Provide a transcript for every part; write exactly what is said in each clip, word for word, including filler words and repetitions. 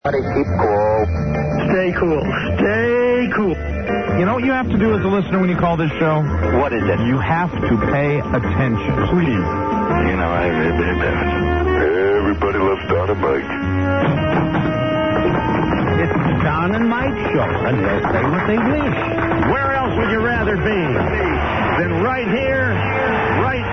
Keep cool. Stay cool. Stay cool. You know what you have to do as a listener when you call this show? What is it? You have to pay attention. Please. You know, I... Everybody loves Don and Mike. It's the Don and Mike show, and they'll say what they wish. Where else would you rather be than right here, right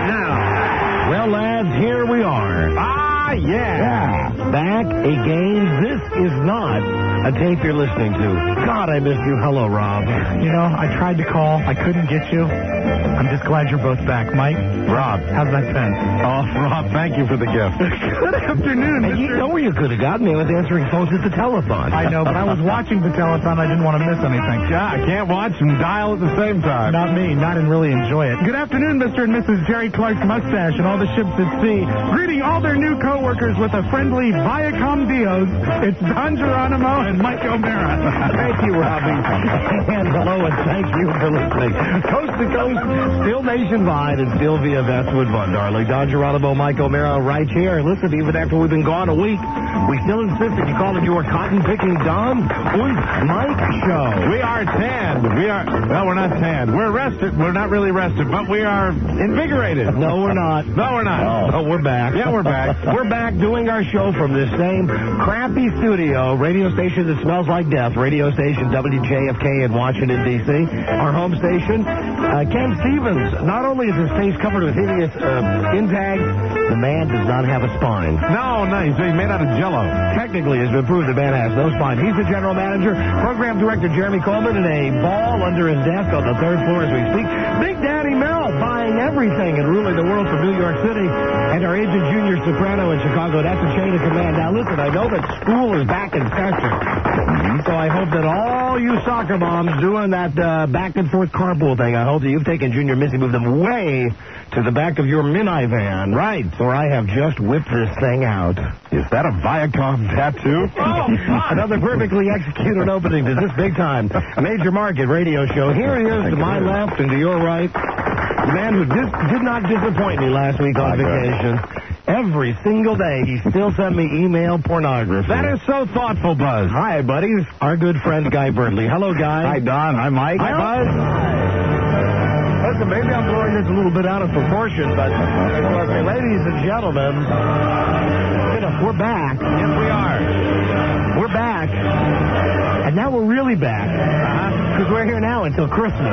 now? Well, lads, here we are. Ah, yeah. yeah. Back again. This is not a tape you're listening to. God, I miss you. Hello, Rob. You know, I tried to call. I couldn't get you. I'm just glad you're both back. Mike? Rob. How's that pen? Oh, Rob, thank you for the gift. Good afternoon, Mister You know where you could have gotten me. I was answering phones at the telethon. I know, but I was watching the telethon. I didn't want to miss anything. Yeah, I can't watch and dial at the same time. Not me. Not and really enjoy it. Good afternoon, Mister and Missus Jerry Clark's mustache and all the ships at sea. Greeting all their new co-workers with a friendly Viacom Dios. It's Don Geronimo and Mike O'Mara. Thank you, Robbie. And hello, and thank you for listening. Coast to coast, still nationwide, and still via Westwood One, darling. Don Geronimo, Mike O'Mara, right here. Listen, even after we've been gone a week, we still insist that you call it your cotton-picking Don and Mike show. We are tanned. We are, well, we're not tanned. We're rested. We're not really rested, but we are invigorated. No, we're not. No, we're not. No, we're back. Yeah, we're back. We're back doing our show from this same crappy studio, radio station that smells like death, radio station W J F K in Washington, D C Our home station. Uh, Ken Stevens, not only is his face covered with hideous uh, skin tags, the man does not have a spine. No, no, he's made out of jello. Technically, it's been proved the man has no spine. He's the general manager, program director Jeremy Coleman, and a ball under his desk on the third floor as we speak. Big Daddy Mel buying everything and ruling the world from New York City. And our agent Junior Soprano in Chicago. That's a chain of command. Now, listen, I know that school is back in session. So I hope that all you soccer moms doing that uh, back and forth carpool thing, I hope that you've taken Junior Missy, moved them way to the back of your minivan. Right. Or I have just whipped this thing out. Is that a Viacom tattoo? Oh, another perfectly executed opening to this big time major market radio show. Here he is to my left and to your right. The man who dis- did not disappoint me last week on vacation. Every single day, he still sent me email pornography. That is so thoughtful, Buzz. Hi, buddies. Our good friend, Guy Burnley. Hello, Guy. Hi, Don. Hi, Mike. Hi, Buzz. Listen, maybe I'm blowing this a little bit out of proportion, but ladies and gentlemen, you know, we're back. Yes, we are. We're back. And now we're really back. Because uh-huh. we're here now until Christmas.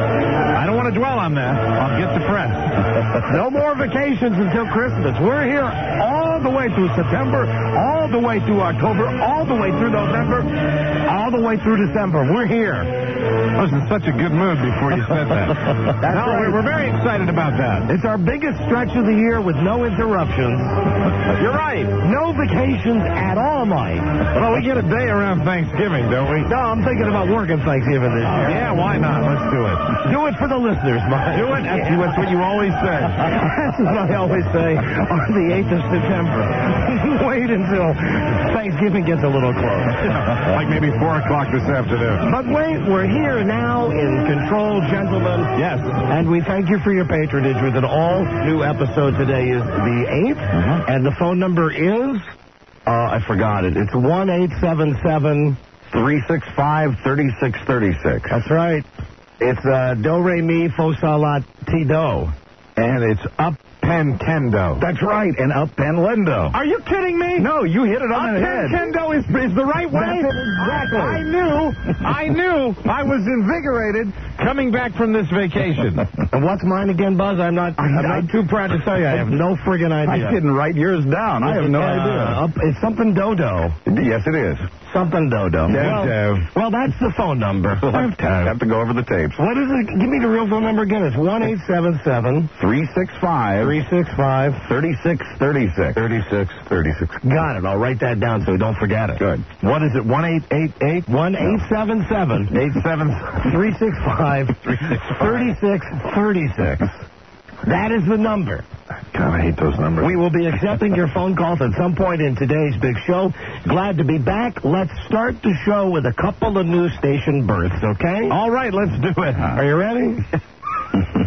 I don't want to dwell on that. I'll get depressed. No more vacations until Christmas. We're here all the way through September, all the way through October, all the way through November, all the way through December. We're here. I was in such a good mood before you said that. That's no, right. We're very excited about that. It's our biggest stretch of the year with no interruptions. You're right. No vacations at all, Mike. Well, we get a day around Thanksgiving, don't we? No, I'm thinking about working Thanksgiving this year. Yeah, why not? Let's do it. Do it for the listeners, Mike. Do it. That's, yeah. that's what you always say. That's what I always say on the eighth of September. Wait until Thanksgiving gets a little close. Like maybe four o'clock this afternoon. But wait, we're here now in control, gentlemen. Yes. And we thank you for your patronage with an all-new episode. Today is the eighth, mm-hmm. and the phone number is, uh, I forgot it. It's one eight seven seven, three six five, three six three six. That's right. It's uh, do, re, mi, fo, sol, la, ti, do. And it's up pen kendo. That's right, and up pen lendo. Are you kidding me? No, you hit it on up the head. Up pen kendo is, is the right way? That's it, exactly. I, I knew, I knew I was invigorated coming back from this vacation. And what's mine again, Buzz? I'm not, I'm not too proud to tell you. I have no friggin' idea. I didn't write yours down. I have no uh, idea. Up, it's something dodo. Yes, it is. Something dodo. Well, well, that's the phone number. We'll have, to, have to go over the tapes. What is it? Give me the real phone number again. It's one eight seven seven, three six five, three six five, three six three six. thirty-six thirty-six. Got it. I'll write that down so we don't forget it. Good. What is it? one eight eight eight? one eight seven seven, eight seven three six five, thirty-six thirty-six. That is the number. God, I hate those numbers. We will be accepting your phone calls at some point in today's big show. Glad to be back. Let's start the show with a couple of new station births, okay? All right, let's do it. Are you ready?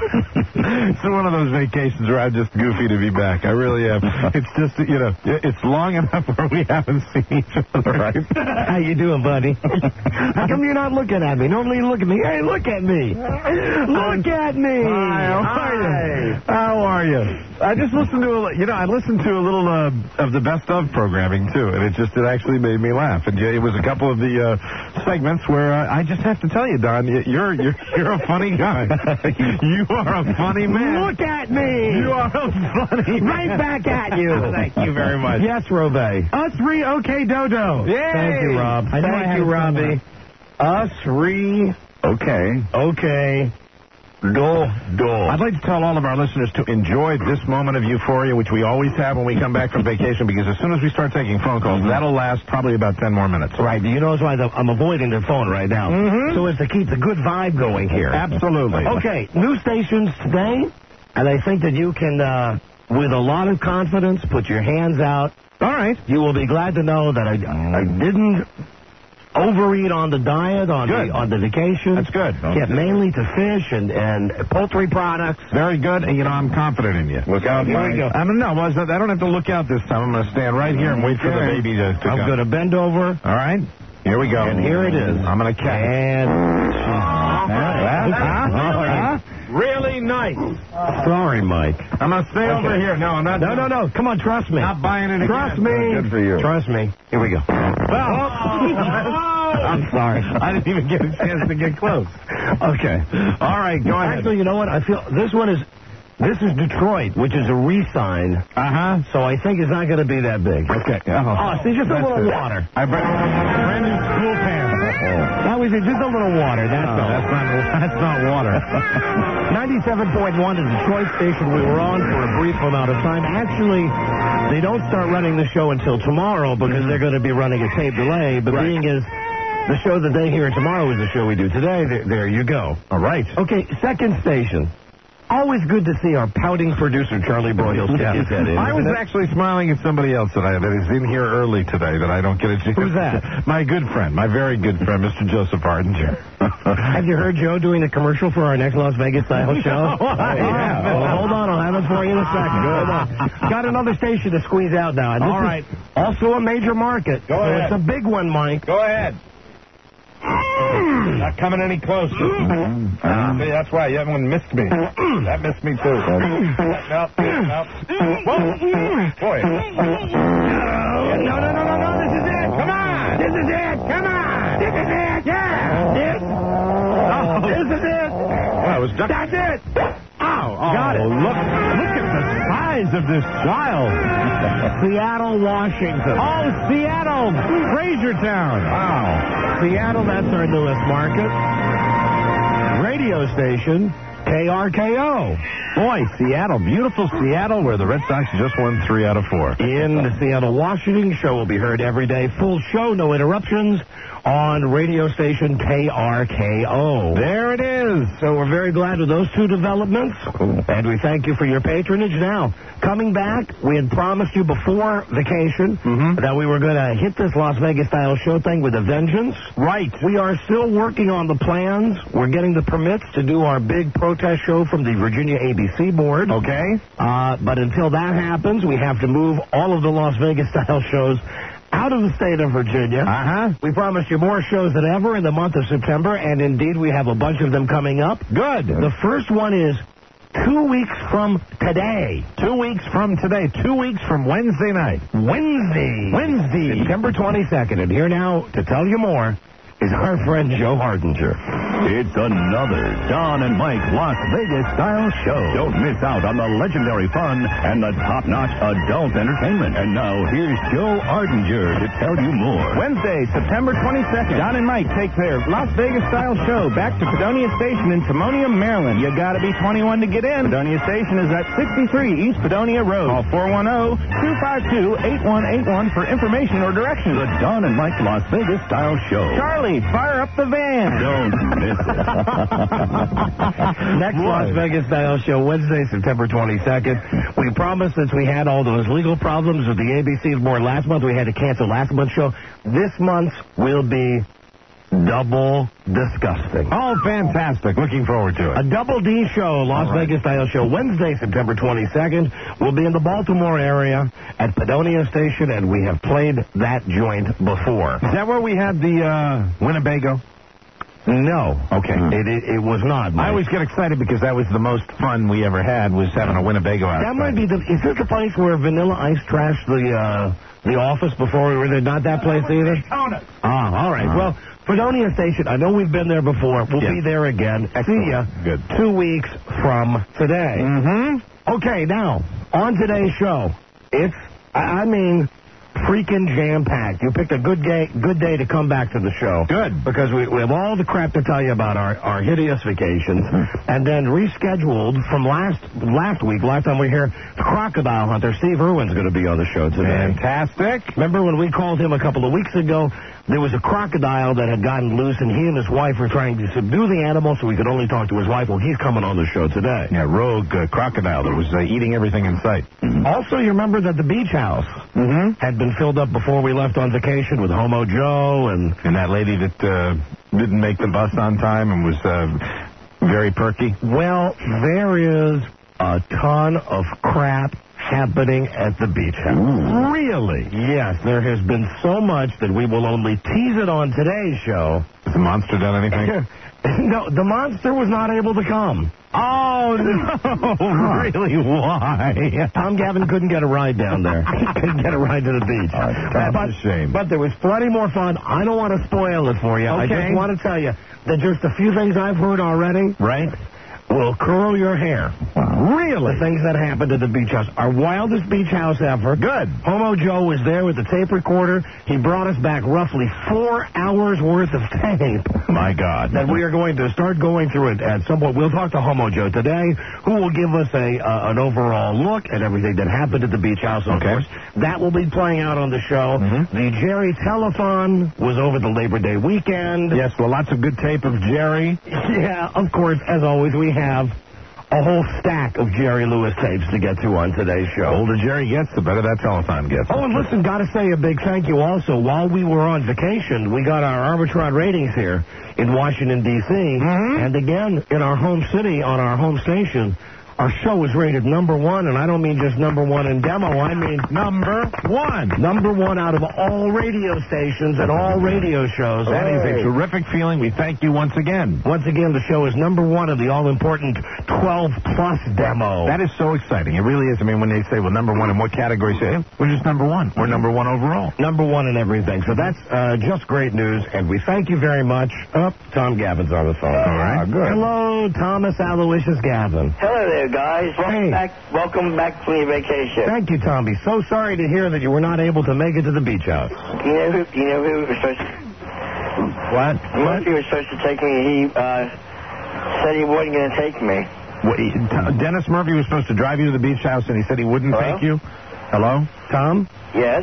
It's one of those vacations where I'm just goofy to be back. I really am. It's just, you know, it's long enough where we haven't seen each other. Right? How you doing, buddy? How come you're not looking at me? Normally you look at me. Hey, look at me. Look at me. Hi, how are you? How are you? I just listened to, a, you know, I listened to a little uh, of the best of programming, too, and it just, it actually made me laugh. And it was a couple of the uh, segments where uh, I just have to tell you, Don, you're, you're, you're a funny guy. You are a funny man. Look at me. You are a funny man. Right back at you. Thank you very much. Yes, Robey. Us three, okay, Dodo. Yay. Thank you, Rob. I know I Thank had you, it Robbie. Us, re, Okay. okay. Do, do. I'd like to tell all of our listeners to enjoy this moment of euphoria, which we always have when we come back from vacation, because as soon as we start taking phone calls, that'll last probably about ten more minutes. Right. You know why the, I'm avoiding the phone right now? Mm-hmm. So as to keep the good vibe going here. Absolutely. Okay, new stations today, and I think that you can, uh, with a lot of confidence, put your hands out. All right. You will be glad to know that I, I didn't overeat on the diet, on Good. the on the vacation. That's good. Kept mainly to fish and, and poultry products. Very good, and you know, I'm confident in you. Look out, Here we Mike. go. I mean, no, I don't have to look out this time. I'm going to stand right here and wait for the baby to, to I'm come. going to bend over. All right. Here we go. And here it is. I'm going to catch. And Huh? Really nice. sorry, Mike. I'm going to stay over here. No, I'm not. No, no, no. Come on, trust me. Not buying it again. Trust me. Good for you. Trust me. Here we go. Well, I'm sorry. I didn't even get a chance to get close. Okay. All right, go ahead. Actually, you know what? I feel this one is this is Detroit, which is a re-sign. Uh-huh. So I think it's not going to be that big. Okay. Oh, see, just a That's little it. water. I brought brand new school pants. That was it. Just a little water. That's No, all. that's not, that's not water. ninety-seven point one is the Detroit station we were on for a brief amount of time. Actually, they don't start running the show until tomorrow because they're going to be running a tape delay. But being is the show that they hear tomorrow is the show we do today. There, there you go. All right. Okay, second station. Always good to see our pouting producer, Charlie Broyhill, stick his head in. I was isn't it? actually smiling at somebody else that I that is in here early today that I don't get a chance. Who's that? My good friend, my very good friend, Mister Joseph Ardinger. Have you heard Joe doing the commercial for our next Las Vegas style show? No, I haven't. Well, hold on, I'll have it for you in a second. Hold on. Got another station to squeeze out now. And this All is right. Also a major market. Go so ahead. It's a big one, Mike. Go ahead. Not coming any closer. Uh, see, that's why you haven't missed me. That missed me too. No, no. Whoa. Boy. No, no, no, no, no. This is it. Come on. This is it. Come on. This is it. Yeah. This. Oh, this is it. Well, I was duck- That's it. Ow. Oh, Got it. Look, look at the size of this child. Seattle, Washington. Oh, Seattle. Frasertown. Wow. Seattle, that's our newest market. Radio station, K R K O. Boy, Seattle. Beautiful Seattle, where the Red Sox just won three out of four. In the Seattle, Washington. Show will be heard every day. Full show, no interruptions, on radio station K R K O. There it is. So we're very glad with those two developments. And we thank you for your patronage. Now, coming back, we had promised you before vacation Mhm. that we were going to hit this Las Vegas-style show thing with a vengeance. Right. We are still working on the plans. We're getting the permits to do our big protest show from the Virginia A B C board. Okay. Uh, but until that happens, we have to move all of the Las Vegas-style shows out of the state of Virginia. Uh-huh. We promised you more shows than ever in the month of September, and indeed we have a bunch of them coming up. Good. The first one is two weeks from today. Two weeks from today. Two weeks from Wednesday night. Wednesday. Wednesday. September twenty-second. And here now to tell you more is our friend Joe Hardinger. It's another Don and Mike Las Vegas style show. Don't miss out on the legendary fun and the top-notch adult entertainment. And now here's Joe Ardinger to tell you more. Wednesday, September twenty-second, Don and Mike take their Las Vegas style show back to Fredonia Station in Timonium, Maryland. You gotta be twenty-one to get in. Fredonia Station is at sixty-three East Fredonia Road. Call four one zero, two five two, eight one eight one for information or directions. The Don and Mike Las Vegas style show. Charlie, fire up the van. Don't miss it. Next Las Vegas style show, Wednesday, September twenty-second. We promised since we had all those legal problems with the A B C board last month, we had to cancel last month's show. This month's will be double disgusting. Oh, fantastic. Looking forward to A it. double D show, Las right. Vegas style show, Wednesday, September twenty-second. We'll be in the Baltimore area at Padonia Station, and we have played that joint before. Is that where we had the uh, Winnebago? No. Okay. It, it, it was not. Mike. I always get excited because that was the most fun we ever had, was having a Winnebago outside. That might be the... Is this the place where Vanilla Ice trashed the, uh, the office before we were there? Not that place either? Ah, all right. Uh-huh. Well, Fredonia Station, I know we've been there before. We'll Yes. be there again. Excellent. See ya. Good. Two weeks from today. Mm-hmm. Okay, now, on today's show, it's, I I mean, freaking jam-packed. You picked a good day, good day to come back to the show. Good. Because we, we have all the crap to tell you about our, our hideous vacations, and then rescheduled from last last week, last time we were here, the crocodile hunter, Steve Irwin's going to be on the show today. Fantastic. Remember when we called him a couple of weeks ago? There was a crocodile that had gotten loose, and he and his wife were trying to subdue the animal so he could only talk to his wife. Well, he's coming on the show today. Yeah, rogue uh, crocodile that was uh, eating everything in sight. Also, you remember that the beach house Mm-hmm. had been filled up before we left on vacation with Homo Joe and... And that lady that uh, didn't make the bus on time and was uh, very perky. Well, there is a ton of crap happening at the beach house. Really? Yes, there has been so much that we will only tease it on today's show. Has the monster done anything? No, the monster was not able to come. Oh, no. Really? Why? Tom Gavin couldn't get a ride down there. He couldn't get a ride to the beach. Oh, that's but, a shame. But there was plenty more fun. I don't want to spoil it for you. I Okay. just want to tell you that just a few things I've heard already Right? will curl your hair. Really? The things that happened at the beach house. Our wildest beach house ever. Good. Homo Joe was there with the tape recorder. He brought us back roughly four hours worth of tape. My God. That we are going to start going through it at some point. We'll talk to Homo Joe today, who will give us a uh, an overall look at everything that happened at the beach house. Of Okay. course, that will be playing out on the show. Mhm. The Jerry Telethon was over the Labor Day weekend. Yes, well, lots of good tape of Jerry. Yeah, of course, as always, we have a whole stack of Jerry Lewis tapes to get to on today's The show. older Jerry gets, the better that telethon gets. Oh, and listen, got to say a big thank you also. While we were on vacation, we got our Arbitron ratings here in Washington, D C Mhm. And again, in our home city, on our home station, our show was rated number one, and I don't mean just number one in demo. I mean Number one. number one out of all radio stations and all radio shows. That is a Hey. terrific feeling. We thank you once again. Once again, the show is number one of the all-important twelve plus demo. That is so exciting. It really is. I mean, when they say, well, number one in what category, say, hey, we're just number one. We're number one overall. Number one in everything. So that's uh, just great news, and we thank you very much. Up, oh, Tom Gavin's on the phone. All right. Good. Hello, Thomas Aloysius Gavin. Hello there, guys. Welcome Hey. back. Welcome back from your vacation. Thank you, Tommy. So sorry to hear that you were not able to make it to the beach house. You know who? You know who was supposed to? What? Murphy was supposed to take me. He uh, said he wasn't going to take me. What, he- T- Dennis Murphy was supposed to drive you to the beach house, and he said he wouldn't Hello? take you. Hello? Tom? Yes.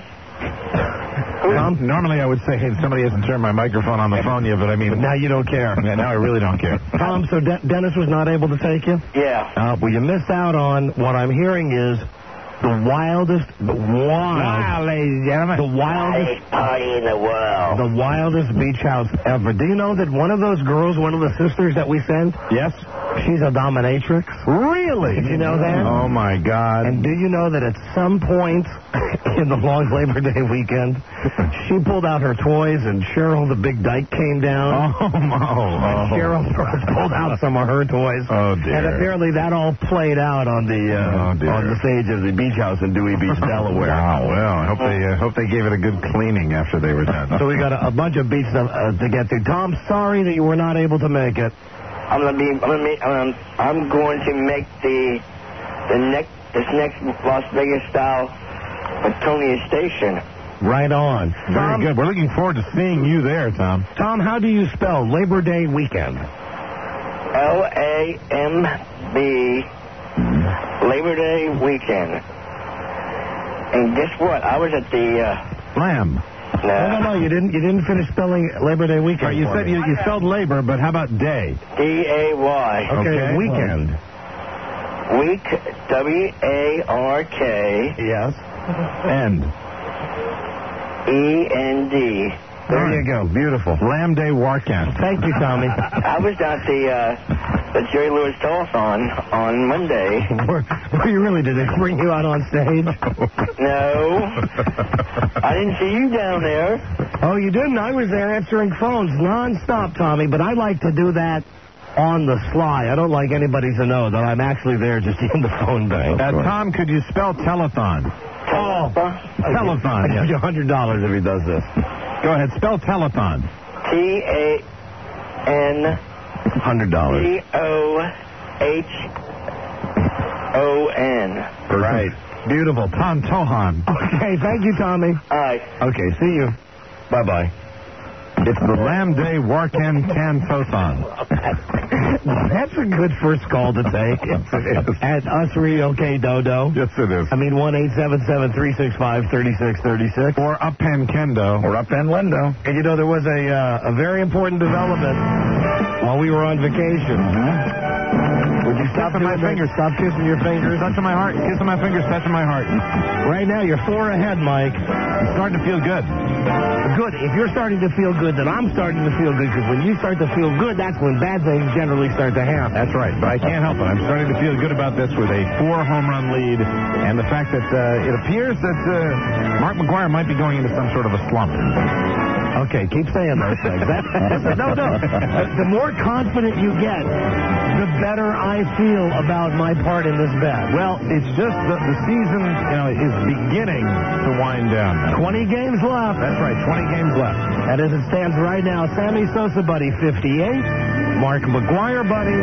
Tom? Normally I would say, hey, somebody hasn't turned my microphone on the phone yet, but I mean... But now you don't care. Yeah, now I really don't care. Tom, so De- Dennis was not able to take you? Yeah. Uh, well, you missed out on what I'm hearing is the wildest, the wild, ladies and gentlemen. the wildest Biggest party in the world. The wildest beach house ever. Do you know that one of those girls, one of the sisters that we sent, Yes? she's a dominatrix? Really? Did you know that? Oh, my God. And do you know that at some point in the long Labor Day weekend, she pulled out her toys and Cheryl the Big Dyke came down? Oh, my. And Oh. Cheryl pulled out some of her toys. Oh, dear. And apparently that all played out on the uh, Oh, dear. on the stage of the beach house in Dewey Beach, Delaware. Wow, well, I hope they, uh, hope they gave it a good cleaning after they were done. So we got a, a bunch of beach stuff uh, to get through. Tom, sorry that you were not able to make it. I'm gonna be. I'm gonna make. Um, I'm going to make the the next this next Las Vegas style Patonia station. Right on. Very Tom, good. We're looking forward to seeing you there, Tom. Tom, how do you spell Labor Day weekend? L A M B Labor Day weekend. And guess what? I was at the. Uh, Lamb. No, no, no, you didn't. You didn't finish spelling Labor Day weekend. Right, you for said me. you, you spelled labor, but how about day? D A Y. Okay, Okay. weekend. Week. W A R K Yes. End. E N D. There you go. Beautiful. Lamb Day Weekend. Thank you, Tommy. I was at the uh, the Jerry Lewis telethon on Monday. Were, were you really? Did they bring you out on stage? No. I didn't see you down there. Oh, you didn't? I was there answering phones nonstop, Tommy, but I like to do that on the sly. I don't like anybody to know that I'm actually there just in the phone bank. Uh, Tom, could you spell telethon? Oh, telethon. I'll give you one hundred dollars if he does this. Go ahead, spell telethon. T A N one hundred dollars. T O H O N. Right. Beautiful. Tom Tohan. Okay, thank you, Tommy. All right. Okay, see you. Bye-bye. It's the Lamb Day Weekend Cantothon. That's a good first call to take. At Usry, okay, Dodo. Yes, it is. I mean, one eight seven seven, three six five, three six three six. Or Up Pen Kendo. Or Up Pen Lendo. And you know, there was a uh, a very important development while we were on vacation. Mm-hmm. Would you stop kissing my fingers? Stop kissing your fingers. Touching my heart. Kissing my fingers, touching my heart. Right now, you're four ahead, Mike. I'm starting to feel good. Good. If you're starting to feel good, then I'm starting to feel good, because when you start to feel good, that's when bad things generally start to happen. That's right, but I can't help it. I'm starting to feel good about this with a four home run lead, and the fact that uh, it appears that uh, Mark McGwire might be going into some sort of a slump. Okay, keep saying those things. That, no, no. The more confident you get, the better I feel about my part in this bet. Well, it's just the, the season, you know, is beginning to wind down now. twenty games left. That's right, twenty games left. And as it stands right now, Sammy Sosa, buddy, fifty-eight. Mark McGwire, buddy,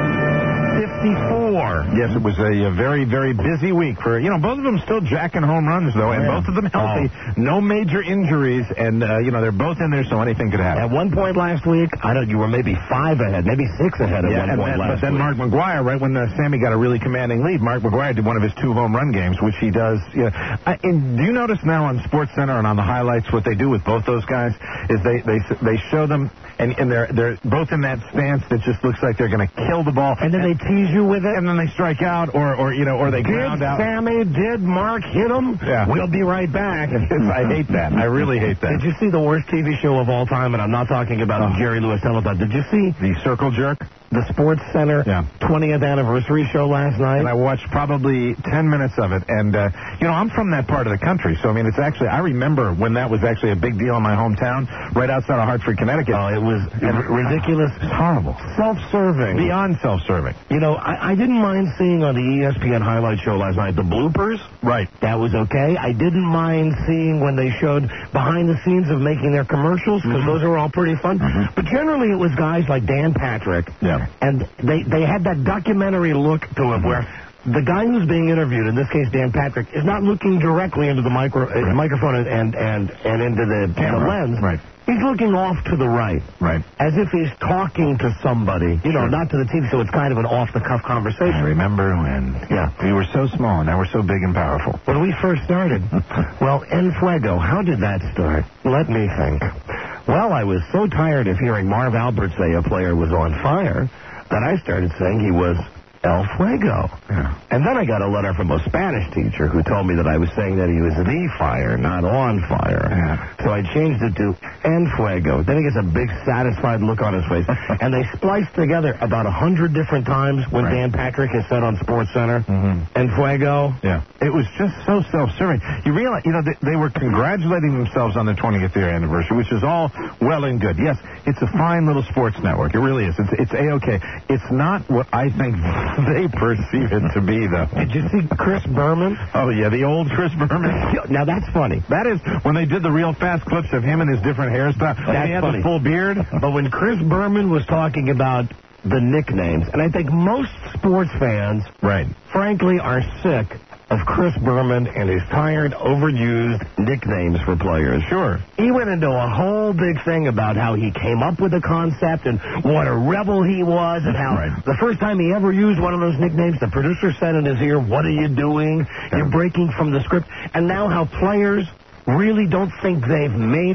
fifty-four. Yes, it was a, a very, very busy week for, you know, both of them still jacking home runs, though, and yeah. both of them healthy. Oh. No major injuries, and, uh, you know, they're both in there, so anything could happen. At one point last week, I don't, you were maybe five ahead, maybe six ahead at yeah, one and point then, last But then week. Mark McGwire, right when uh, Sammy got a really commanding lead, Mark McGwire did one of his two home run games, which he does. You know, I, and do you notice now on SportsCenter and on the highlights what they do with both those guys is they they they show them, and, and they're they're both in that stance that just looks like they're going to kill the ball, and then they tease you with it, and then they strike out, or or you know, or they did ground out. Sammy, did Mark hit him? Yeah. We'll be right back. I hate that. I really hate that. Did you see the worst T V show of all time? And I'm not talking about oh. the Jerry Lewis telethon. Did you see the Circle Jerk? The Sports Center yeah. twentieth anniversary show last night. And I watched probably ten minutes of it. And, uh, you know, I'm from that part of the country. So, I mean, it's actually, I remember when that was actually a big deal in my hometown, right outside of Hartford, Connecticut. Oh, it was ridiculous. It's horrible. Self-serving. Beyond self-serving. You know, I, I didn't mind seeing on the E S P N highlight show last night the bloopers. Right. That was okay. I didn't mind seeing when they showed behind the scenes of making their commercials, because mm-hmm. those are all pretty fun. Mm-hmm. But generally it was guys like Dan Patrick. Yeah. And they, they had that documentary look to it where the guy who's being interviewed, in this case Dan Patrick, is not looking directly into the micro, uh, microphone and, and, and into the, the lens. Right. He's looking off to the right. Right. As if he's talking to somebody. You know, sure. not to the T V, so it's kind of an off-the-cuff conversation. I remember when yeah. we were so small, now we're so big and powerful. When we first started, well, En Fuego, how did that start? Let me think. Well, I was so tired of hearing Marv Albert say a player was on fire that I started saying he was El Fuego. Yeah. And then I got a letter from a Spanish teacher who told me that I was saying that he was the fire, not on fire. Yeah. So I changed it to En Fuego. Then he gets a big satisfied look on his face. And they spliced together about a hundred different times when right. Dan Patrick has said on SportsCenter, mm-hmm. En Fuego. Yeah. It was just so self-serving. You realize, you know, they, they were congratulating themselves on their twentieth year anniversary, which is all well and good. Yes, it's a fine little sports network. It really is. It's, it's A-okay. It's not what I think they perceive it to be, though. Did you see Chris Berman? Oh, yeah, the old Chris Berman. Now, that's funny. That is, when they did the real fast clips of him and his different hairstyles, and he had funny. the full beard. But when Chris Berman was talking about the nicknames, and I think most sports fans, right, frankly, are sick of Chris Berman and his tired, overused nicknames for players. Sure. He went into a whole big thing about how he came up with the concept and what a rebel he was, and how right. the first time he ever used one of those nicknames, the producer said in his ear, "What are you doing? You're breaking from the script." And now how players really don't think they've made it.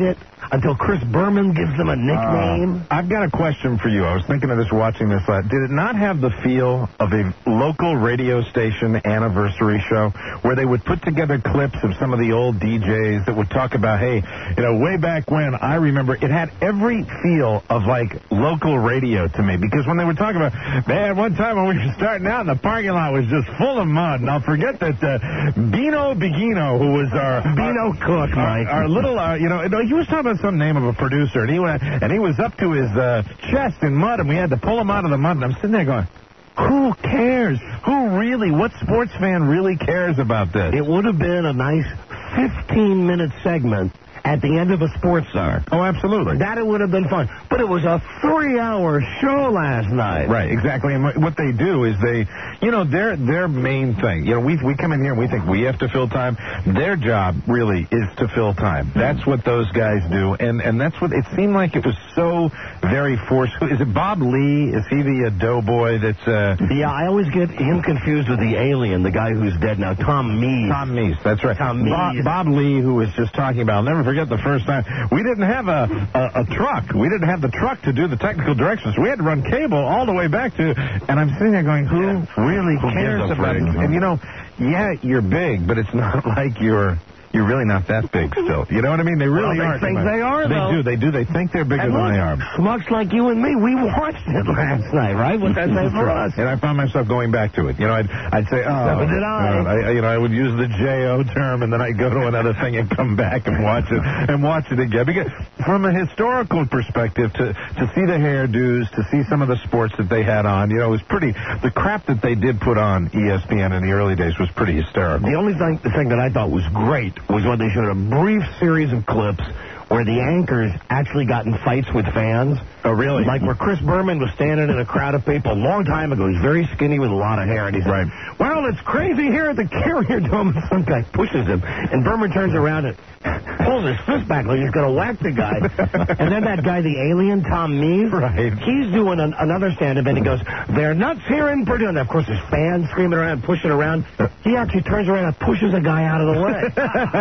until Chris Berman gives them a nickname. Uh, I've got a question for you. I was thinking of this watching this last. Did it not have the feel of a local radio station anniversary show where they would put together clips of some of the old D Js that would talk about, hey, you know, way back when, I remember it had every feel of like local radio to me, because when they were talking about, man, one time when we were starting out and the parking lot was just full of mud, and I'll forget that uh, Bino Bigino, who was our Bino Cook, our, Mike. our little, uh, you know, he was talking about some name of a producer, and he went, and he was up to his uh, chest in mud, and we had to pull him out of the mud, and I'm sitting there going, who cares? Who really, what sports fan really cares about this? It would have been a nice fifteen-minute segment at the end of a sports hour. Oh, absolutely. That it would have been fun. But it was a three-hour show last night. Right, exactly. And what they do is they, you know, their their main thing, you know, we we come in here and we think we have to fill time. Their job really is to fill time. That's what those guys do. And and that's what, it seemed like it was so very forced. Is it Bob Lee? Is he the uh, doughboy that's... Uh, yeah, I always get him confused with the alien, the guy who's dead now, Tom Meese. Tom Meese, that's right. Tom Meese. Bob, Bob Lee, who was just talking about, I'll never forget the first time, we didn't have a, a, a truck. We didn't have the truck to do the technical directions. We had to run cable all the way back to, and I'm sitting there going, who yeah. really who cares about this? And, you know, yeah, you're big, but it's not like you're... You're really not that big still. You know what I mean? They really well, are. they think they are, They though. do. They do. They think they're bigger and look, than they are. Schmucks like you and me, we watched it last night, right? What that say for us? And I found myself going back to it. You know, I'd, I'd say, oh. So did I. You know, I. You know, I would use the J O term, and then I'd go to another thing and come back and watch it, and watch it again. Because from a historical perspective, to, to see the hairdos, to see some of the sports that they had on, you know, it was pretty, the crap that they did put on E S P N in the early days was pretty hysterical. The only thing, the thing that I thought was great was when they showed a brief series of clips where the anchors actually got in fights with fans. Oh, really? Like where Chris Berman was standing in a crowd of people a long time ago. He's very skinny with a lot of hair. And he said, right. well, it's crazy here at the Carrier Dome. And some guy pushes him. And Berman turns around and pulls his fist back like he's going to whack the guy. And then that guy, the alien, Tom Meese, right. he's doing an, another stand-up, and he goes, they're nuts here in Purdue. And, of course, there's fans screaming around, pushing around. He actually turns around and pushes a guy out of the way.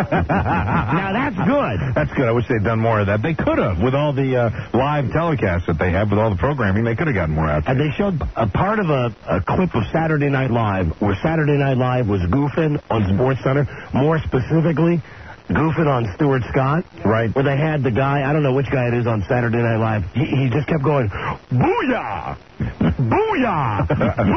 Now, that's good. That's good. I wish they'd done more of that. They could have, with all the uh, live telecasts that they have, with all the programming, they could have gotten more out. And they showed a part of a, a clip of Saturday Night Live, where Saturday Night Live was goofing on SportsCenter, more specifically, goofing on Stuart Scott. Right. Where they had the guy, I don't know which guy it is on Saturday Night Live, he, he just kept going, booyah! Booyah!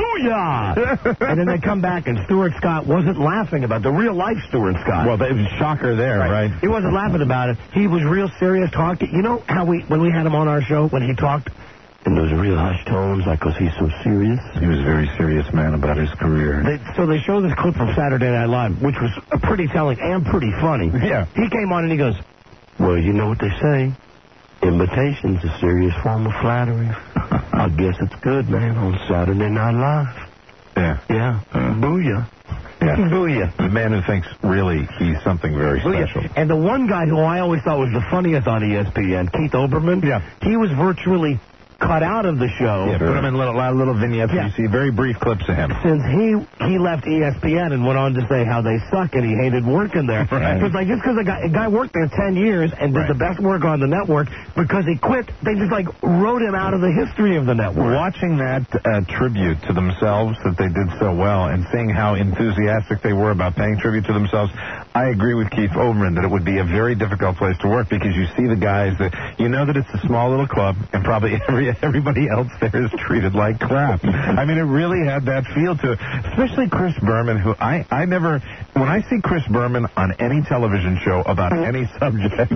Booyah! And then they come back, and Stuart Scott wasn't laughing about the real-life Stuart Scott. Well, it was a shocker there, right. right? He wasn't laughing about it. He was real serious talking. You know how we, when we had him on our show, when he talked in those real hushed tones, like, because he's so serious? He was a very serious man about his career. They, so they show this clip from Saturday Night Live, which was uh, pretty telling and pretty funny. Yeah. He came on and he goes, well, you know what they say. Imitation's a serious form of flattery. I guess it's good, man, on Saturday Night Live. Yeah. Yeah. Uh, Booyah. Yeah. Booyah. The man who thinks really he's something very Booyah. special. And the one guy who I always thought was the funniest on E S P N, Keith Olbermann, yeah. he was virtually cut out of the show. Yeah, put him in little, little vignettes. Yeah. You see very brief clips of him. Since he he left E S P N and went on to say how they suck and he hated working there. Right. So it's like, just because a guy, a guy worked there ten years and did right. the best work on the network, because he quit, they just, like, wrote him out of the history of the network. Watching that uh, tribute to themselves that they did so well and seeing how enthusiastic they were about paying tribute to themselves, I agree with Keith Olbermann that it would be a very difficult place to work, because you see the guys that, you know that it's a small little club, and probably every everybody else there is treated like crap. I mean, it really had that feel to it, especially Chris Berman, who I, I never, when I see Chris Berman on any television show about any subject,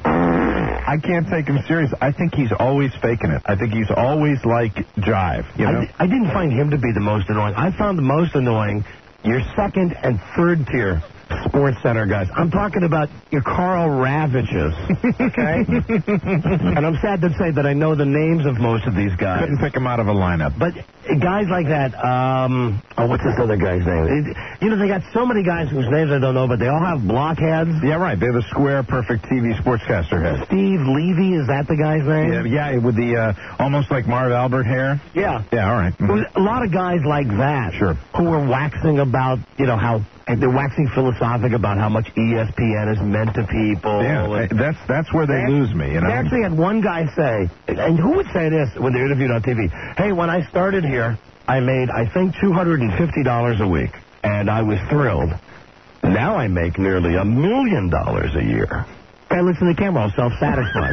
I can't take him serious. I think he's always faking it. I think he's always like jive, you know? I, I didn't find him to be the most annoying. I found the most annoying your second and third tier Sports Center guys. I'm talking about your Carl Ravages, okay? And I'm sad to say that I know the names of most of these guys. Couldn't pick them out of a lineup. But guys like that, um, oh, what's this other guy's name? It, you know, they got so many guys whose names I don't know, but they all have blockheads. Yeah, right. They're the square, perfect T V sportscaster head. Steve Levy, is that the guy's name? Yeah, yeah, with the uh, almost like Marv Albert hair. Yeah. Yeah, all right. Mm-hmm. A lot of guys like that. Sure. Who were waxing about, you know, how and they're waxing Phyllis philosophic about how much E S P N has meant to people. Yeah, and that's that's where they lose me, you know. They actually had one guy say, and who would say this when they're interviewed on T V? Hey, when I started here, I made, I think, two hundred fifty dollars a week, and I was thrilled. Now I make nearly a million dollars a year. Guy looks in the camera all self-satisfied.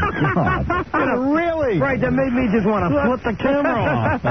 Really? Right, that made me just want to flip the camera off.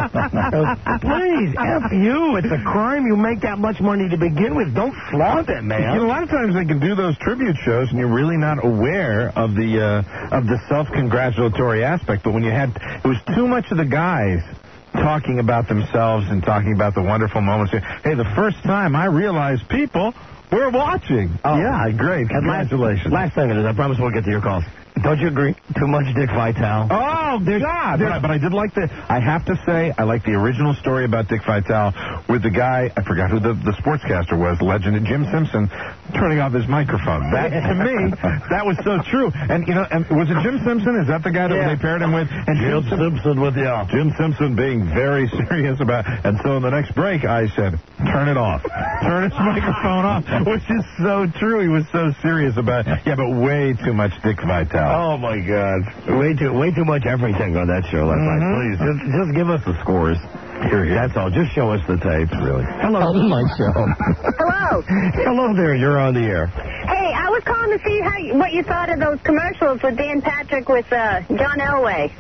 Please, F you. It's a crime you make that much money to begin with. Don't flaunt it, man. You know, a lot of times they can do those tribute shows, and you're really not aware of the uh, of the self-congratulatory aspect. But when you had, it was too much of the guys talking about themselves and talking about the wonderful moments. Hey, the first time I realized people were watching. Oh, yeah, great. Congratulations. Last, last thing it is, I promise we'll get to your calls. Don't you agree? Too much Dick Vitale. Oh, God. But I, but I did like the, I have to say, I like the original story about Dick Vitale with the guy, I forgot who the, the sportscaster was, legend Jim Simpson, turning off his microphone. That, to me, that was so true. And, you know, and was it Jim Simpson? Is that the guy that yeah. they paired him with? And Jim Jim Simpson with you. Jim Simpson being very serious about, and so in the next break, I said, turn it off. Turn his microphone off, which is so true. He was so serious about it. Yeah, but way too much Dick Vitale. Oh, my God. Way too way too much everything on that show last mm-hmm. night. Please, just, just give us the scores. Here, here. That's all. Just show us the tapes, really. Hello. My show. Hello. Hello there. You're on the air. Hey, I was calling to see how you, what you thought of those commercials with Dan Patrick with uh, John Elway.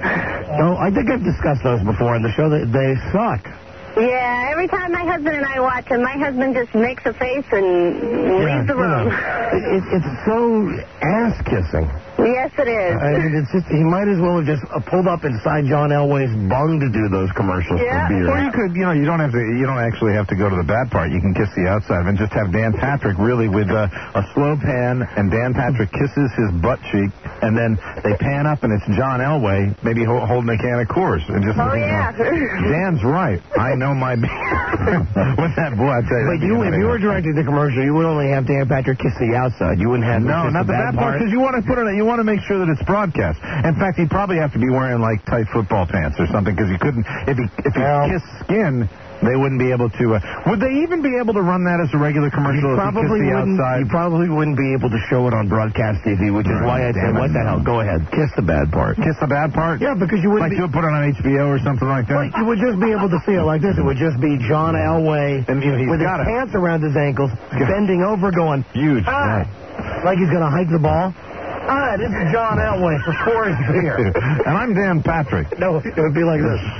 No, I think I've discussed those before on the show. They, they suck. Yeah, every time my husband and I watch them, my husband just makes a face and yeah, leaves the room. You know, it, it's so ass-kissing. Yes, it is. I mean, it's just, he might as well have just uh, pulled up inside John Elway's bung to do those commercials yeah. for beer. Or you could, you know, you don't have to, you don't actually have to go to the bad part. You can kiss the outside and just have Dan Patrick really with uh, a slow pan, and Dan Patrick kisses his butt cheek, and then they pan up and it's John Elway, maybe ho- holding a can of Coors. And just oh, yeah. Dan's right. I know my beer. With that, boy, I tell you. But you, if you were directing the commercial, you would only have Dan Patrick kiss the outside. You wouldn't have no, not the bad part, because you want to put it. You want to make sure that it's broadcast. In fact, he'd probably have to be wearing like tight football pants or something, because he couldn't. If he if he well, kissed skin, they wouldn't be able to. Uh, would they even be able to run that as a regular commercial? You probably if he kissed the wouldn't. outside? You probably wouldn't be able to show it on broadcast T V, which is why I said, "What the hell? Go ahead, kiss the bad part." Kiss the bad part? Yeah, because you wouldn't like be, you would put it on H B O or something like that. Like, you would just be able to see it like this. It would just be John Elway and, you know, he's with his got it. pants around his ankles, bending over, going huge, ah, right. like he's going to hike the ball. Ah, this is John Elway for Coors Beer. And I'm Dan Patrick. No, it would be like this.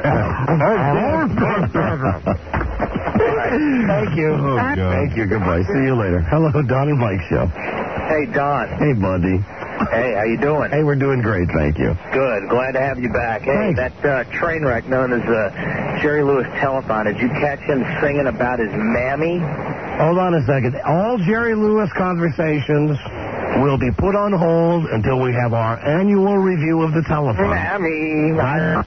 Thank you. Oh, God. Thank you. Goodbye. See you later. Hello, Don and Mike Show. Hey, Don. Hey, buddy. Hey, how you doing? Hey, we're doing great. Thank you. Good. Glad to have you back. Hey, Thanks. that uh, train wreck known as uh, Jerry Lewis Telethon, did you catch him singing about his mammy? Hold on a second. All Jerry Lewis conversations will be put on hold until we have our annual review of the telephone. Mammy. Mammy.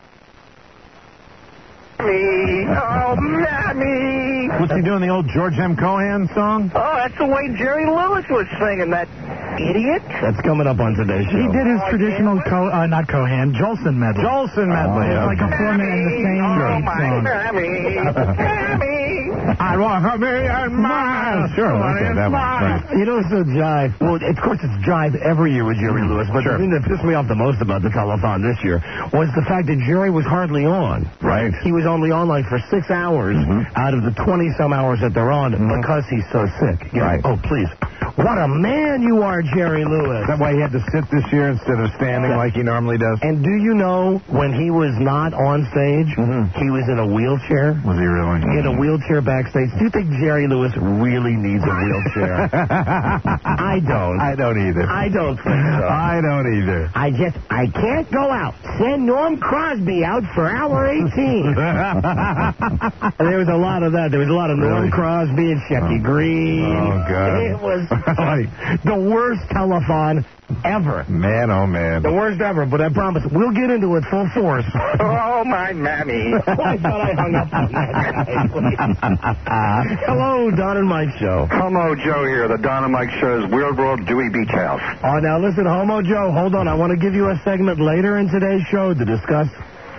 Oh, mammy. What's he doing, the old George M. Cohan song? Oh, that's the way Jerry Lewis was singing, that idiot. That's coming up on today's show. He did his traditional, Co- uh, not Cohan, Jolson medley. Jolson medley. It's like a four-minute in the same Oh, eight my song. mammy. Mammy. I want a million miles. Sure, okay, that one. Right. You know, it's a jive. Well, of course, it's jive every year with Jerry Lewis, but Sure. the thing that pissed me off the most about the telethon this year was the fact that Jerry was hardly on. Right. He was only on like for six hours Mm-hmm. out of the twenty-some hours that they're on Mhm. because he's so sick. You know, Right. Oh, please. What a man you are, Jerry Lewis. Is that why he had to sit this year instead of standing like he normally does? And do you know, when he was not on stage, Mhm. he was in a wheelchair? Was he really? In a wheelchair backstage. Do you think Jerry Lewis really needs a wheelchair? I don't. I don't either. I don't think so. I don't either. I just, I can't go out. Send Norm Crosby out for hour eighteen. There was a lot of that. There was a lot of Norm Really? Crosby and Sheppy Green. Oh, God. It was like the worst telethon ever. Man, oh, man. The worst ever, but I promise we'll get into it full force. Oh, my mammy. Oh, I thought I hung up on that guy. Hello, Don and Mike Show. Homo Joe here, the Don and Mike Show's Weird World Dewey Beach House. Oh, now listen, Homo Joe, hold on. I want to give you a segment later in today's show to discuss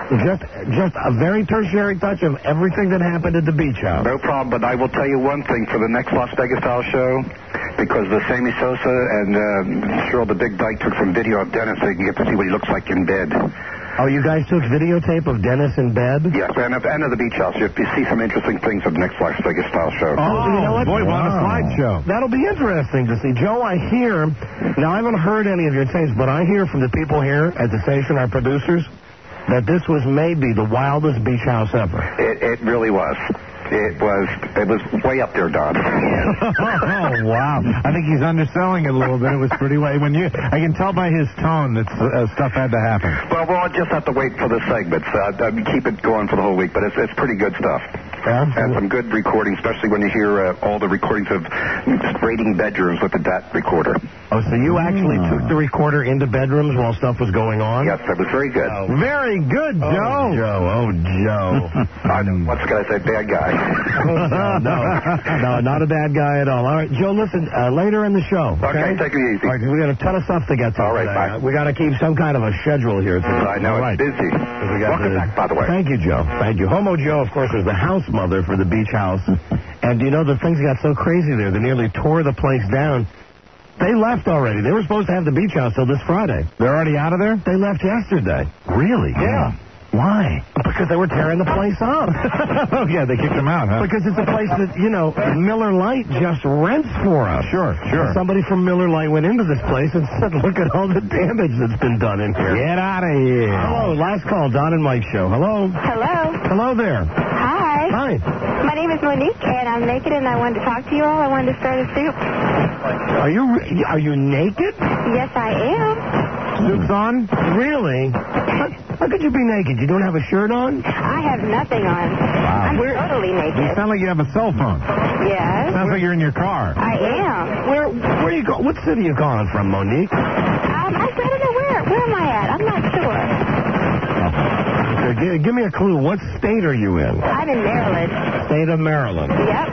Just just a very tertiary touch of everything that happened at the beach house. No problem, but I will tell you one thing for the next Las Vegas style show, because the Sammy Sosa and uh, Cheryl the Big Dyke took some video of Dennis so you can get to see what he looks like in bed. Oh, you guys took videotape of Dennis in bed? Yes, and of, and of the beach house. You see some interesting things of the next Las Vegas style show. Oh, you know what? boy, what a Wow. slideshow. That'll be interesting to see. Joe, I hear, now I haven't heard any of your tapes, but I hear from the people here at the station, our producers, that this was maybe the wildest beach house ever. It, it really was. It was it was way up there, Don. Oh, wow. I think he's underselling it a little bit. It was pretty way. When you, I can tell by his tone that uh, stuff had to happen. Well, we'll just have to wait for the segments. Uh, keep it going for the whole week, but it's, it's pretty good stuff. Yeah? And some good recording, especially when you hear uh, all the recordings of raiding bedrooms with the D A T recorder. Oh, so you actually took the recorder into bedrooms while stuff was going on? Yes, that was very good. Very good, Joe. Oh, Joe, oh, Joe. I know. What's can I say? Bad guy. no, no, no, not a bad guy at all. All right, Joe, listen, uh, later in the show. Okay, take it easy. All right, we got a ton of stuff to get to. All right, today. bye. We got to keep some kind of a schedule here today. I know, All right. it's busy. We got Welcome the- back, by the way. Thank you, Joe. Thank you. Homo Joe, of course, was the house mother for the beach house. And, you know, the things got so crazy there, they nearly tore the place down. They left already. They were supposed to have the beach house till this Friday. They're already out of there? They left yesterday. Really? Yeah. Why? Because they were tearing the place up. Oh, yeah, they kicked him out, huh? Because it's a place that, you know, Miller Lite just rents for us. Sure, sure. Somebody from Miller Lite went into this place and said, look at all the damage that's been done in here. Get out of here. Hello, last call, Don and Mike show. Hello. Hello. Hello there. Hi. Hi. My name is Monique, and I'm naked, and I wanted to talk to you all. I wanted to start a soup. Are you re- are you naked? Yes, I am. Soup's on? Really? How, how could you be naked? You don't have a shirt on? I have nothing on. Wow. I'm totally You naked. sound like you have a cell phone. Yes. Sounds like you're in your car. I am. Where where are you go? What city are you calling from, Monique? Um, I, I don't know where. Where am I at? I'm not sure. Uh, give, give me a clue. What state are you in? I'm in Maryland. State of Maryland. Yep.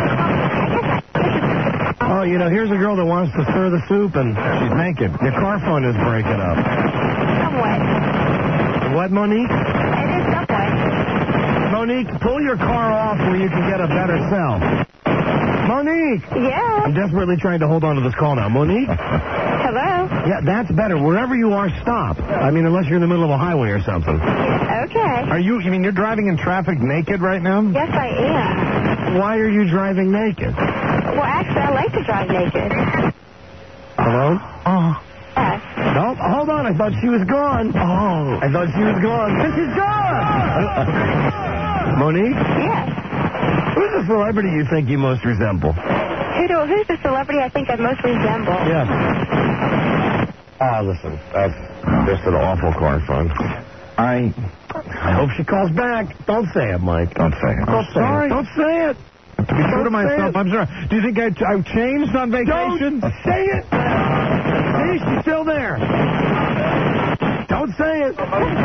Oh, you know, here's a girl that wants to stir the soup, and She's naked. your car phone is breaking up. Somewhat. What, Monique? It is somewhat. Monique, pull your car off where you can get a better cell. Monique! Yeah. I'm desperately trying to hold on to this call now. Monique? Hello. Yeah, that's better. Wherever you are, stop. I mean, unless you're in the middle of a highway or something. Okay. Are you, you mean you're driving in traffic naked right now? Yes, I am. Why are you driving naked? Well, actually, I like to drive naked. Hello? Oh. Yes. No, hold on. I thought she was gone. Oh. I thought she was gone. This is gone! Monique? Yes. Who's the celebrity you think you most resemble? Who do, who's the celebrity I think I most resemble? Yes. Ah, listen, that's just an awful car phone. I I hope she calls back. Don't say it, Mike. Don't say it. Don't say sorry. it. Don't say it. To be true to Don't say myself, it. I'm sorry. Do you think I, I've changed on vacation? Don't say it. See, she's still there. Don't say it.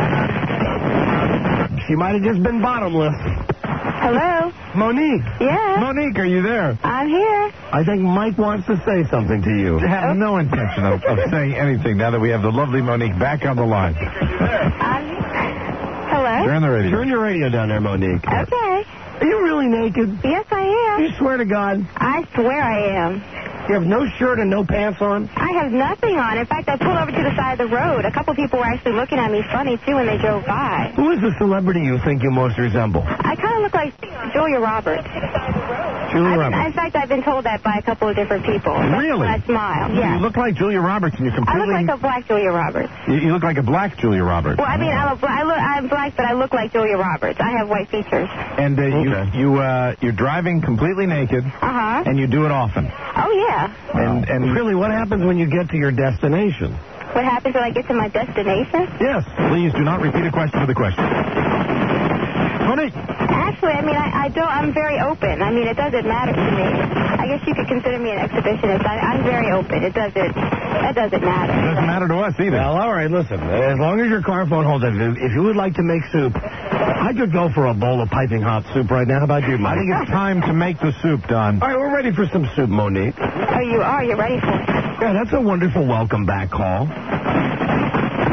She might have just been bottomless. Hello? Monique. Yeah. Monique, are you there? I'm here. I think Mike wants to say something to you. I have no intention of, of saying anything now that we have the lovely Monique back on the line. I'm... Hello? Turn the radio. Turn your radio down there, Monique. Okay. Are you really naked? Yes, I am. You swear to God? I swear I am. You have no shirt and no pants on? I have nothing on. In fact, I pulled over to the side of the road. A couple people were actually looking at me funny, too, when they drove by. Who is the celebrity you think you most resemble? I kind of look like Julia Roberts. Julia I've been- Roberts. in fact, I've been told that by a couple of different people. Really? When I smile. Yeah. You look like Julia Roberts, and you're I look completely... like a black Julia Roberts. you, you look like a black Julia Roberts. Well, I mean, I'm, a, bla- I look, I'm black, but I look like Julia Roberts. I have white features. And uh, Okay. you, you, uh, you're driving completely naked, Uh-huh. and you do it often. Oh, yeah. And, and Really, what happens when you get to your destination? What happens when I get to my destination? Yes, please do not repeat a question for the question. Monique. Actually, I mean, I, I don't, I'm very open. I mean, it doesn't matter to me. I guess you could consider me an exhibitionist. I, I'm very open. It doesn't, that doesn't matter. It doesn't matter to us either. Well, all right, listen. As long as your car phone holds it, if you would like to make soup, I could go for a bowl of piping hot soup right now. How about you, Mike? I think it's time to make the soup, Don. All right, we're ready for some soup, Monique. Oh, you are? You're ready for it? Yeah, that's a wonderful welcome back call.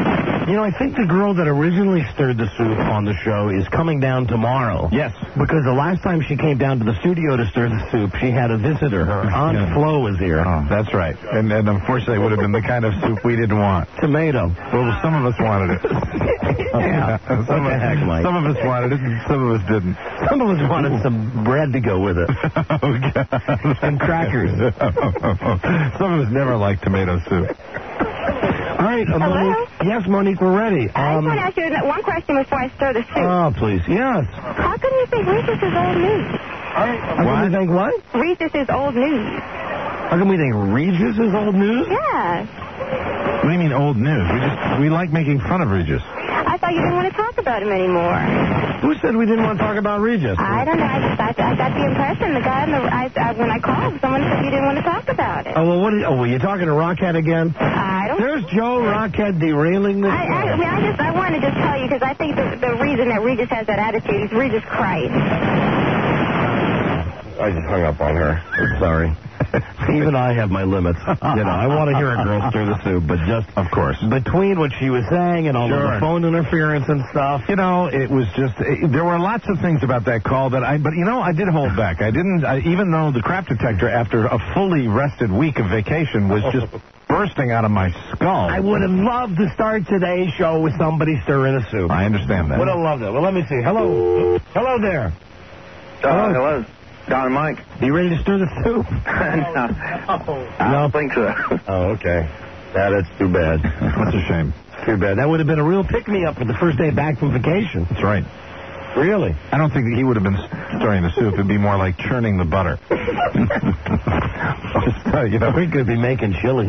You know, I think the girl that originally stirred the soup on the show is coming down tomorrow. Yes. Because the last time she came down to the studio to stir the soup, she had a visitor. Her Aunt Yeah. Flo was here. Oh, that's right. And, and unfortunately, it would have been the kind of soup we didn't want. Tomato. Well, some of us wanted it. Yeah. some, What the heck, Mike? some of us wanted it, and some of us didn't. Some of us wanted some bread to go with it. Oh, God. And crackers. Some of us never liked tomato soup. All right, uh, Monique. Yes, Monique, we're ready. I Um, just want to ask you one question before I stir the soup. oh, please. Yes. How come you think Regis is old news? How come you think what? Regis is old news. How come we think Regis is old news? Yeah. What do you mean old news? We just we like making fun of Regis. I thought you didn't want to talk about him anymore. Who said we didn't want to talk about Regis? I don't know. I just I, I got the impression the guy in the I, I, when I called, someone said you didn't want to talk about it. Oh, well, what? Is, oh, were you talking to Rockhead again? I don't. There's Joe Rockhead derailing this. I, I, I mean, I just I wanted to just tell you because I think the the reason that Regis has that attitude is Regis Christ. I just hung up on her. I'm sorry. Even I have my limits. You know, I want to hear a girl stir the soup, but just, of course, between what she was saying and all Sure. of the phone interference and stuff. You know, it was just, it, there were lots of things about that call that I, but you know, I did hold back. I didn't, I, even though the crap detector, after a fully rested week of vacation, was just bursting out of my skull. I would have loved to start today's show with somebody stirring a soup. I understand that. Would have loved it. Well, let me see. Hello. Hello there. Uh, hello. Don and Mike. You ready to stir the soup? no. I No. don't think so. Oh, okay. Yeah, that's too bad. That's a shame. Too bad. That would have been a real pick-me-up for the first day back from vacation. That's right. Really? I don't think that he would have been stirring the soup. It'd be more like churning the butter. Just, uh, you know. We could be making chili.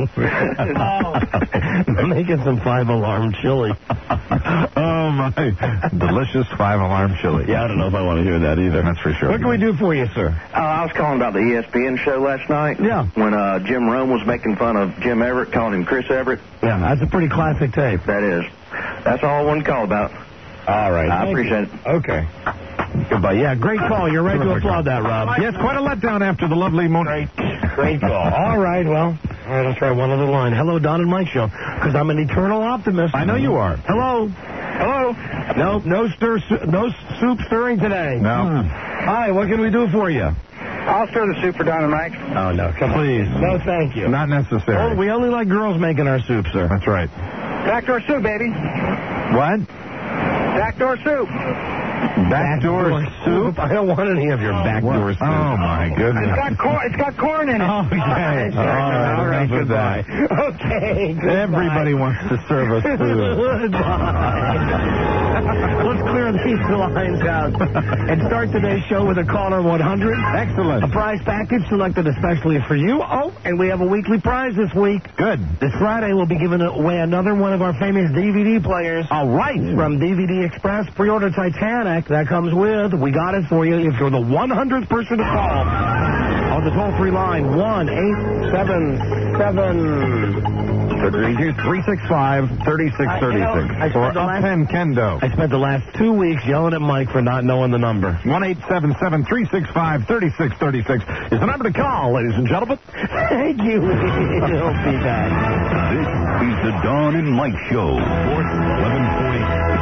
Making some five-alarm chili. Oh, my. Delicious five-alarm chili. Yeah, I don't know if I want to hear that either. That's for sure. What can we do for you, sir? Uh, I was calling about the E S P N show last night. Yeah. When uh, Jim Rome was making fun of Jim Everett, calling him Chris Everett. Yeah, that's a pretty classic tape. That is. That's all I wanted to call about. All right. I appreciate it. Okay. Goodbye. Yeah, great call. You're right to applaud that, Rob. Yes, quite a letdown after the lovely Monique. Great call. All right, well, all right, I'll try one other line. Hello, Don and Mike show, because I'm an eternal optimist. I know you are. Hello. Hello. No, no stir, no soup stirring today. No. Hi, what can we do for you? I'll stir the soup for Don and Mike. Oh, no, come on. Please. No, thank you. Not necessary. Oh, we only like girls making our soup, sir. That's right. Backdoor soup, baby. What? Backdoor soup. Backdoor soup? I don't want any of your backdoor What? soup. Oh, my goodness. It's got corn. It's got corn in it. Oh, okay. All right, All right, enough of goodbye. that. Okay, goodbye. Everybody wants to serve us food. Goodbye. Let's clear these lines out and start today's show with a caller one hundred. Excellent. A prize package selected especially for you. Oh, and we have a weekly prize this week. Good. This Friday, we'll be giving away another one of our famous D V D players. All right. From D V D Express, pre-order Titanic. That comes with. We got it for you. If you're the one hundredth person to call on the toll-free line, one eight seven seven three six five, three six three six. I- you know, I Or spent the up last- ten Kendo. I spent the last two weeks yelling at Mike for not knowing the number. one eight seven seven, three six five, three six three six is the number to call, ladies and gentlemen. Thank you. He'll be back. This is the Don and Mike Show. Sports eleven forty.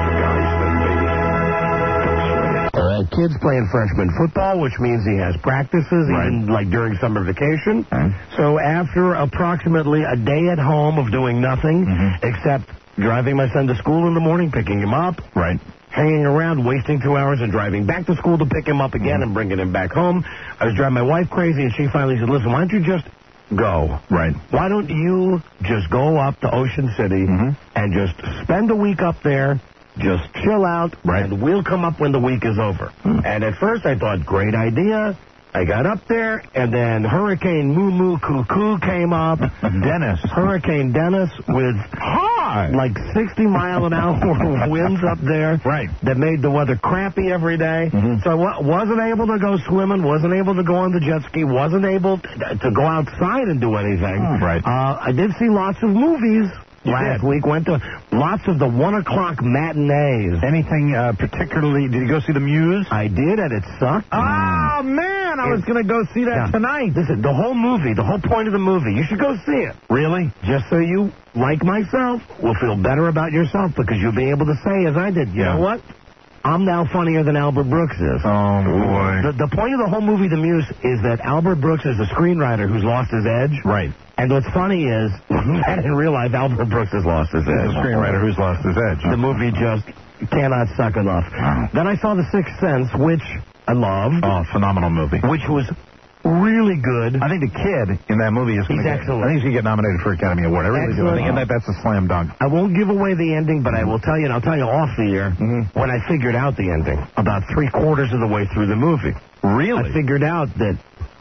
All right, kid's playing freshman football, which means he has practices, even like during summer vacation. So after approximately a day at home of doing nothing, except driving my son to school in the morning, picking him up, Right. hanging around, wasting two hours, and driving back to school to pick him up again and bringing him back home, I was driving my wife crazy, and she finally said, listen, why don't you just go? Right. Why don't you just go up to Ocean City and just spend a week up there, just chill out, Right. and we'll come up when the week is over. And at first I thought, great idea. I got up there, and then Hurricane Moo Moo Cuckoo came up. Dennis. Hurricane Dennis with Hi. like sixty mile an hour winds up there. Right. That made the weather crappy every day. So I wa- wasn't able to go swimming, wasn't able to go on the jet ski, wasn't able to, to go outside and do anything. Right. Uh, I did see lots of movies. You Last did. week went to lots of the one o'clock matinees. Anything uh, particularly, did you go see The Muse? I did, and it sucked. Oh, man. man, I was going to go see that Yeah. tonight. Listen, the whole movie, the whole point of the movie, you should go see it. Really? Just so you, like myself, will feel better about yourself because you'll be able to say, as I did, you Yeah. know what? I'm now funnier than Albert Brooks is. Oh, boy. The, the point of the whole movie, The Muse, is that Albert Brooks is a screenwriter who's lost his edge. Right. And what's funny is, I didn't realize Albert Brooks has lost his edge. The screenwriter who's lost his edge. The movie just cannot suck enough. Wow. Then I saw The Sixth Sense, which I loved, Oh, phenomenal movie. which was really good. I think the kid in that movie is going He's to get, excellent. I think he's going to get nominated for Academy Award. I really do. I think Excellent. that that's a slam dunk. I won't give away the ending, but I will tell you, and I'll tell you off the air, Mm-hmm. when I figured out the ending, about three quarters of the way through the movie. Really? I figured out that...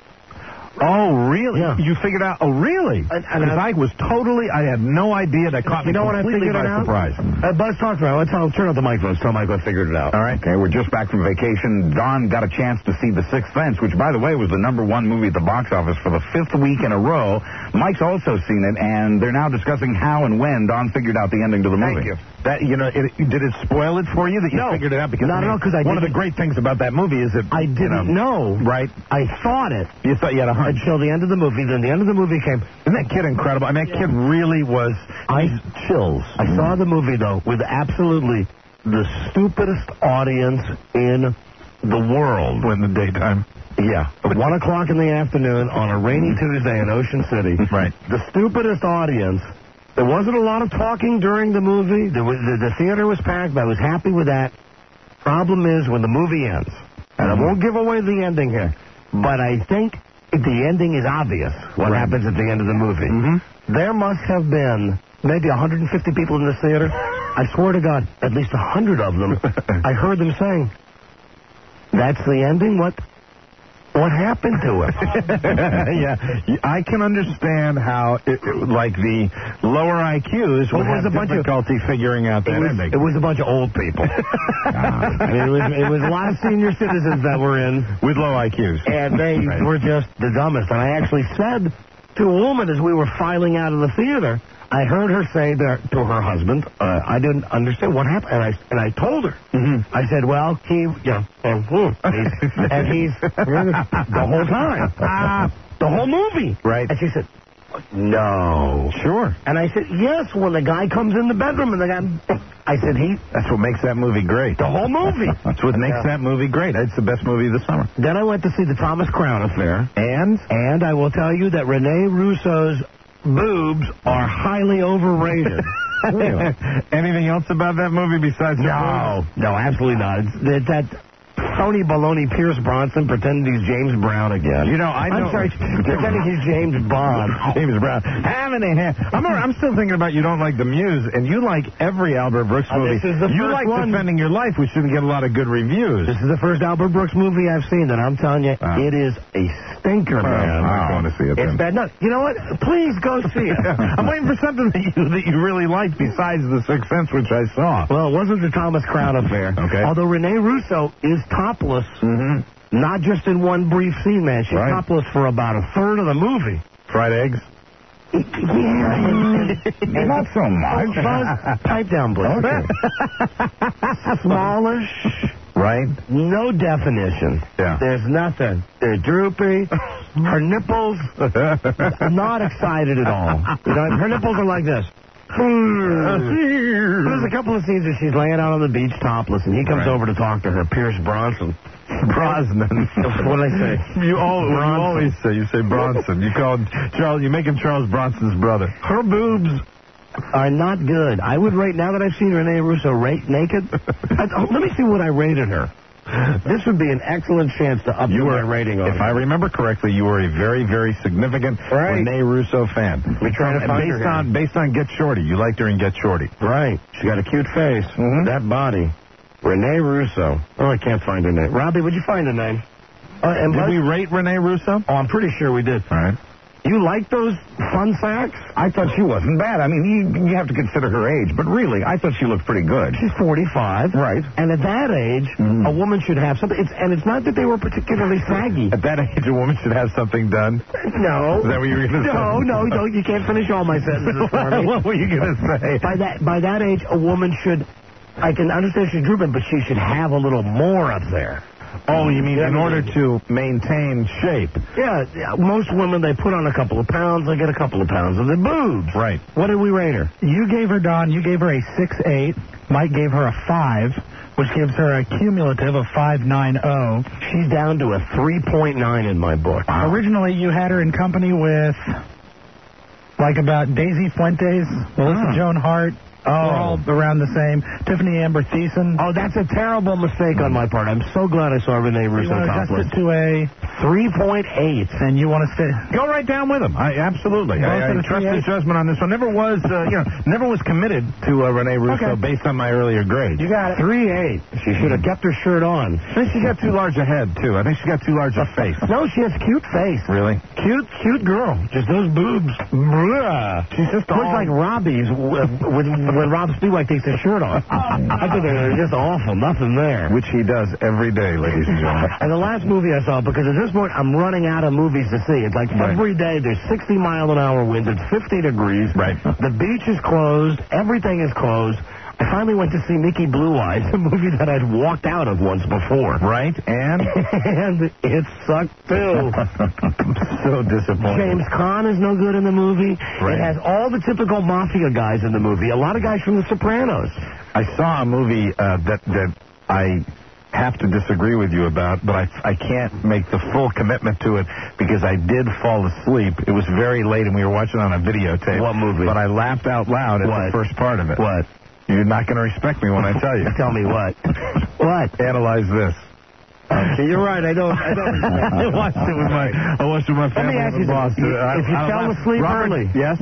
Oh, really? Yeah. You figured out? Oh, really? And- and Because I- I was totally, I had no idea. That caught You me know what I completely figured by it out? surprise. Uh, Buzz talked about it. Let's tell, turn out the microphones. Tell Mike I figured it out. All right. Okay, we're just back from vacation. Don got a chance to see The Sixth Sense, which, by the way, was the number one movie at the box office for the fifth week in a row. Mike's also seen it, and they're now discussing how and when Don figured out the ending to the movie. Thank you. That, you know, it, did it spoil it for you that you No. figured it out? Because Not at all, 'cause I one of the didn't- great things about that movie is that I didn't you know, know. right? I thought it You thought you had a hunch. until the end of the movie. Then the end of the movie came. Isn't that kid incredible? I mean, that kid really was. I chills. I saw the movie, though, with absolutely the stupidest audience in the world. In the daytime. Yeah. At one o'clock in the afternoon on a rainy Tuesday in Ocean City. Right. The stupidest audience. There wasn't a lot of talking during the movie. There was, the, the theater was packed. I was happy with that. Problem is when the movie ends, and I won't give away the ending here, but I think the ending is obvious, what happens at the end of the movie. Mm-hmm. There must have been maybe one hundred fifty people in the theater. I swear to God, at least one hundred of them. I heard them saying, that's the ending? What? What happened to it? Yeah, I can understand how, it, it- like, the lower I Qs would Well, it was have a bunch of- difficulty figuring out that It was, ending. it was a bunch of old people. I mean, it, was, it was a lot of senior citizens that were in, With low I Qs. and they Right. were just the dumbest. And I actually said to a woman as we were filing out of the theater, I heard her say there to her husband, uh, I didn't understand what happened. And I, and I told her. Mm-hmm. I said, well, he, you know, and, hmm, he's, and he's the whole time. Ah, the whole movie. Right. And she said, no. Sure. And I said, yes, when the guy comes in the bedroom and the guy, I said, he, That's what makes that movie great. the whole movie. That's what makes that movie great. It's the best movie of the summer. Then I went to see the Thomas Crown Affair. And? And I will tell you that Rene Russo's boobs are highly overrated. Anything else about that movie besides the No, no, absolutely not. It's, that, that phony baloney Pierce Bronson pretending he's James Brown again. You know, I know. I'm sorry, pretending he's James Bond. James Brown. Having a hand. I'm, I'm still thinking about you don't like The Muse, and you like every Albert Brooks Uh, movie. this is the you first like one. Defending Your Life, which didn't get a lot of good reviews. This is the first Albert Brooks movie I've seen, and I'm telling you, Wow. it is a stinker, man. I'm not going to see it It's then. bad. No, you know what? Please go see it. I'm waiting for something that you, that you really like besides The Sixth Sense, which I saw. Well, it wasn't the Thomas Crown Affair. Okay. Although Rene Russo is topless, Mm-hmm. not just in one brief scene, man. She's Right. topless for about a third of the movie. Fried eggs? Yeah. Not so much. Buzz, pipe down, please. Smallish. Right? No definition. Yeah. There's nothing. They're droopy. Her nipples, not excited at all. You know, her nipples are like this. There's a couple of scenes where she's laying out on the beach topless, and he comes Right. over to talk to her, Pierce Bronson. Brosnan. What did I say? You, all, you Bronson. always say, you say Bronson. You call him Charles, you make him Charles Bronson's brother. Her boobs are not good. I would rate, now that I've seen Rene Russo rate naked, I, oh, let me see what I rated her. This would be an excellent chance to up You my were, rating on if her. I remember correctly, you were a very, very significant Right. Rene Russo fan. We're trying to find based her on here. based on Get Shorty. You liked her in Get Shorty. Right. She got a cute face. That body. Rene Russo. Oh, I can't find her name. Robbie, would you find her name? Uh, and Did Buzz- we rate Rene Russo? Oh, I'm pretty sure we did. All right. You like those fun facts? I thought she wasn't bad. I mean, you, you have to consider her age, but really, I thought she looked pretty good. She's forty-five. Right. And at that age, a woman should have something. It's, and it's not that they were particularly saggy. At that age, a woman should have something done. No. Is that what you were going to say? No, no, no. You can't finish all my sentences for me. What were you going to say? By that, by that age, a woman should, I can understand she's drooping, but she should have a little more up there. Oh, you mean in order to maintain shape? Yeah, yeah, most women, they put on a couple of pounds, they get a couple of pounds of the boobs. Right. What did we rate her? You gave her, Don, you gave her a six eight. Mike gave her a five, which gives her a cumulative of five nine oh. She's down to a three point nine in my book. Wow. Originally, you had her in company with, like, about Daisy Fuentes, Melissa Ah. Joan Hart. Oh. We're all around the same. Tiffany Amber Thiessen. Oh, that's a terrible mistake on my part. I'm so glad I saw Renee You Russo want to adjust topless. it to a three point eight. And you want to stay... Go right down with him. I absolutely. Both I, at I a trust three his eight? judgment on this one. Never was, uh, you know, never was committed to uh, Renee Russo Okay. based on my earlier grades. You got it. three eight. She should have kept her shirt on. I think she got too large a head too. I think she got too large a face. No, she has a cute face. Really? Cute, cute girl. Just those boobs. Bruh. She's just Looks all- like Robbie's w- when, when Rob Spiewak takes his shirt off. I think they're just awful. Nothing there. Which he does every day, ladies and gentlemen. And the last movie I saw, because at this point I'm running out of movies to see. It's like Right. every day there's sixty mile an hour winds. It's fifty degrees. Right. The beach is closed. Everything is closed. I finally went to see Mickey Blue Eyes, a movie that I'd walked out of once before. Right? And? And it sucked too. So disappointed. James Caan is no good in the movie. Right. It has all the typical mafia guys in the movie. A lot of guys from The Sopranos. I saw a movie uh, that that I have to disagree with you about, but I, I can't make the full commitment to it because I did fall asleep. It was very late and we were watching on a videotape. What movie? But I laughed out loud at What? the first part of it. What? You're not going to respect me when I tell you. Tell me what? What? Analyze this. Okay, you're right. I don't. I don't. I watched it with my. I watched it with my Let family. me ask and you the boss. something. Uh, If you I- I fell laughed. asleep Robert, early- yes.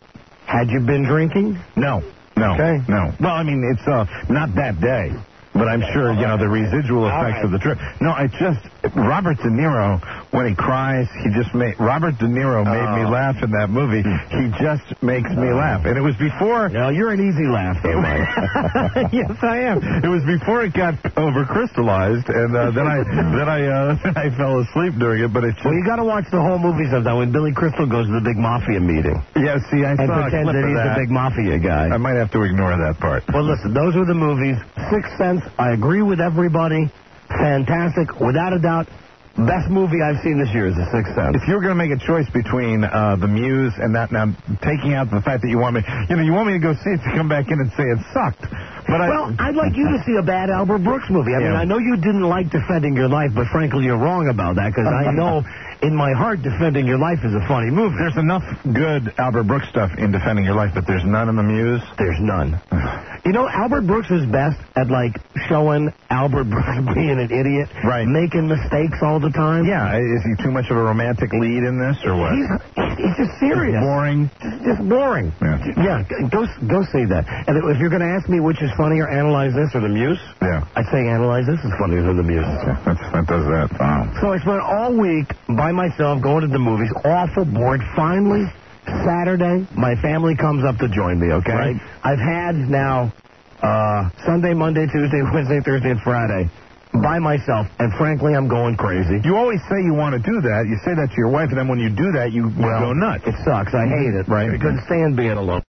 Had you been drinking? No. No. Okay. No. Well, I mean, it's uh, not that day, but I'm sure you know the residual effects of the trip. No, I just Robert De Niro when he cries, he just made Robert De Niro made me Oh. laugh in that movie. He just makes me laugh, and it was before. No, you're an easy laugh, though, Mike. Yes, I am. It was before it got over crystallized, and uh, then I then I uh, then I fell asleep during it. But it's just, Well, you got to watch the whole movie sometime when Billy Crystal goes to the big mafia meeting yeah. See, I and saw a pretends clip that of he's that. the big mafia guy. I might have to ignore that part. Well, listen, those were the movies. Sixth Sense, I agree with everybody. Fantastic. Without a doubt, best movie I've seen this year is The Sixth Sense. If you were going to make a choice between uh, The Muse and that, now taking out the fact that you want me, you know, you want me to go see it to come back in and say it sucked. But Well, I, I'd like you to see a bad Albert Brooks movie. I mean, Yeah. I know you didn't like Defending Your Life, but frankly, you're wrong about that because I know in my heart Defending Your Life is a funny movie. there's enough good Albert Brooks stuff in Defending Your Life, but there's none in The Muse. There's none. You know, Albert Brooks is best at, like, showing Albert Brooks being an idiot. Right. Making mistakes all the time. Yeah, is he too much of a romantic lead in this, or what? He's, he's just serious. It's boring. Just, just boring. Yeah. Yeah, go go see that. And if you're going to ask me which is funnier, Analyze This or The Muse, Yeah, I'd say Analyze This is funnier than The Muse. that's, that does that. Wow. So I spent all week by myself going to the movies, awful bored. Finally, Saturday, my family comes up to join me, okay? Right. I've had now uh, Sunday, Monday, Tuesday, Wednesday, Thursday, and Friday by myself, and frankly, I'm going crazy. You always say you want to do that. You say that to your wife, and then when you do that, you, you go nuts. It sucks. I hate it. Right. Because stand being alone.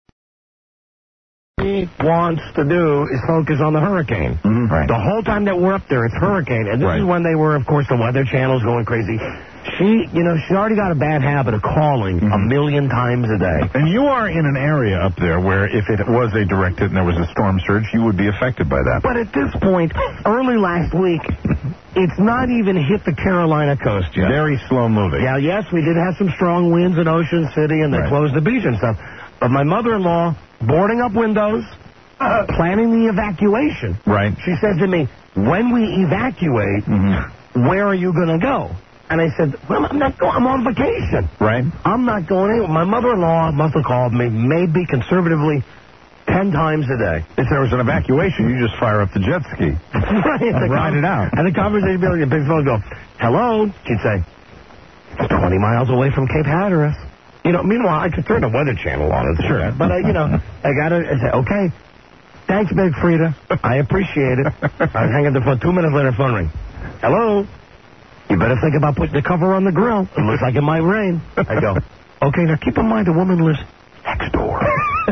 What he wants to do is focus on the hurricane. Mhm. Right. The whole time that we're up there, it's hurricane. And this Right. is when they were, of course, the Weather Channel's going crazy. She, you know, she already got a bad habit of calling a million times a day. And you are in an area up there where if it was a direct hit and there was a storm surge, you would be affected by that. But at this point, early last week, it's not even hit the Carolina coast yet. Very slow moving. Yeah, yes, we did have some strong winds in Ocean City, and they Right. closed the beach and stuff. But my mother-in-law, boarding up windows, planning the evacuation. Right. She said to me, when we evacuate, Mm-hmm. where are you going to go? And I said, well, I'm not going. I'm on vacation. Right. I'm not going anywhere. My mother-in-law must have called me, maybe conservatively, ten times a day. If there was an evacuation, you just fire up the jet ski. Right. And ride it out. And the conversation would be like a big phone would go, hello? She'd say, it's twenty miles away from Cape Hatteras. You know, meanwhile, I could turn the Weather Channel on. It's sure. But, I, you know, I got to say, okay, thanks, Big Frida. I appreciate it. I hang up the phone. Two minutes later, phone ring. Hello? You better think about putting the cover on the grill. It looks like it might rain. I go, okay, now keep in mind the woman lives next door.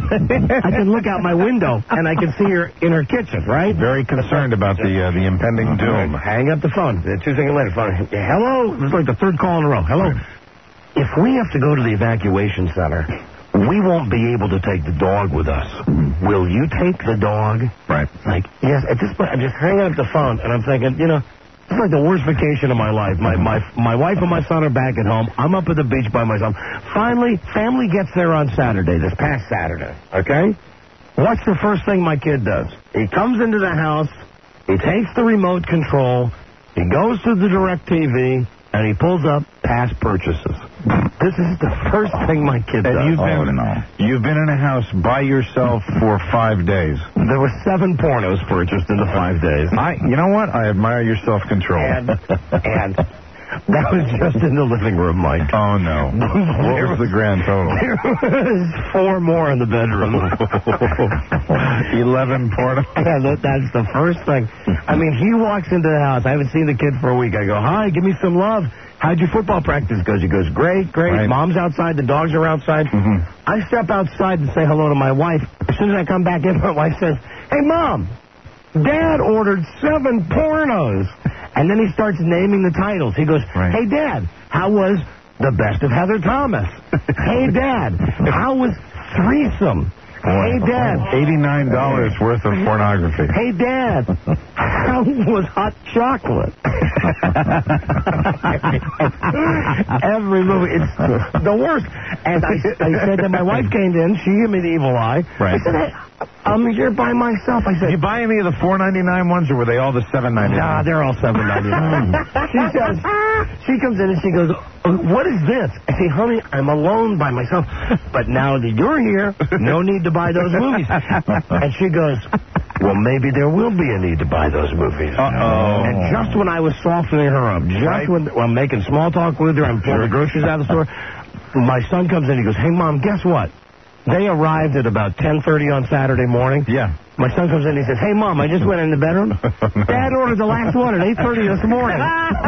I can look out my window, and I can see her in her kitchen, right? Very concerned about the uh, the impending doom. Hang up the phone. Two seconds later, phone. Hello? It was like the third call in a row. Hello? If we have to go to the evacuation center, we won't be able to take the dog with us. Will you take the dog? Right. Like, yes, at this point, I'm just hanging up the phone, and I'm thinking, you know, it's like the worst vacation of my life. My, my, my wife and my son are back at home. I'm up at the beach by myself. Finally, family gets there on Saturday, this past Saturday, okay? What's the first thing my kid does? He comes into the house, he takes the remote control, he goes to the DirecTV, and he pulls up past purchases. This is the first thing my kid does. And you've been, oh, no. you've been in a house by yourself for five days. There were seven pornos purchased in the five days. I, you know what? I admire your self-control. And, and that was just in the living room, Mike. Oh, no. What was the grand total? There was four more in the bedroom. Eleven pornos. Yeah, that, that's the first thing. I mean, he walks into the house. I haven't seen the kid for a week. I go, hi, give me some love. How'd your football practice go? He goes, great, great. Right. Mom's outside. The dogs are outside. Mm-hmm. I step outside and say hello to my wife. As soon as I come back in, my wife says, hey, Mom, Dad ordered seven pornos. And then he starts naming the titles. He goes, right. Hey, Dad, how was The Best of Heather Thomas? Hey, Dad, how was Threesome? Hey, Dad. eighty-nine dollars worth of pornography. Hey, Dad, how was Hot Chocolate? Every movie, it's the worst. And I, I said that my wife came in, she gave me the evil eye. Right. I said, hey, I'm here by myself. I said, Did you buy any of the four ninety-nine ones, or were they all the seven ninety-nine? Nah, they're all seven ninety-nine. She says, she comes in and she goes, what is this? I say, honey, I'm alone by myself. But now that you're here, no need to buy those movies. And she goes, well, maybe there will be a need to buy those movies. Uh-oh. And just when I was softening her up, just Right. when well, I'm making small talk with her, I'm pulling the groceries out of the store, my son comes in, he goes, hey, Mom, guess what? They arrived at about ten thirty on Saturday morning. Yeah. My son comes in and he says, hey, Mom, I just went in the bedroom. Dad ordered the last one at eight thirty this morning.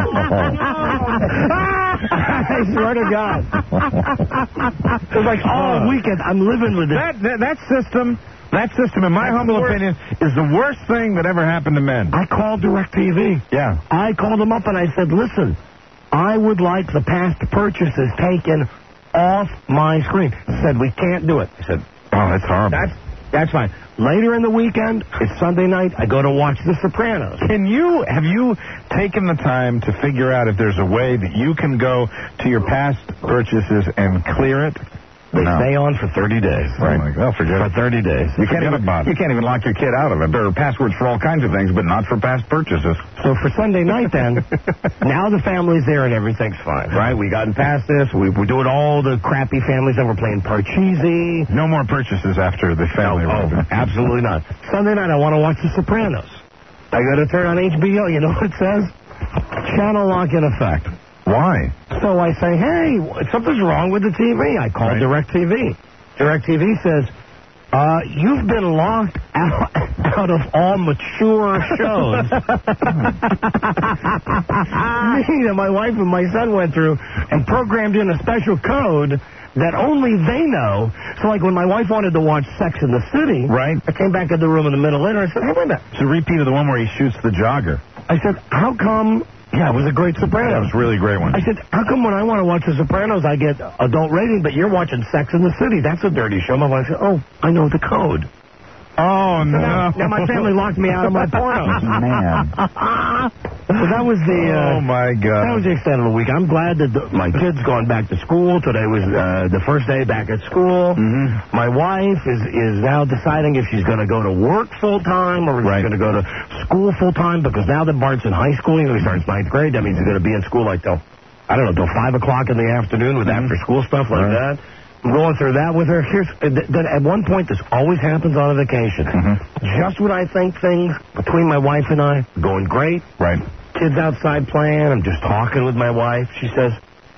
I swear to God. It was like all weekend I'm living with it. That, that, that system, that system, in my That's humble the worst. opinion, is the worst thing that ever happened to men. I called DirecTV. Yeah. I called them up and I said, listen, I would like the past purchases taken off my screen. Said, we can't do it. I said, Oh, that's horrible. that's that's fine. Later in the weekend, it's Sunday night, I go to watch The Sopranos. Can you, have you taken the time to figure out if there's a way that you can go to your past purchases and clear it? They No. stay on for thirty days. Right. Oh, my God, forget For it. thirty days. You can't, Forget even, about it. you can't even lock your kid out of it. There are passwords for all kinds of things, but not for past purchases. So for Sunday night then, now the family's there and everything's fine, right? We gotten past this. We, we're doing all the crappy families and we're playing Parcheesi. No more purchases after the family. Oh, arrives. absolutely not. Sunday night, I want to watch The Sopranos. I go to turn on H B O. You know what it says? Channel lock in effect. Why? So I say, hey, something's wrong with the T V. I call Right. DirecTV. DirecTV says, uh, you've been locked out, out of all mature shows. Me and my wife and my son went through and programmed in a special code that only they know. So, like, when my wife wanted to watch Sex in the City, Right. I came back in the room in the middle later. I said, hey, wait a minute. It's a repeat of the one where he shoots the jogger. I said, how come... Yeah, it was a great That Sopranos. was a really great one. I said, how come when I want to watch The Sopranos, I get adult rating, but you're watching Sex in the City? That's a dirty show. My wife said, oh, I know the code. Oh, no. Now, now my family locked me out of my pornos. Man. So that was the... Uh, Oh, my God. That was the extent of the week. I'm glad that the, my kid's gone back to school. Today was uh, the first day back at school. Mm-hmm. My wife is, is now deciding if she's going to go to work full-time or if Right. she's going to go to school full-time, because now that Bart's in high school, you know, he starts ninth grade. That means he's going to be in school like till, I don't know, till five o'clock in the afternoon with after-school stuff like Right. that. I'm going through that with her. Here's then at one point, this always happens on a vacation. Just when I think things between my wife and I are going great, Right. kids outside playing, I'm just talking with my wife, she says,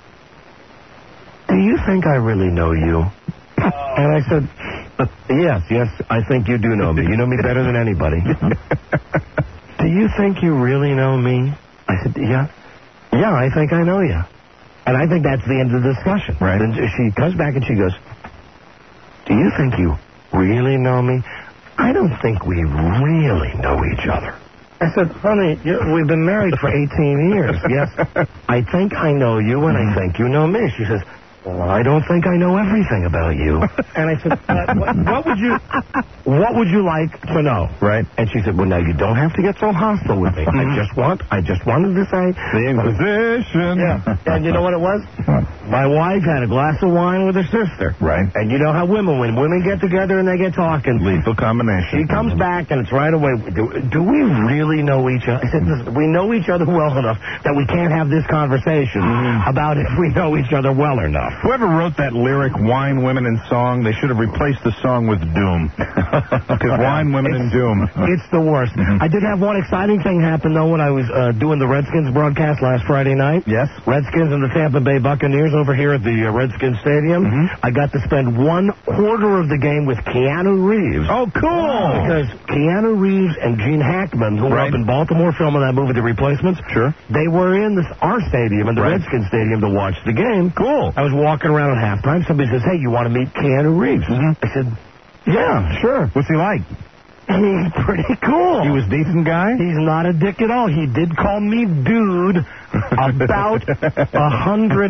do you think I really know you? And I said, yes, yes, I think you do know me. You know me better than anybody. Do you think you really know me? I said, yeah. Yeah, I think I know you. And I think that's the end of the discussion. Right. Then she comes back and she goes, do you think you really know me? I don't think we really know each other. I said, honey, you, we've been married for eighteen years. Yes, I think I know you, and I think you know me. She says, well, I don't think I know everything about you. And I said, uh, what, what would you what would you like to know? Right. And she said, well, now, you don't have to get so hostile with me. I just want, I just wanted to say. The Inquisition. Yeah. And you know what it was? My wife had a glass of wine with her sister. Right. And you know how women, when women get together and they get talking. Lethal combination. She comes back and it's right away. Do, do we really know each other? I said, listen, we know each other well enough that we can't have this conversation mm-hmm. about if we know each other well enough. Whoever wrote that lyric, Wine, Women, and Song, they should have replaced the song with Doom. Because Wine, Women, and Doom. It's the worst. Mm-hmm. I did have one exciting thing happen, though, when I was uh, doing the Redskins broadcast last Friday night. Yes. Redskins and the Tampa Bay Buccaneers over here at the uh, Redskins Stadium. Mm-hmm. I got to spend one quarter of the game with Keanu Reeves. Oh, cool. Because Keanu Reeves and Gene Hackman, who right. were up in Baltimore filming that movie, The Replacements, sure, they were in this, our stadium, in the right. Redskins Stadium, to watch the game. Cool. I was walking around at halftime. Somebody says, hey, you want to meet Keanu Reeves? Mm-hmm. I said, yeah, sure. What's he like? He's pretty cool. He was a decent guy? He's not a dick at all. He did call me dude about a hundred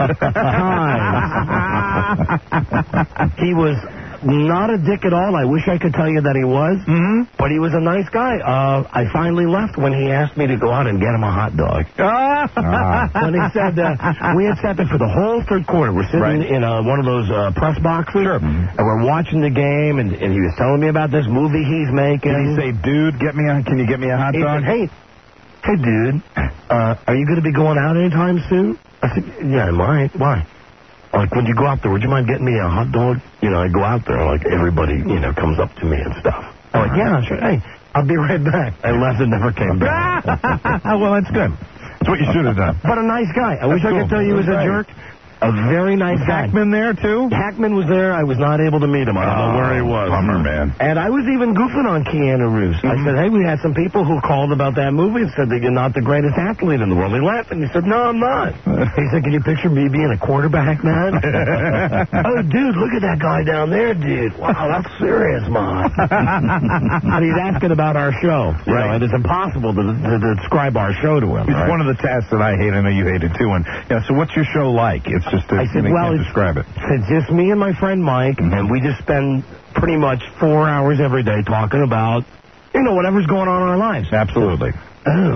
times. He was not a dick at all. I wish I could tell you that he was, mm-hmm. but he was a nice guy. Uh, I finally left when he asked me to go out and get him a hot dog. Ah. When he said, uh, we had sat there for the whole third quarter. We're sitting right. in uh, one of those uh, press boxes, sure. and we're watching the game, and, and he was telling me about this movie he's making. Did he say, dude, get me a, can you get me a hot he dog? Said, hey, hey, dude, uh, are you going to be going out anytime soon? I said, yeah, I might. Why? Like, when you go out there, would you mind getting me a hot dog? You know, I go out there, like, everybody, you know, comes up to me and stuff. I'm like, yeah, sure. Hey, I'll be right back. I left and never came back. Well, that's good. That's what you should have done. But a nice guy. I that's wish cool. I could tell you he was a jerk. A very nice was guy. Hackman there, too? Hackman was there. I was not able to meet him. I don't oh, know where he was. Bummer, man. And I was even goofing on Keanu Reeves. Mm-hmm. I said, hey, we had some people who called about that movie and said that you're not the greatest athlete in the world. He laughed and he said, no, I'm not. He said, can you picture me being a quarterback, man? Oh, dude, look at that guy down there, dude. Wow, that's serious, man. And he's asking about our show. You right. know, and it's impossible to, to, to describe our show to him. It's right? one of the tasks that I hate. I know you hate it, too. And, yeah, so what's your show like? It's just a, I said, well, describe it. It's just me and my friend Mike, mm-hmm. and we just spend pretty much four hours every day talking about, you know, whatever's going on in our lives. Absolutely. Uh,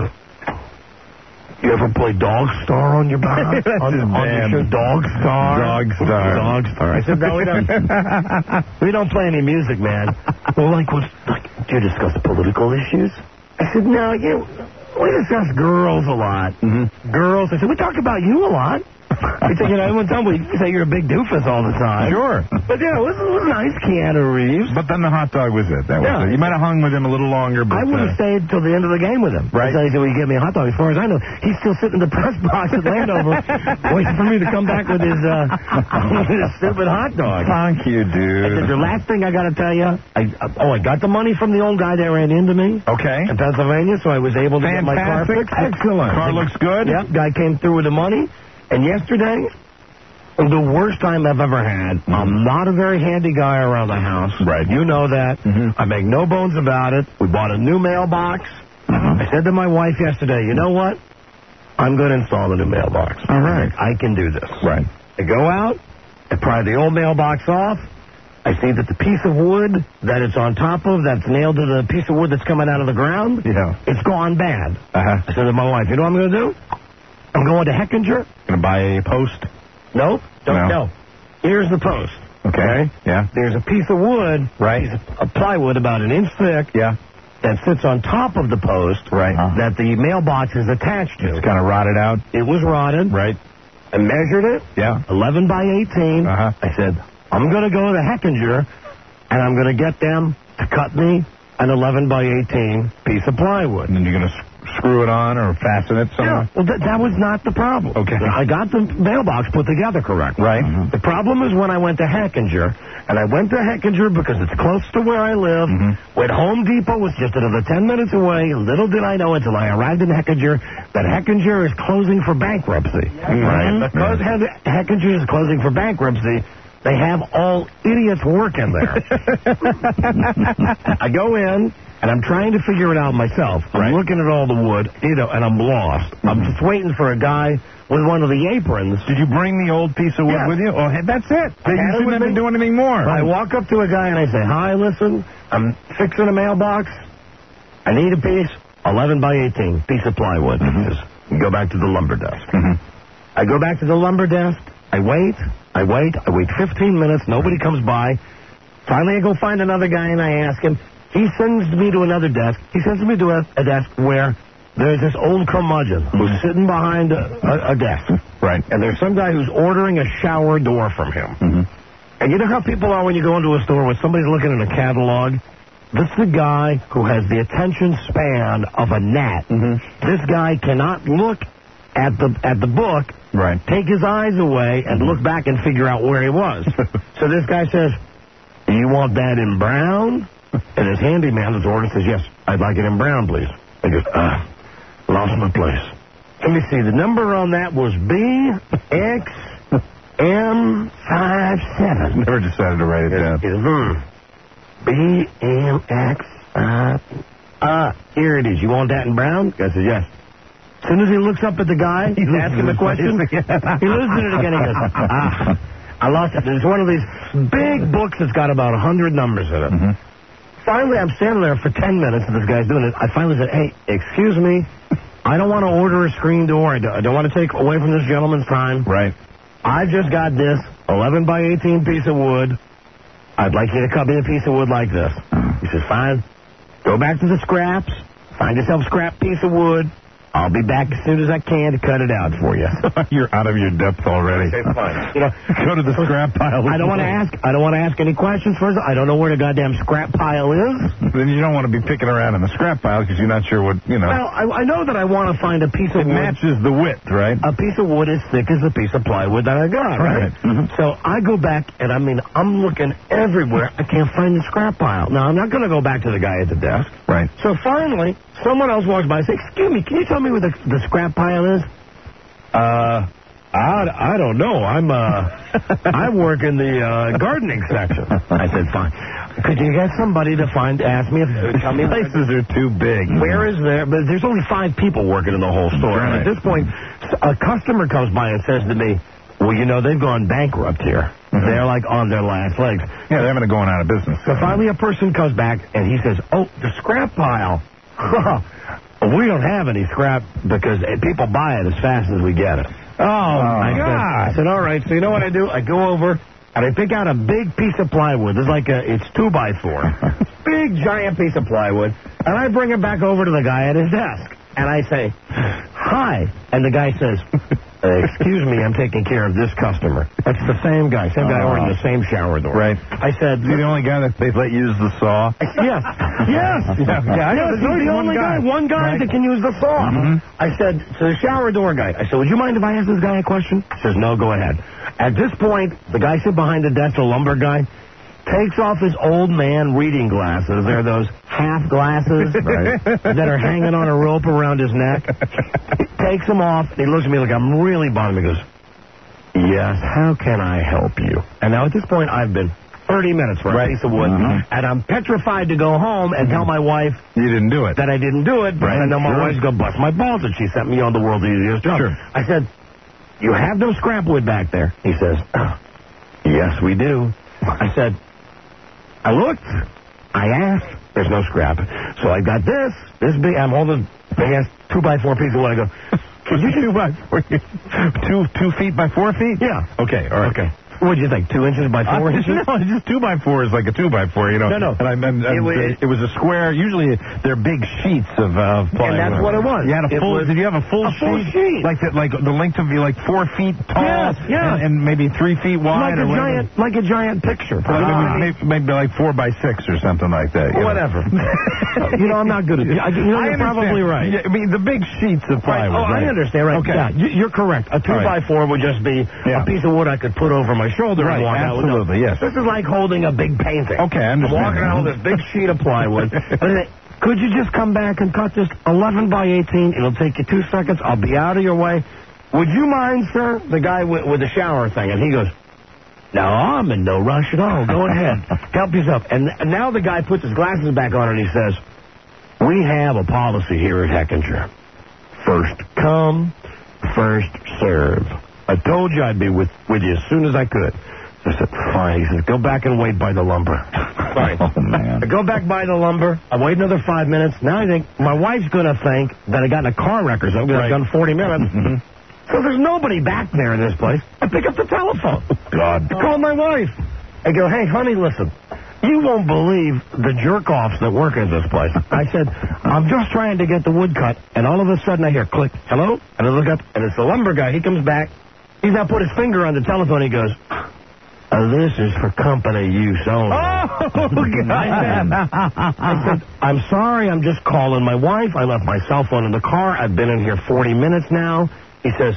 you ever play Dog Star on your bar? on, on your show, Dog Star? Dog Star. Dog Star. I said, no, we don't. We don't play any music, man. Well, like, what, like, do you discuss political issues? I said, no, you, we discuss girls a lot. Mm-hmm. Girls. I said, we talk about you a lot. I said, you know, everyone tells me you say you're a big doofus all the time. Sure. But, yeah, it was, it was nice, Keanu Reeves. But then the hot dog was it. That was yeah. it. You might have hung with him a little longer, but... I would have uh, stayed till the end of the game with him. Right. So he said, well, you get me a hot dog. As far as I know, he's still sitting in the press box at Landover waiting for me to come back with his, uh, with his stupid hot dog. Thank you, dude. I said, the last thing I got to tell you, I, uh, oh, I got the money from the old guy that ran into me. Okay. In Pennsylvania, so I was able to Fantastic. get my car fixed. Excellent. Car looks good? Yep, guy came through with the money. And yesterday... the worst time I've ever had. Mm-hmm. I'm not a very handy guy around the house. Right. You know that. Mm-hmm. I make no bones about it. We bought a new mailbox. Mm-hmm. I said to my wife yesterday, you know what? I'm going to install the new mailbox. All right. I can do this. Right. I go out. I pry the old mailbox off. I see that the piece of wood that it's on top of, that's nailed to the piece of wood that's coming out of the ground, yeah, it's gone bad. Uh-huh. I said to my wife, you know what I'm going to do? I'm going to Heckinger. Going to buy a post? Nope. Don't no. know. Here's the post. Okay. okay. Yeah. There's a piece of wood. Right. Piece of plywood about an inch thick. Yeah. That sits on top of the post. Right. Uh-huh. That the mailbox is attached to. It's kind of rotted out. It was rotted. Right. I measured it. Yeah. eleven by eighteen. Uh-huh. I said, I'm going to go to Heckinger, and I'm going to get them to cut me an eleven by eighteen piece of plywood. And then you're going to screw it on or fasten it somewhere? Yeah, well, th- that was not the problem. Okay. I got the mailbox put together correct. Right. Mm-hmm. The problem is when I went to Heckinger, and I went to Heckinger because it's close to where I live, mm-hmm. when Home Depot was just another ten minutes away. Little did I know until I arrived in Heckinger that Heckinger is closing for bankruptcy. Mm-hmm. Right. Because yeah. Heckinger is closing for bankruptcy, They have all idiots working there. I go in, and I'm trying to figure it out myself. I'm right. looking at all the wood, you know, and I'm lost. Mm-hmm. I'm just waiting for a guy with one of the aprons. Did you bring the old piece of wood yes. with you? Oh, that's it. I you shouldn't have been doing anything more. I walk up to a guy, and I say, hi, listen, I'm fixing a mailbox. I need a piece, eleven by eighteen, piece of plywood. Mm-hmm. Just go back to the lumber desk. Mm-hmm. I go back to the lumber desk. I wait. I wait. I wait fifteen minutes. Nobody comes by. Finally, I go find another guy, and I ask him. He sends me to another desk. He sends me to a, a desk where there's this old curmudgeon who's sitting behind a, a, a desk. Right. And there's some guy who's ordering a shower door from him. Mm-hmm. And you know how people are when you go into a store when somebody's looking at a catalog? This is the guy who has the attention span of a gnat. Mm-hmm. This guy cannot look at the at the book, right. take his eyes away, and look back and figure out where he was. So this guy says, you want that in brown? And his handyman at the order says, yes, I'd like it in brown, please. I goes, ah, lost my place. Let me see. The number on that was B X M five seven. Never decided to write it down. He says, hmm. B M X five. Ah, here it is. You want that in brown? I said, yes. As soon as he looks up at the guy, he's asking the question. He loses it again. He goes, ah, I lost it. There's one of these big books that's got about a hundred numbers in it. Mm-hmm. Finally, I'm standing there for ten minutes, and this guy's doing it. I finally said, hey, excuse me. I don't want to order a screen door. I don't, I don't want to take away from this gentleman's time. Right. I just got this eleven by eighteen piece of wood. I'd like you to cut me a piece of wood like this. He says, fine. Go back to the scraps. Find yourself a scrap piece of wood. I'll be back as soon as I can to cut it out for you. You're out of your depth already. Okay, fine. You know, go to the scrap pile. I don't want to ask. I don't want to ask any questions first. I don't know where the goddamn scrap pile is. Then you don't want to be picking around in the scrap pile because you're not sure what you know. Well, I, I know that I want to find a piece of it wood. It matches the width, right? A piece of wood as thick as the piece of plywood that I got. Right. right? Mm-hmm. So I go back, and I mean, I'm looking everywhere. I can't find the scrap pile. Now I'm not going to go back to the guy at the desk. Right. So finally, someone else walks by and says, excuse me, can you tell me where the, the scrap pile is? Uh, I, I don't know. I'm, uh, I work in the uh, gardening section. I said, fine. Could you get somebody to find, ask me if, tell me. Places are too big. Where is there? But there's only five people working in the whole store. Right. And at this point, a customer comes by and says to me, well, you know, they've gone bankrupt here. Mm-hmm. They're like on their last legs. Yeah, they're going to go out of business. So finally a person comes back and he says, oh, the scrap pile. We don't have any scrap because people buy it as fast as we get it. Oh, I my said, God. I said, all right, so you know what I do? I go over and I pick out a big piece of plywood. It's like a, it's two by four. Big, giant piece of plywood. And I bring it back over to the guy at his desk. And I say, hi. And the guy says, excuse me, I'm taking care of this customer. That's the same guy. Same guy uh, ordering the same shower door. Right. I said... You're the only guy that they let use the saw? Yes. Yes. Yeah, yeah, yes, he's the only guy. guy. One guy right. that can use the saw. Mm-hmm. I said to the shower door guy, I said, would you mind if I ask this guy a question? He says, no, go ahead. At this point, the guy sitting behind the desk, the lumber guy, takes off his old man reading glasses. They're those half glasses right. that are hanging on a rope around his neck. He takes them off. He looks at me like I'm really bothered. He goes, yes, how can I help you? And now at this point, I've been thirty minutes for a right. piece of wood, mm-hmm. and I'm petrified to go home and tell my wife you didn't do it. That I didn't do it. Right. I know my sure. wife's going to bust my balls that she sent me on the world's easiest job. Sure. I said, you have no scrap wood back there? He says, oh, yes, we do. I said, I looked. I asked. There's no scrap. So I got this. This big. I'm holding big ass two by four piece of wood. I go, could you two by four? two two feet by four feet? Yeah. Okay. All right. Okay. What do you think? Two inches by four uh, inches? No, just two by four is like a two by four, you know. No, no. And I meant it, it, it was a square. Usually they're big sheets of uh, plywood. And that's what it was. You had a it full. Was, did you have a full a sheet? Full sheet. Like the, like the length of you, like four feet tall. Yes. Yes. And, and maybe three feet wide. Like or a giant, like a giant picture. Like ah. maybe, maybe like four by six or something like that. You Whatever. You know, I'm not good at it. You know, you're probably right. Yeah, I mean, the big sheets of plywood. Right. Oh, right. I understand. Right. Okay. Yeah, you're correct. A two right. by four would just be yeah. a piece of wood I could put over my shoulder right. and walk out. Absolutely. Yes. This is like holding a big painting. Okay, I understand. I'm walking around with this big sheet of plywood. Could you just come back and cut this eleven by eighteen? It'll take you two seconds. I'll be out of your way. Would you mind, sir? The guy with, with the shower thing. And he goes, No, I'm in no rush at all. Go ahead. Help yourself. And now the guy puts his glasses back on and he says, we have a policy here at Heckinger. First come, first serve. I told you I'd be with, with you as soon as I could. I said, fine. He says, go back and wait by the lumber. Fine. Oh, man. I go back by the lumber. I wait another five minutes. Now I think my wife's going to think that I got in a car wreck or something. I've done forty minutes. Mm-hmm. So there's nobody back there in this place. I pick up the telephone. God. I call my wife. I go, hey, honey, listen. You won't believe the jerk-offs that work in this place. I said, I'm just trying to get the wood cut, and all of a sudden I hear click, hello? And I look up, and it's the lumber guy. He comes back. He's now put his finger on the telephone. He goes, oh, this is for company use only. Oh, God. I said, I said, I'm sorry, I'm just calling my wife. I left my cell phone in the car. I've been in here forty minutes now. He says,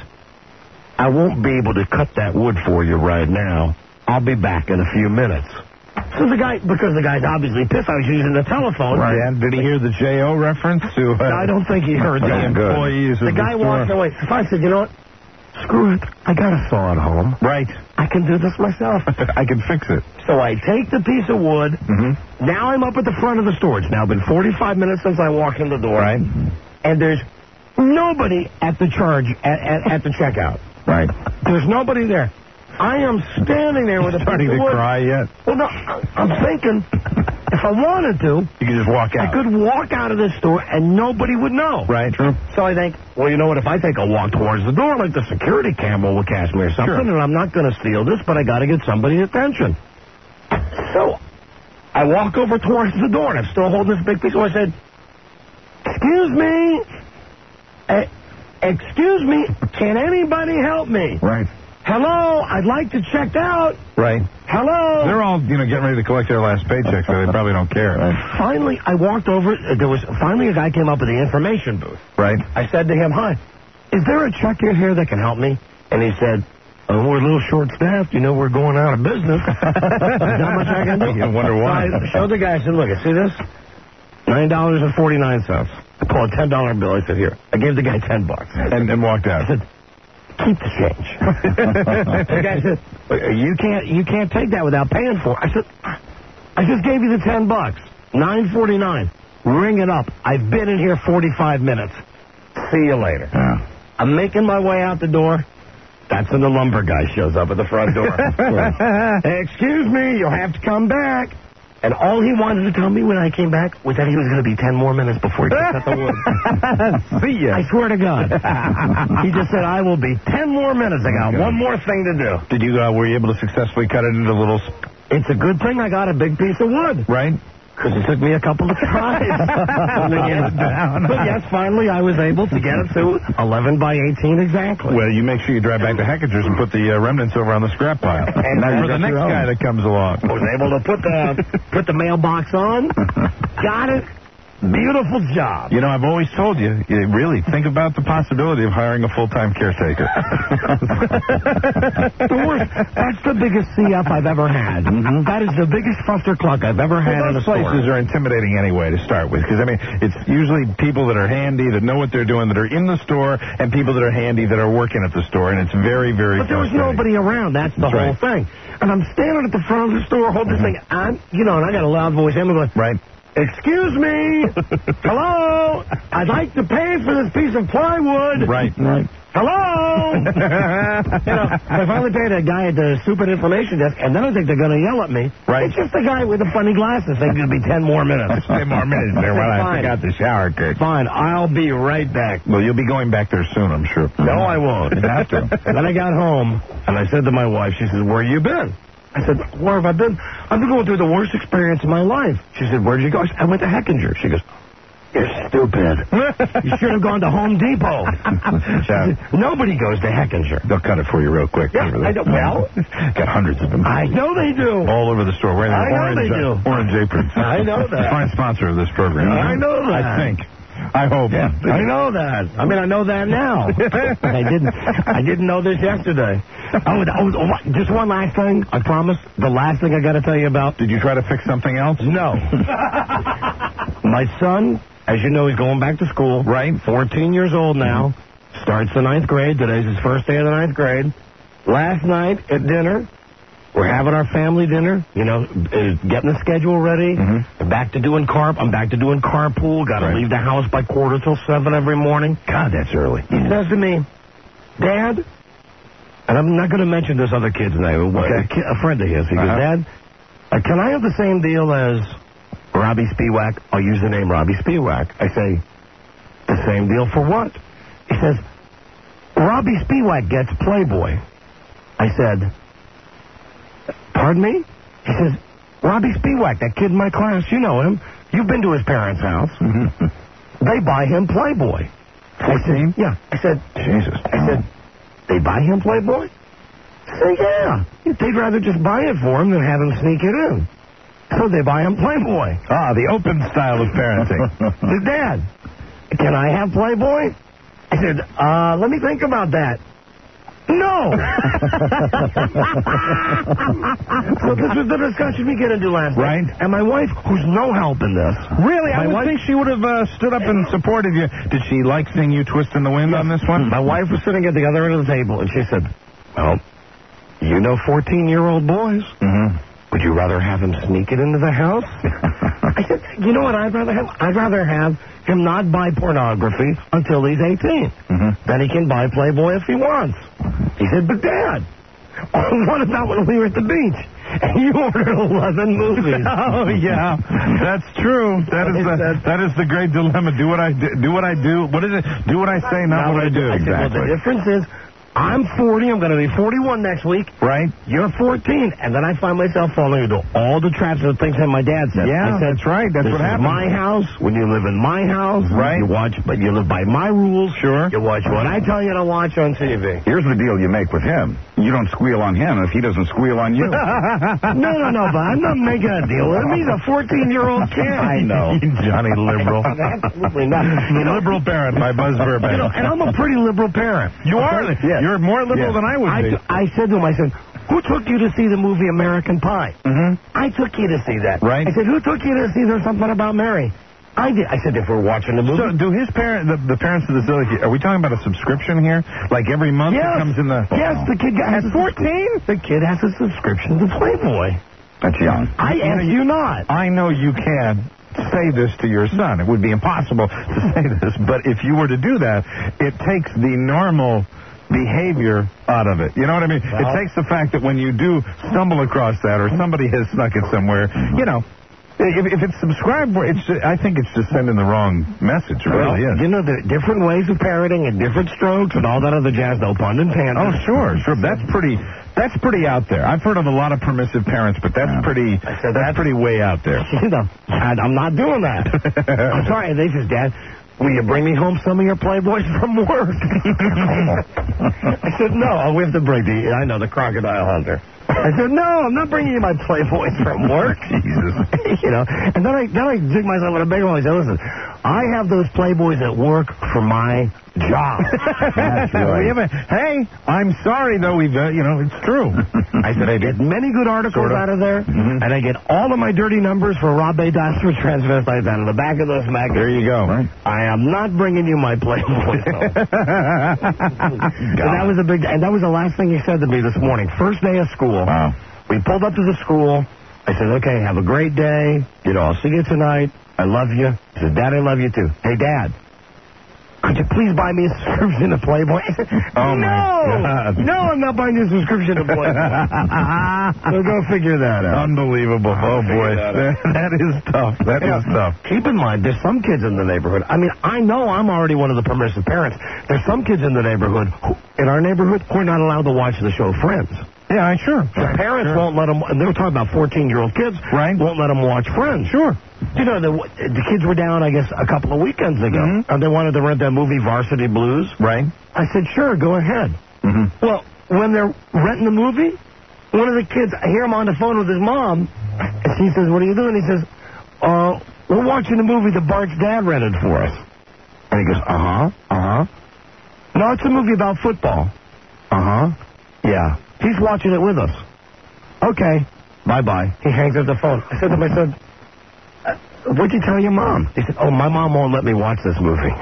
I won't be able to cut that wood for you right now. I'll be back in a few minutes. So the guy, because the guy's obviously pissed, I was using the telephone. Right. Yeah, did he hear the J O reference to? Uh, I don't think he heard the that. employees. The guy walked away. So I said, you know what? Screw it. I got a saw at home. Right. I can do this myself. I can fix it. So I take the piece of wood. Mm-hmm. Now I'm up at the front of the store. It's now been forty-five minutes since I walked in the door. Right. And there's nobody at the charge, at, at, at the checkout. Right. There's nobody there. I am standing there with a starting piece of to wood. cry yet? Well, no, I'm thinking if I wanted to, you could just walk out. I could walk out of this store and nobody would know. Right, true. So I think, well, you know what? If I take a walk towards the door, like the security camera will catch me or something, Sure. and I'm not going to steal this, but I got to get somebody's attention. So I walk over towards the door, and I'm still holding this big piece. So I said, excuse me, uh, excuse me, can anybody help me? Right. Hello, I'd like to check out. Right. Hello. They're all, you know, getting ready to collect their last paycheck, so they probably don't care. Right? Finally, I walked over. There was finally a guy came up at the information booth. Right. I said to him, hi, is there a check in here that can help me? And he said, oh, we're a little short-staffed. You know, we're going out of business. There's not much I can do. I wonder why. So I showed the guy. I said, look, see this? nine dollars and forty-nine cents. I pulled a ten dollar bill. I said, here. I gave the guy ten bucks. And, and walked out. I said, keep the change. The guy said, you can't, you can't take that without paying for it. I said, I just gave you the ten bucks. nine forty-nine. Ring it up. I've been in here forty-five minutes. See you later. Yeah. I'm making my way out the door. That's when the lumber guy shows up at the front door. Excuse me, you'll have to come back. And all he wanted to tell me when I came back was that he was going to be ten more minutes before he could cut the wood. See ya. I swear to God. He just said, I will be ten more minutes. I got one more thing to do. Did you, uh, were you able to successfully cut it into little... It's a good thing I got a big piece of wood. Right. Because it took me a couple of tries to get it down. But yes, finally I was able to get it to eleven by eighteen exactly. Well, you make sure you drive back to Heckinger's and put the uh, remnants over on the scrap pile. And now for for the next guy that comes along. I was able to put the put the mailbox on. Got it. Beautiful job. You know, I've always told you, you really think about the possibility of hiring a full-time caretaker. The worst. That's the biggest C F I've ever had. Mm-hmm. That is the biggest fuster cluck I've ever had well, in a those places store. are intimidating anyway to start with, because, I mean, it's usually people that are handy, that know what they're doing, that are in the store, and people that are handy that are working at the store, and it's very, very But there was nobody around. That's the That's whole right. thing. And I'm standing at the front of the store holding this thing. I'm, you know, and I got a loud voice. I'm going, right. Excuse me. Hello. I'd like to pay for this piece of plywood. Right, right. Hello. You know, I finally paid a guy at the stupid information desk, and then I think they're going to yell at me. Right. It's just the guy with the funny glasses. Think it'll be ten more minutes. ten more minutes there while I forgot the shower curtain. Fine. I'll be right back. Well, you'll be going back there soon, I'm sure. No, I won't. You have to. Then I got home, and I said to my wife, she says, where you been? I said, where have I been? I've been going through the worst experience of my life. She said, where'd you go? I said, I went to Heckinger. She goes, you're stupid. You should have gone to Home Depot. Said, nobody goes to Heckinger. They'll cut it for you real quick. Yeah, I don't, well, got hundreds of them. I know they do. All over the store. Wearing I know orange, they do. Uh, orange aprons. I know that. Fine sponsor of this program. I know that. I think. I hope. Yeah, I know that. I mean, I know that now. I didn't. I didn't know this yesterday. Oh, oh, oh, just one last thing. I promise. The last thing I got to tell you about. Did you try to fix something else? No. My son, as you know, he's going back to school. Right. fourteen years old now. Starts the ninth grade. Today's his first day of the ninth grade. Last night at dinner, We're having our family dinner, you know, uh, getting the schedule ready. Mm-hmm. Back to doing carp. I'm back to doing carpool. Got to Right. leave the house by quarter till seven every morning. God, that's early. He says to me, Dad, and I'm not going to mention this other kid's name, Okay. a, kid, a friend of his. He Uh-huh. goes, Dad, uh, can I have the same deal as Robbie Spiewak? I'll use the name Robbie Spiewak. I say, the same deal for what? He says, Robbie Spiewak gets Playboy. I said, pardon me? He says, Robbie Spiewak, that kid in my class, you know him. You've been to his parents' house. They buy him Playboy. I said, yeah. I said, Jesus. I said, they buy him Playboy? I said, yeah. They'd rather just buy it for him than have him sneak it in. So they buy him Playboy. Ah, the open style of parenting. I said, Dad, can I have Playboy? I said, uh, let me think about that. No! So this was the discussion we get into last night. Right. And my wife, who's no help in this. Really? I My would wife- think she would have uh, stood up and supported you. Did she like seeing you twist in the wind on this one? My wife was sitting at the other end of the table, and she said, well, you know fourteen-year-old boys. Mm-hmm. Would you rather have him sneak it into the house? I said, you know what I'd rather have? I'd rather have him not buy pornography until he's eighteen. Mm-hmm. Then he can buy Playboy if he wants. He said, but Dad, what about when we were at the beach? And you ordered eleven movies. Oh yeah, that's true. That is the that is the great dilemma. Do what I do. Do what I do. What is it? Do what I say, not, what I do. I said, well, the difference is, I'm forty. I'm going to be forty-one next week. Right. You're fourteen. And then I find myself falling into all the traps of the things that my dad said. Yeah, I said, that's right. That's this what is happens. my house. When you live in my house, Right. you watch, but you live by my rules. Sure. You watch what I tell you to watch on T V. Here's the deal you make with him. You don't squeal on him if he doesn't squeal on you. No, no, no, but I'm not making a deal with him. He's a fourteen-year-old kid. I know. Johnny Liberal. Absolutely not. You know, Liberal parent by Buzz Burbank. you know, and I'm a pretty liberal parent. You are. Yes. You're more liberal Yes. than I would I, be. I said to him, I said, who took you to see the movie American Pie? Mm-hmm. I took you to see that. Right. I said, who took you to see There's Something About Mary? I did. I said, if we're watching the movie. So, do his parent, the, the parents of the Zillicky, are we talking about a subscription here? Like every month Yes. it comes in the... Yes, the kid has At a fourteen? The kid has a subscription to Playboy. That's young. I asked you not. I know you can say this to your son. It would be impossible to say this, but if you were to do that, it takes the normal behavior out of it. You know what I mean? Well, it takes the fact that when you do stumble across that or somebody has snuck it somewhere, you know, if, if it's subscribed, for, it's just, I think it's just sending the wrong message. It Well, really is. you know, there are different ways of parenting and different strokes and all that other jazz, no pun intended. Oh, sure, sure. That's pretty. That's pretty out there. I've heard of a lot of permissive parents, but that's pretty. said That's pretty way out there. You know, I, I'm not doing that. I'm sorry. They says, Dad, will you bring me home some of your Playboys from work? I said, no, we have to bring the, I know, the crocodile hunter. I said, no, I'm not bringing you my Playboys from work. Jesus. You know, and then I, then I dig myself in a big hole. I said, listen, I have those Playboys at work for my job. That's right. We haven't, hey, I'm sorry, though. We've, uh, you know, it's true. I said, I get many good articles Sort of. out of there, Mhm. and I get all of my dirty numbers for Rob A. Dasher transvestites out of the back of those magazines. There you go. Right. I am not bringing you my Playboy. So that was a big, and that was the last thing he said to me this morning. First day of school. Wow. We pulled up to the school. I said, okay, have a great day. You know, I'll see you tonight. I love you. He said, Dad, I love you too. Hey, Dad, could you please buy me a subscription to Playboy? I said, Oh, no, my God. no, I'm not buying you a subscription to Playboy. So go figure that out. Unbelievable. Oh, boy. that That is tough. That is tough. Keep in mind, there's some kids in the neighborhood. I mean, I know I'm already one of the permissive parents. There's some kids in the neighborhood, who, in our neighborhood, who are not allowed to watch the show Friends. Yeah, I sure. The parents Sure. won't let them, and they were talking about fourteen-year-old kids, Right. won't let them watch Friends. Sure. You know, the, the kids were down, I guess, a couple of weekends ago, Mhm. and they wanted to rent that movie Varsity Blues. Right. I said, sure, go ahead. Mm-hmm. Well, when they're renting the movie, one of the kids, I hear him on the phone with his mom, and she says, what are you doing? He says, uh, we're watching the movie that Bart's dad rented for us. And he goes, uh-huh, uh-huh. No, it's a movie about football. Uh-huh. Yeah. He's watching it with us. Okay. Bye-bye. He hangs up the phone. I said to him, I said, uh, what'd you tell your mom? He said, oh, my mom won't let me watch this movie.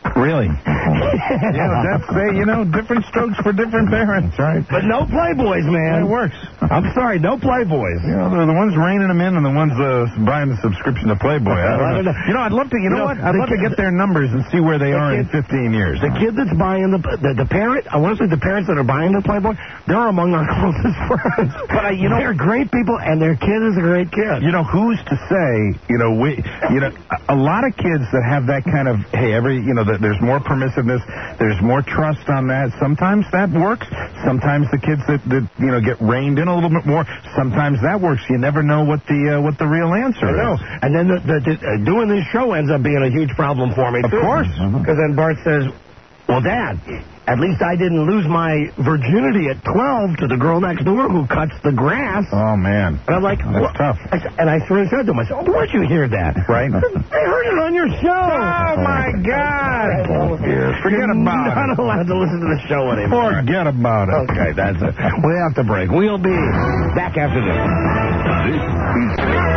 Really? Yeah, that's, uh, you know, different strokes for different parents, right? But no Playboys, man. It works. I'm sorry, no Playboys. You know, the, the ones reining them in and the ones uh, buying the subscription to Playboy. I don't, I don't know. know. You know, I'd love to, you, you know, know what? I'd love kid, to get their numbers and see where they are kid, in fifteen years. The kid that's buying the, the, the parent, I want to say the parents that are buying the Playboy, they're among our closest friends. But, uh, you know, they're great people and their kid is a great kid. You know, who's to say, you know, we, you know, a, a lot of kids that have that kind of, hey, every, you know, the, there's more permissiveness, there's more trust on that. Sometimes that works. Sometimes the kids that, that you know, get reined in a little bit more, sometimes that works. You never know what the uh, what the real answer I know. is. And then the, the, the, uh, doing this show ends up being a huge problem for me, Of too. course. Because then Bart says, well, Dad, at least I didn't lose my virginity at twelve to the girl next door who cuts the grass. Oh, man. And I'm like, That's well, tough. I, and I sort of said to him, I said, oh, where'd you hear that? Right. I heard it on your show. Oh, my God. Forget You're about not it. allowed to listen to the show anymore. Forget about it. Okay, that's it. We have to break. We'll be back after this. This is...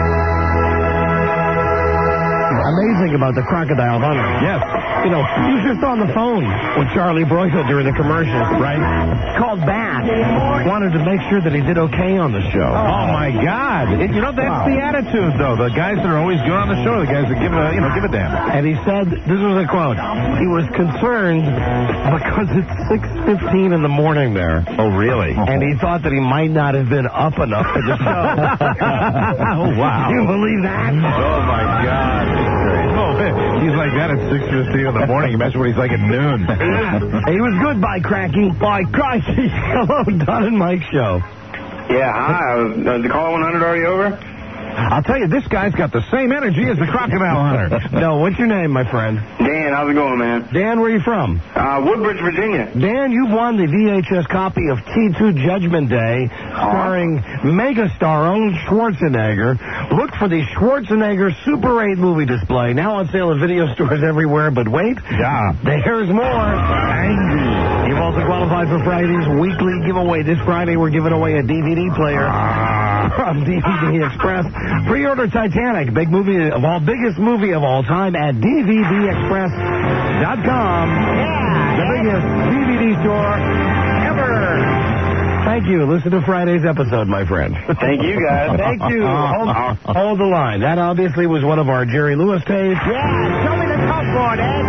Amazing about the Crocodile Hunter. Yes. You know, he was just on the phone with Charlie Broyhill during the commercial. Right. Called back. Wanted to make sure that he did okay on the show. Oh, my God. It, you know, that's wow. the attitude, though. The guys that are always good on the show, the guys that give a, you know, give a damn. And he said, this was a quote, he was concerned because it's six fifteen in the morning there. Oh, really? And he thought that he might not have been up enough for the show. Oh, wow. Do you believe that? Oh, my God. Oh, he's like that at six fifteen in the morning. Imagine what he's like at noon. He was good, by cracky. By cracky. Hello, Don and Mike Show. Yeah, hi. Uh, the caller one hundred already over? I'll tell you, this guy's got the same energy as the Crocodile Hunter. No, what's your name, my friend? Dan, how's it going, man? Dan, where are you from? Uh, Woodbridge, Virginia. Dan, you've won the V H S copy of T two Judgment Day, starring megastar Arnold Schwarzenegger. Look for the Schwarzenegger Super eight movie display, now on sale at video stores everywhere. But wait, yeah, there's more. Andy. You've also qualified for Friday's weekly giveaway. This Friday, we're giving away a D V D player from D V D Express. Pre-order Titanic, big movie of all, biggest movie of all time at D V D express dot com. Yeah, the biggest D V D store ever. Thank you. Listen to Friday's episode, my friend. Thank you, guys. Thank you. Hold, hold the line. That obviously was one of our Jerry Lewis tapes. Yeah, show me the chalkboard, Ed.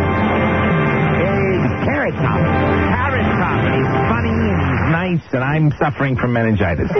It's Carrot Top. Carrot Top. And he's funny and he's nice, and I'm suffering from meningitis.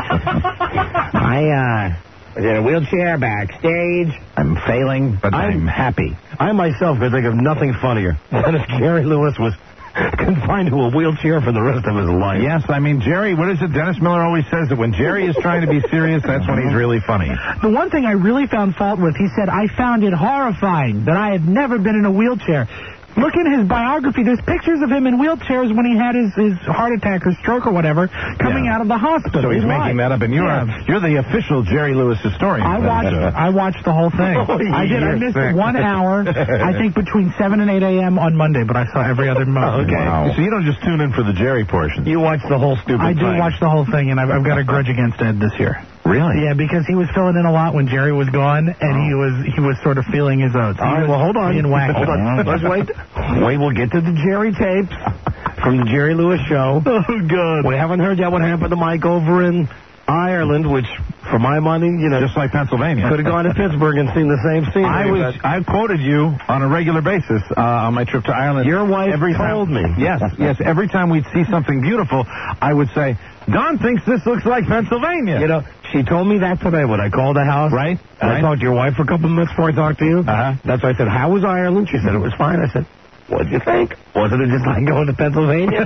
I, uh... was in a wheelchair backstage. I'm failing, but I'm, I'm happy. I myself could think of nothing funnier than if Jerry Lewis was confined to a wheelchair for the rest of his life. Yes, I mean, Jerry, what is it? Dennis Miller always says that when Jerry is trying to be serious, that's when he's really funny. The one thing I really found fault with, he said, I found it horrifying that I had never been in a wheelchair. Look in his biography. There's pictures of him in wheelchairs when he had his, his heart attack or stroke or whatever coming yeah. out of the hospital. So he's He's making right. that up, and you're yeah. a, you're the official Jerry Lewis historian. I watched I watched the whole thing. Oh, I did. I missed sick. one hour, I think between seven and eight a.m. on Monday, but I saw every other moment. Okay. Wow. So you don't just tune in for the Jerry portion. You watch the whole stupid I do thing. watch the whole thing, and I've, I've got a grudge against Ed this year. Really? Yeah, because he was filling in a lot when Jerry was gone, and oh. he was he was sort of feeling his oats. All right, well, hold on. Hold on. Let's wait. Wait, we'll get to the Jerry tapes from the Jerry Lewis show. Oh, God. We haven't heard yet what happened to Mike over in Ireland, which, for my money, you know... Just like Pennsylvania. Could have gone to Pittsburgh and seen the same scene. I was, I quoted you on a regular basis uh, on my trip to Ireland. Your wife every told time, me. Yes, yes. Every time we'd see something beautiful, I would say, Don thinks this looks like Pennsylvania. You know, she told me that today when I called the house. Right. And right. I talked to your wife for a couple minutes before I talked to you. Uh-huh. That's why I said, how was Ireland? She said it was fine. I said, what'd you think? Wasn't it just like going to Pennsylvania?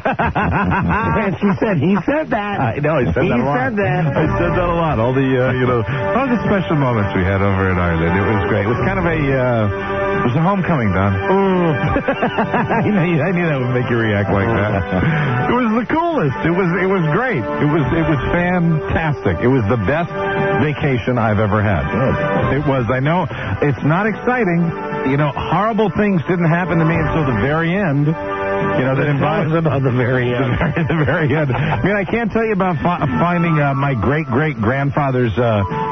And she said, he said that. I know, he said he that a lot. He said that. I said that a lot. All the, uh, you know, all the special moments we had over in Ireland. It was great. It was kind of a, uh, it was a homecoming, Don. Oh. I, knew, I knew that would make you react like that. It was the coolest. It was, it was great. It was, it was fantastic. It was the best vacation I've ever had. It was. I know it's not exciting. You know, horrible things didn't happen to me until the very end. You know, that involves about the very end. The very, the very end. I mean, I can't tell you about fi- finding uh, my great-great-grandfather's uh,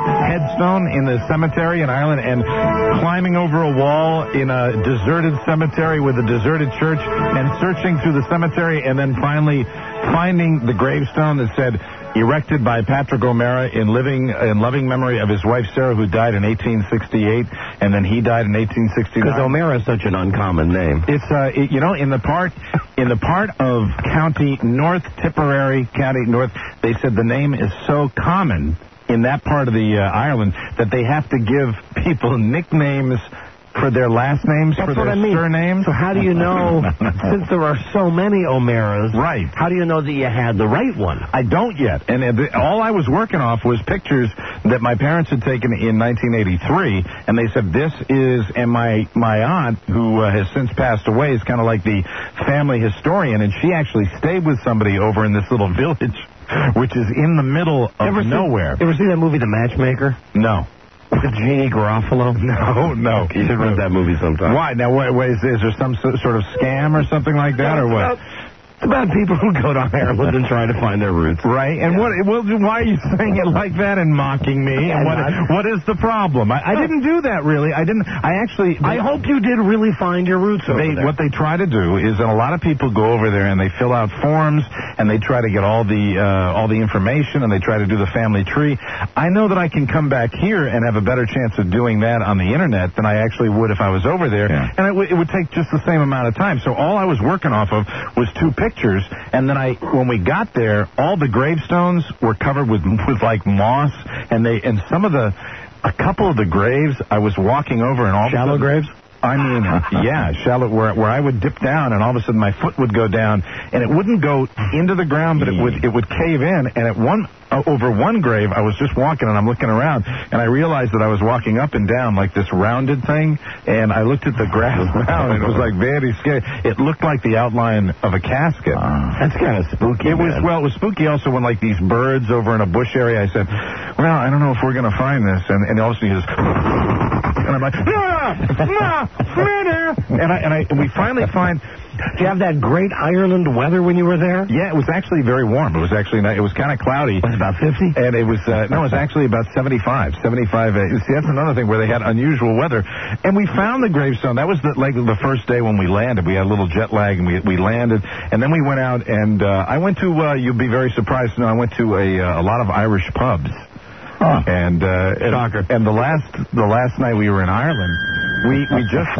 headstone in the cemetery in Ireland and climbing over a wall in a deserted cemetery with a deserted church and searching through the cemetery and then finally finding the gravestone that said, erected by Patrick O'Meara in living in loving memory of his wife Sarah, who died in eighteen sixty-eight, and then he died in eighteen sixty-nine. Because O'Meara is such an uncommon name. It's uh, it, you know, in the part in the part of County North Tipperary County North, they said the name is so common in that part of the uh, Ireland that they have to give people nicknames for their last names, That's for their what I mean. surnames. So how do you know, since there are so many O'Mearas, right? How do you know that you had the right one? I don't yet. And uh, the, all I was working off was pictures that my parents had taken in nineteen eighty-three, and they said, this is, and my, my aunt, who uh, has since passed away, is kind of like the family historian, and she actually stayed with somebody over in this little village, which is in the middle of ever nowhere. See, ever see that movie, The Matchmaker? No. With Jeannie Garofalo? No, no. You should rent that movie sometime. Why? Now, what, what, is, is there some sort of scam or something like that, or what? It's about people who go to Ireland and try to find their roots. Right. And yeah. what? Well, why are you saying it like that and mocking me? And what, what is the problem? I, I didn't do that, really. I didn't. I actually. They, I hope you did really find your roots over they, there. What they try to do is that a lot of people go over there and they fill out forms and they try to get all the uh, all the information and they try to do the family tree. I know that I can come back here and have a better chance of doing that on the internet than I actually would if I was over there. Yeah. And it, w- it would take just the same amount of time. So all I was working off of was two pictures. Pictures, and then I, when we got there, all the gravestones were covered with with like moss, and they, and some of the, a couple of the graves, I was walking over, and all shallow of a sudden, graves. I mean, yeah, shallow, where where I would dip down, and all of a sudden my foot would go down, and it wouldn't go into the ground, but it would it would cave in, and at one uh, over one grave, I was just walking, and I'm looking around, and I realized that I was walking up and down like this rounded thing, and I looked at the grass mound, and it was like very scary. It looked like the outline of a casket. Uh, that's kind of spooky. It was man. well, it was spooky also when like these birds over in a bush area. I said, well, I don't know if we're gonna find this, and and all of a sudden he just. And I'm like, no, no, murder! And I and I and we finally find. Did you have that great Ireland weather when you were there? Yeah, it was actually very warm. It was actually it was kind of cloudy. It was about fifty? And it was uh, no, it was actually about seventy-five. seventy-five. Uh, see, that's another thing where they had unusual weather. And we found the gravestone. That was the, like the first day when we landed. We had a little jet lag, and we we landed, and then we went out, and uh, I went to. Uh, you'll be very surprised to know I went to a uh, a lot of Irish pubs. Oh. And uh, Shocker. And, and the last the last night we were in Ireland, we we just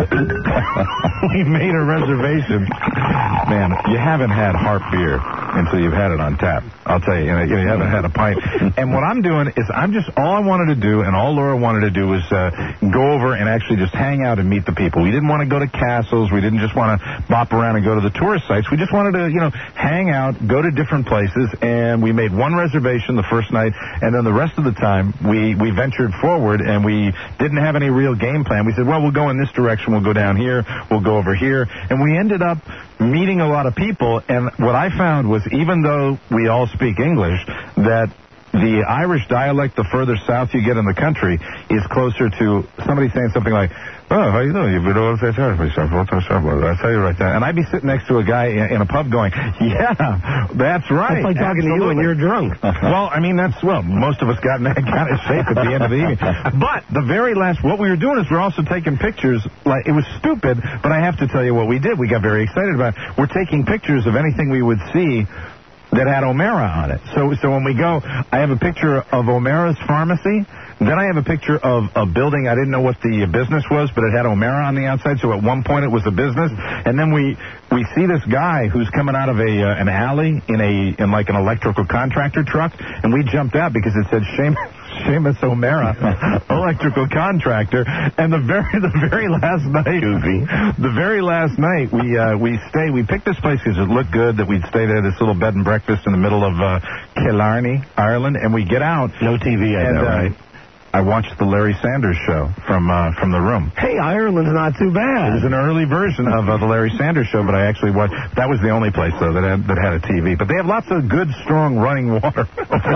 we made a reservation. Man, you haven't had Harp beer until you've had it on tap. I'll tell you, you, know, you haven't had a pint. And what I'm doing is I'm just all I wanted to do, and all Laura wanted to do was uh, go over and actually just hang out and meet the people. We didn't want to go to castles. We didn't just want to bop around and go to the tourist sites. We just wanted to, you know, hang out, go to different places, and we made one reservation the first night, and then the rest of the time. We, we ventured forward, and we didn't have any real game plan. We said, well, we'll go in this direction, we'll go down here, we'll go over here. And we ended up meeting a lot of people, and what I found was even though we all speak English, that the Irish dialect, the further south you get in the country, is closer to somebody saying something like, oh, how you doing? You've been over there. I'll tell you right there. And I'd be sitting next to a guy in a pub going, yeah, that's right. It's like talking Absolutely. to you when you're drunk. Well, I mean, that's, well, most of us got in that kind of shape at the end of the evening. But the very last, what we were doing is we we're also taking pictures. Like, it was stupid, but I have to tell you what we did. We got very excited about it. We're taking pictures of anything we would see that had O'Meara on it. So so when we go, I have a picture of O'Meara's pharmacy. Then I have a picture of a building. I didn't know what the business was, but it had O'Meara on the outside. So at one point it was a business. And then we we see this guy who's coming out of a uh, an alley in a in like an electrical contractor truck, and we jumped out because it said Seamus, Seamus O'Meara, electrical contractor. And the very the very last night, the very last night we uh, we stay. We picked this place because it looked good that we'd stay there. This little bed and breakfast in the middle of uh, Killarney, Ireland, and we get out. No T V, I and, know, uh, right? I watched the Larry Sanders Show from uh, from the room. Hey, Ireland's not too bad. It was an early version of uh, the Larry Sanders Show, but I actually watched. That was the only place though that had, that had a T V. But they have lots of good, strong running water.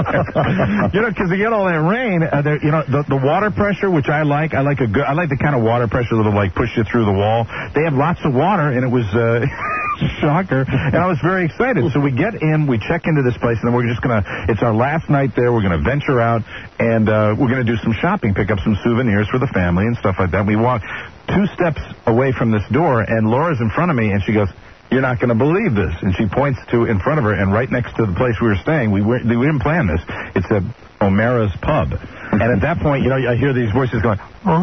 You know, because they get all that rain. Uh, you know, the, the water pressure, which I like. I like a good. I like the kind of water pressure that'll like push you through the wall. They have lots of water, and it was. Uh, Shocker. And I was very excited. So we get in, we check into this place, and then we're just going to, it's our last night there. We're going to venture out, and uh, we're going to do some shopping, pick up some souvenirs for the family and stuff like that. We walk two steps away from this door, and Laura's in front of me, and she goes, "You're not going to believe this." And she points to in front of her, and right next to the place we were staying, we, were, we didn't plan this. It's a O'Mara's Pub. And at that point, you know, I hear these voices going,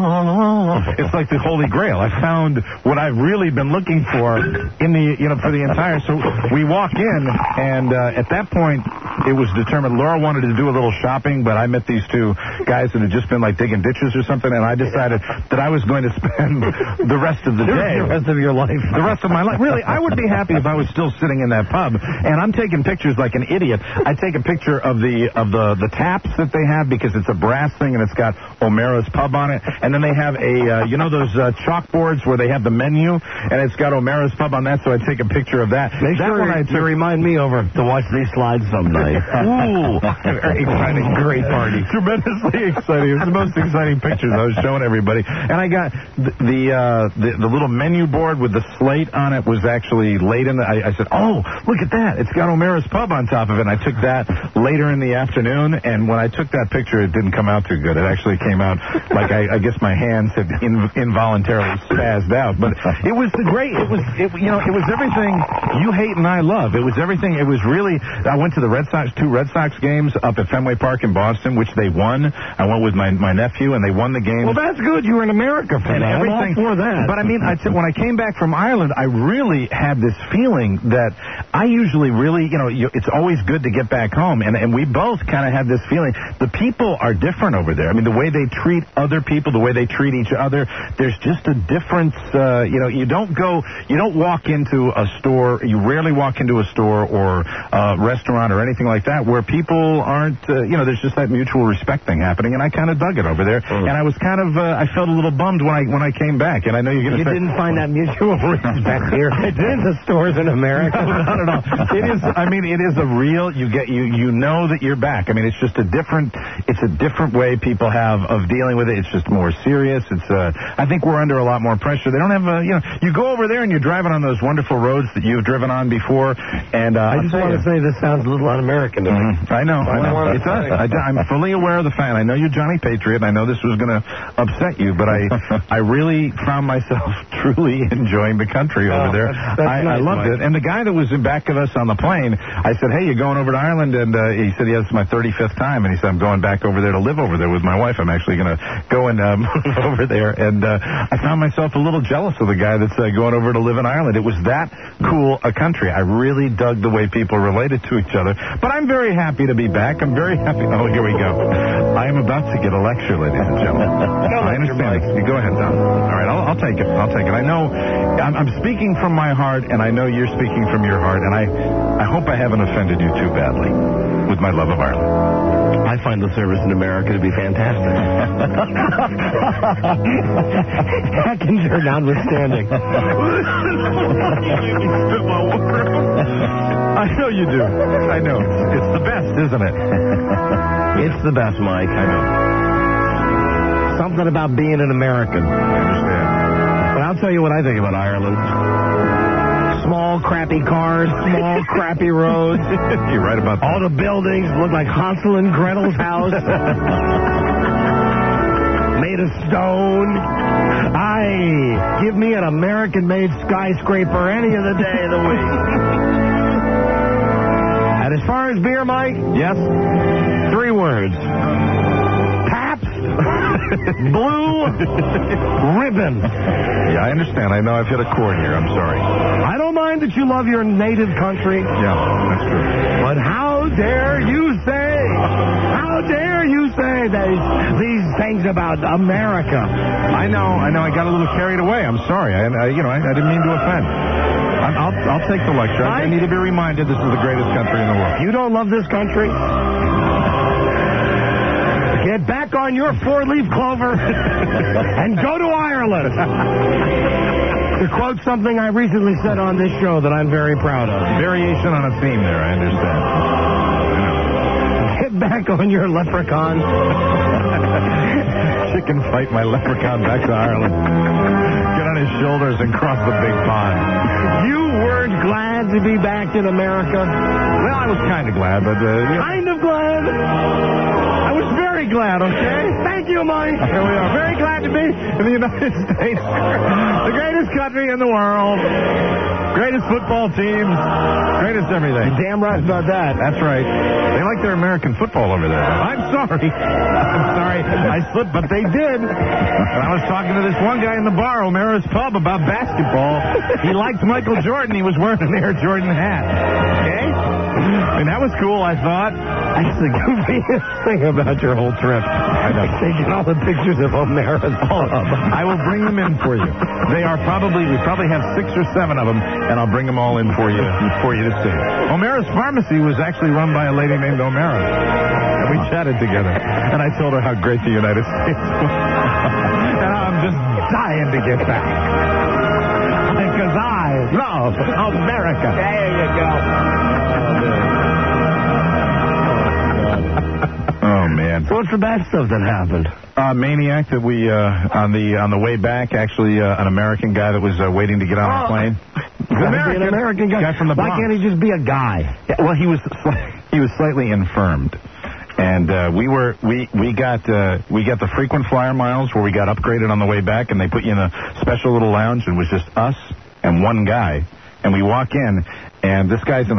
oh, it's like the Holy Grail. I found what I've really been looking for in the, you know, for the entire. So we walk in, and uh, at that point, it was determined. Laura wanted to do a little shopping, but I met these two guys that had just been like digging ditches or something, and I decided that I was going to spend the rest of the day, the rest of your life, the rest of my life. Really, I would be happy if I was still sitting in that pub. And I'm taking pictures like an idiot. I take a picture of the of the the taps that they have because it's a brass thing and it's got O'Mara's Pub on it. And then they have a, uh, you know those uh, chalkboards where they have the menu and it's got O'Mara's Pub on that, so I take a picture of that. Make that sure one I to remind me over to watch these slides someday. Ooh, very exciting, great party. Tremendously exciting. It was the most exciting pictures I was showing everybody. And I got the the, uh, the, the little menu board with the slate on it was actually laid in the, I, I said, oh, look at that. It's got O'Mara's Pub on top of it. And I took that later in the afternoon, and when I took that picture, it didn't come out too good. It actually came out like I, I guess my hands had in, involuntarily spazzed out. But it was the great, it was, it, you know, it was everything you hate and I love. It was everything. It was really, I went to the Red Sox, two Red Sox games up at Fenway Park in Boston, which they won. I went with my, my nephew, and they won the game. Well, that's good. You were in America for and that. everything. I'm all for that. But I mean, I t- when I came back from Ireland, I really had this feeling that I usually really, you know, you, it's always good to get back home. And, and we both kind of had this feeling. The people are different over there. I mean, the way they treat other people, the way they treat each other, there's just a difference. Uh, you know, you don't go, you don't walk into a store, you rarely walk into a store or a restaurant or anything like that where people aren't, uh, you know, there's just that mutual respect thing happening. And I kind of dug it over there. Mm. And I was kind of, uh, I felt a little bummed when I when I came back. And I know you're going to You say, didn't find that mutual respect here in the stores in America. No, not at all. It is, I mean, it is a real, you get, you, you know that you're back. I mean, it's just a different, it's a different way people have of dealing with it. It's just more serious. It's, uh, I think we're under a lot more pressure. They don't have, a, you know, you go over there and you're driving on those wonderful roads that you've driven on before. And uh, I just want to say this sounds a little un-American to me. Mm-hmm. I know, I know. It does. I, I'm fully aware of the fact. I know you're Johnny Patriot, and I know this was going to upset you, but I, I really found myself truly enjoying the country oh, over there. That's, that's I, nice, I loved Mike. it. And the guy that was in back of us on the plane, I said, hey, you going over to Ireland? And uh, he said, yeah, it's my thirty-fifth time. And he said, I'm going back over there to live over there with my wife. I'm actually going to go and uh, move over there. And uh, I found myself a little jealous of the guy that's uh, going over to live in Ireland. It was that cool a country. I really dug the way people related to each other. But I'm very happy to be back. I'm very happy. Oh, here we go. I am about to get a lecture, ladies and gentlemen. I understand. You go ahead, Don. All right, I'll, I'll take it. I'll take it. I know I'm, I'm speaking from my heart, and I know you're speaking from your heart, and I, I hope I haven't offended you too badly with my love of Ireland. I find the service in America to be fantastic. Hackinger notwithstanding. I know you do. I know. It's the best, isn't it? It's the best, Mike. I know. Something about being an American. I understand. But I'll tell you what I think about Ireland. Small, crappy cars, small, crappy roads. You're right about that. All the buildings look like Hansel and Gretel's house. Made of stone. Aye, give me an American-made skyscraper any of the day of the week. And as far as beer, Mike? Yes? Three words. Pabst Blue Ribbon. Yeah, I understand. I know I've hit a chord here. I'm sorry. I don't mind that you love your native country. Yeah, that's true. But how dare you say, how dare you say these, these things about America? I know, I know. I got a little carried away. I'm sorry. I, I you know, I, I didn't mean to offend. I'm, I'll, I'll take the lecture. I, I need to be reminded this is the greatest country in the world. You don't love this country? Get back on your four-leaf clover and go to Ireland. To quote something I recently said on this show that I'm very proud of. Variation on a theme there, I understand. Get back on your leprechaun. Chicken fight my leprechaun back to Ireland. Get on his shoulders and cross the big pond. You weren't glad to be back in America? Well, I was kind of glad, but... Uh, yeah. Kind of glad? I was very glad, okay? Thank you, Mike. Here we are. Very glad to be in the United States. The greatest country in the world. Greatest football teams. Greatest everything. You're damn right about that. That's right. They like their American football over there. I'm sorry. I'm sorry. I slipped, but they did. And I was talking to this one guy in the bar, O'Mara's Pub, about basketball. He liked Michael Jordan. He was wearing an Air Jordan hat. Okay? And that was cool, I thought. That's the goofiest thing about your whole trip. I know. Taking all the pictures of O'Mara's Pub. I will bring them in for you. They are probably, we probably have six or seven of them, and I'll bring them all in for you for you to see. O'Mara's Pharmacy was actually run by a lady named O'Mara. And we chatted together. And I told her how great the United States was. And I'm just dying to get back. Because I love America. There you go. Oh, man. So what's the bad stuff that happened? Uh, Maniac that we, uh, on the on the way back, actually, uh, an American guy that was uh, waiting to get on oh. a plane. American, an American guy. guy from the Bronx. Why can't he just be a guy? Yeah, well, he was he was slightly infirmed. And uh, we were we we got uh, we got the frequent flyer miles where we got upgraded on the way back, and they put you in a special little lounge, and it was just us and one guy. And we walk in, and this guy's in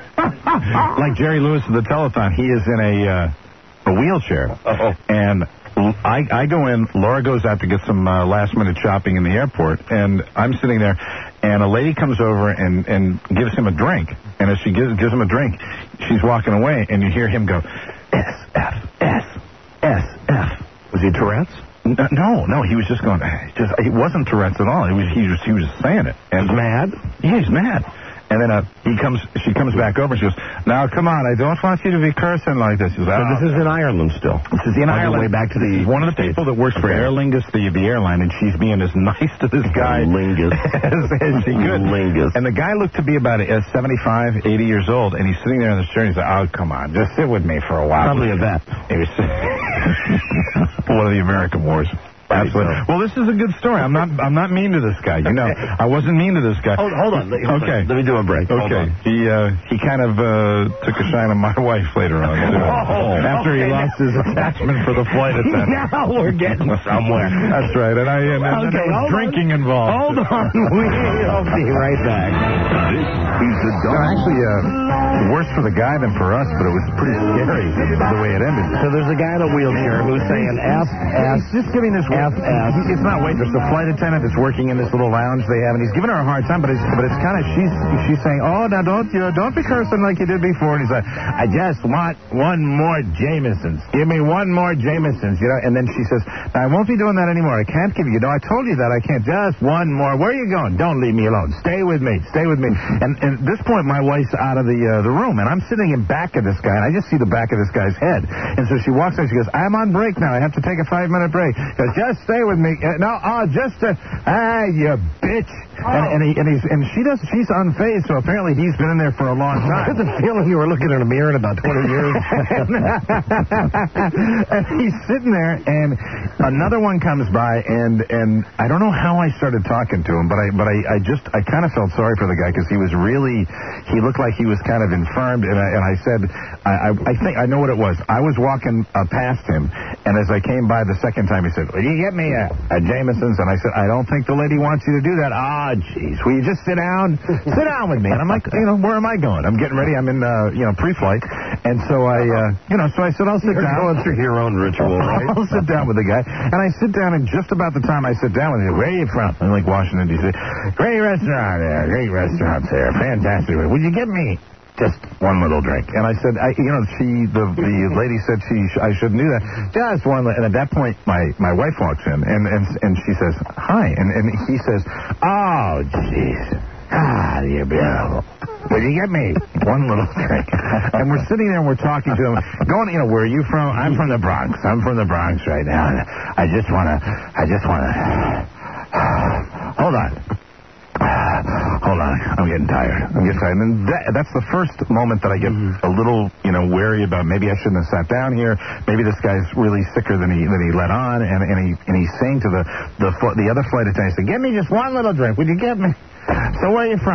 a, like Jerry Lewis of the telethon. He is in a uh, a wheelchair, Uh-oh. and I I go in. Laura goes out to get some uh, last minute shopping in the airport, and I'm sitting there, and a lady comes over and and gives him a drink, and as she gives gives him a drink, she's walking away, and you hear him go. S, F, S, S, F. Was he Tourette's? No, no, he was just going, just, he wasn't Tourette's at all. It was, he, was, he was saying it. And he's mad? Yeah, he's mad. And then uh, he comes, she comes back over and she goes, now, come on, I don't want you to be cursing like this. He goes, so oh. this is in Ireland still? This is in On Ireland. Way back to the one of the States. people that works for okay. Aer Lingus, the, the airline, and she's being as nice to this guy Lingus. as, as she could. Lingus. And the guy looked to be about uh, seventy-five, eighty years old, and he's sitting there in the chair, and he's like, oh, come on, just sit with me for a while. Probably a vet. He was one of the American Wars. Absolutely. Well, this is a good story. I'm not. I'm not mean to this guy. You know, I wasn't mean to this guy. Hold, hold on. Hold okay. On. Let me do a break. Okay. He uh, he kind of uh, took a shine on my wife later on too. Oh, After okay. he lost his attachment for the flight attendant. Now we're getting somewhere. That's right. And I and, and okay, there was drinking on. involved. Hold on. We'll be right back. This is the No, actually, uh, worse for the guy than for us, but it was pretty scary the way it ended. So there's a guy in a wheelchair who's saying F, F, He's just giving this F, F. It's not waitress, a flight attendant that's working in this little lounge they have, and he's giving her a hard time, but it's but it's kind of she's she's saying, oh, now don't you don't be cursing like you did before. And he's like, I just want one more Jamesons. Give me one more Jamesons, you know. And then she says, I won't be doing that anymore. I can't give you. No, I told you that. I can't. Just one more. Where are you going? Don't leave me alone. Stay with me. Stay with me. And, and at this point, my wife's out of the uh, the room, and I'm sitting in back of this guy, and I just see the back of this guy's head. And so she walks in. She goes, I'm on break now. I have to take a five minute break. She goes, just stay with me. Uh, no, oh, just uh, ah, you bitch. Oh. And, and, he, and he's and she does. She's unfazed. So apparently he's been in there for a long time. I had the feeling you were looking in a mirror in about twenty years. And he's sitting there, and another one comes by, and and I don't know how I started talking to him, but I but I, I just I kind of felt sorry for the guy because he was really he looked like he was kind of infirmed, and I, and I said I, I I think I know what it was. I was walking uh, past him, and as I came by the second time, he said, "Will you get me a, a Jameson's?" And I said, "I don't think the lady wants you to do that." Ah, jeez, will you just sit down? Sit down with me. And I'm like, you know, where am I going? I'm getting ready. I'm in uh, you know pre-flight, and so I uh, you know so I said I'll sit You're down. going through your own ritual, right? I'll sit down with the guy, and I sit down, and just about the time I sit down with him, where are you from? I'm like Washington D C. Great restaurant there, great restaurants there, fantastic. Would you get me just one little drink? And I said, I, you know, she, the the lady said she, I shouldn't do that. Just one. And at that point, my, my wife walks in, and, and and she says, hi, and and he says, oh, jeez, ah, you beautiful. Will you get me one little drink? And we're sitting there and we're talking to him, going, you know, where are you from? I'm from the Bronx. I'm from the Bronx right now. And I just want to, I just want to, hold on. Hold on. I'm getting tired. I'm getting tired. And that, that's the first moment that I get a little, you know, wary about maybe I shouldn't have sat down here. Maybe this guy's really sicker than he than he let on. And, and, he, and he's saying to the, the, the other flight attendant, he said, get me just one little drink. Would you get me? So where are you from?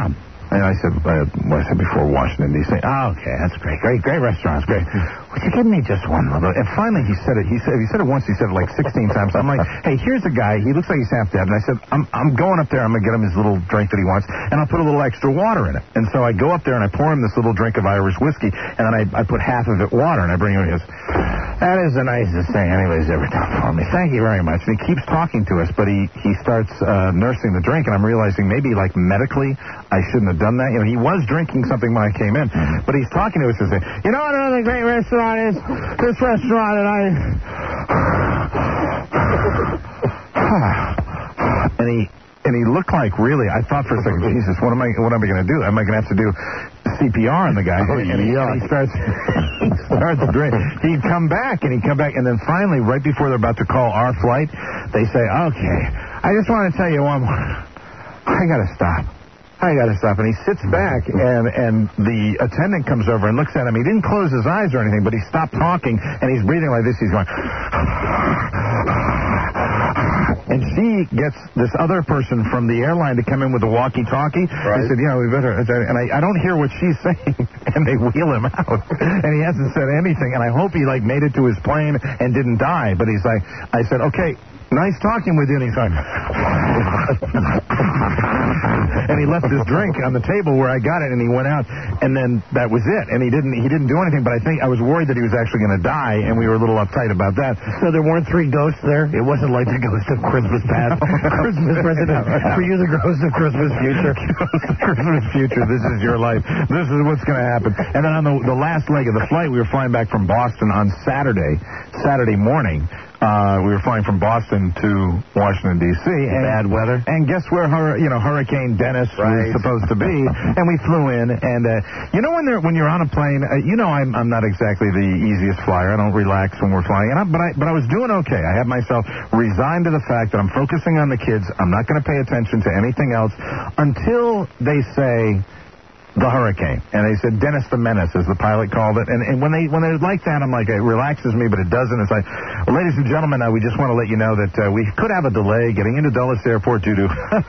And I said, uh, what I said before, Washington, D C Oh, okay, that's great. Great, great restaurants, great. Would you give me just one little? And finally he said it. He said, he said it once, he said it like sixteen times. I'm like, hey, here's a guy. He looks like he's half dead. And I said, I'm, I'm going up there. I'm going to get him his little drink that he wants. And I'll put a little extra water in it. And so I go up there and I pour him this little drink of Irish whiskey. And then I, I put half of it water. And I bring him, he goes, that is the nicest thing anybody's ever done for me. Thank you very much. And he keeps talking to us, but he, he starts uh, nursing the drink. And I'm realizing maybe like medically I shouldn't have done that. You know, he was drinking something when I came in, but he's talking to us and saying, you know what another great restaurant is? This restaurant, and I... and he and he looked like, really, I thought for a second, Jesus, what am I what am I going to do? Am I going to have to do C P R on the guy? Oh, and, he, and he starts he starts drinking. He'd come back, and he'd come back, and then finally, right before they're about to call our flight, they say, okay, I just want to tell you one more. I got to stop. I got to stop. And he sits back, and, and the attendant comes over and looks at him. He didn't close his eyes or anything, but he stopped talking, and he's breathing like this. He's going... And she gets this other person from the airline to come in with a walkie-talkie. Right. They said, you know, we better... And I, I don't hear what she's saying, and they wheel him out. And he hasn't said anything, and I hope he, like, made it to his plane and didn't die. But he's like... I said, okay... Nice talking with you, and he's like... and he left his drink on the table where I got it, and he went out, and then that was it. And he didn't he didn't do anything, but I think I was worried that he was actually going to die, and we were a little uptight about that. So there weren't three ghosts there? It wasn't like the ghost of Christmas past, Christmas present, for you the ghost of Christmas future. Christmas future, this is your life. This is what's going to happen. And then on the, the last leg of the flight, we were flying back from Boston on Saturday, Saturday morning. Uh, we were flying from Boston to Washington, D C And, bad weather. And guess where, hur- you know, Hurricane Dennis right. was supposed to be? And we flew in. And, uh, you know, when they're, when you're on a plane, uh, you know I'm, I'm not exactly the easiest flyer. I don't relax when we're flying. And I, but, I, but I was doing okay. I had myself resigned to the fact that I'm focusing on the kids. I'm not going to pay attention to anything else until they say... the hurricane. And they said Dennis the Menace, as the pilot called it. And, and when they when they're like that, I'm like, it relaxes me, but it doesn't. It's like, well, ladies and gentlemen, uh, we just want to let you know that uh, we could have a delay getting into Dulles Airport due to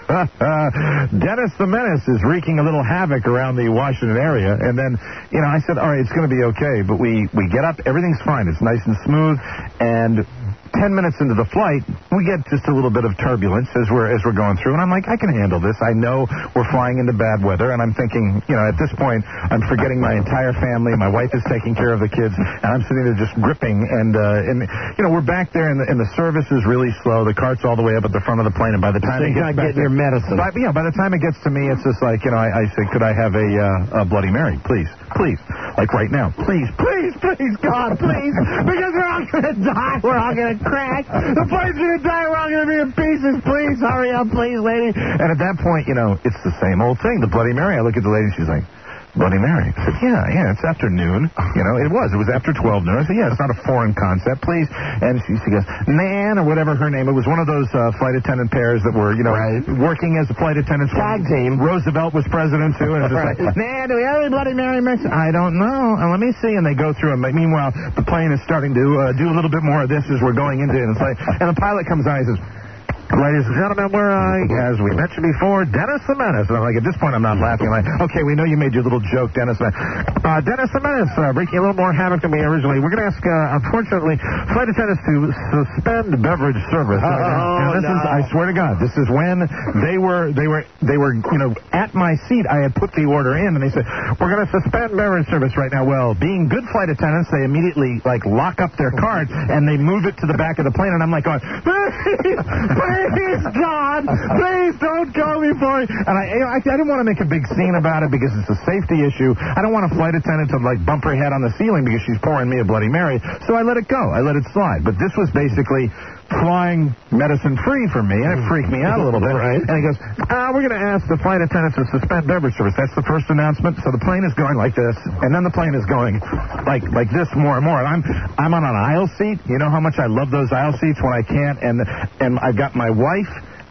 Dennis the Menace is wreaking a little havoc around the Washington area. And then, you know, I said, all right, it's going to be okay. But we, we get up, everything's fine. It's nice and smooth. And ten minutes into the flight, we get just a little bit of turbulence as we're as we're going through. And I'm like, I can handle this. I know we're flying into bad weather. And I'm thinking, you know, at this point, I'm forgetting my entire family. My wife is taking care of the kids, and I'm sitting there just gripping. And, uh, and you know, we're back there, and the, and the service is really slow. The cart's all the way up at the front of the plane, and by the time so it gets back getting your medicine. By, yeah, by the time it gets to me, it's just like, you know, I, I say, could I have a, uh, a Bloody Mary, please, please, like right now, please, please, please, God, please, because we're all going to die. We're all going to crash. The plane's going to die. We're all going to be in pieces. Please, hurry up, please, lady. And at that point, you know, it's the same old thing. The Bloody Mary. I look at the lady, she's like, Bloody Mary. I said, yeah, yeah, it's after noon. You know, it was. It was after twelve noon. I said, yeah, it's not a foreign concept, please. And she, she goes, Nan, or whatever her name. It was one of those uh, flight attendant pairs that were, you know, right. working as a flight attendants. Tag team. Roosevelt was president, too. And it's just right. like, Nan, do we have any Bloody Mary mix? I don't know. And let me see. And they go through them. Meanwhile, the plane is starting to uh, do a little bit more of this as we're going into it. And, it's like, and the pilot comes on and he says, ladies and gentlemen, we're, uh, as we mentioned before, Dennis the Menace. And I'm like, at this point, I'm not laughing. I'm like, okay, we know you made your little joke, Dennis. Uh, Dennis the Menace, uh, wreaking a little more havoc than we originally. We're going to ask, uh, unfortunately, flight attendants to suspend beverage service. Oh, and this no. is, I swear to God, this is when they were, they were, they were, you know, at my seat. I had put the order in, and they said, we're going to suspend beverage service right now. Well, being good flight attendants, they immediately, like, lock up their cards, and they move it to the back of the plane, and I'm like, going, please, please. Please, God, please don't go before. And I, you know, I, I didn't want to make a big scene about it because it's a safety issue. I don't want a flight attendant to, like, bump her head on the ceiling because she's pouring me a Bloody Mary. So I let it go. I let it slide. But this was basically flying medicine-free for me, and it freaked me out a little bit. Right. And he goes, uh, we're going to ask the flight attendants to suspend beverage service. That's the first announcement. So the plane is going like this, and then the plane is going like like this more and more. And I'm I'm on an aisle seat. You know how much I love those aisle seats when I can't. And and I've got my wife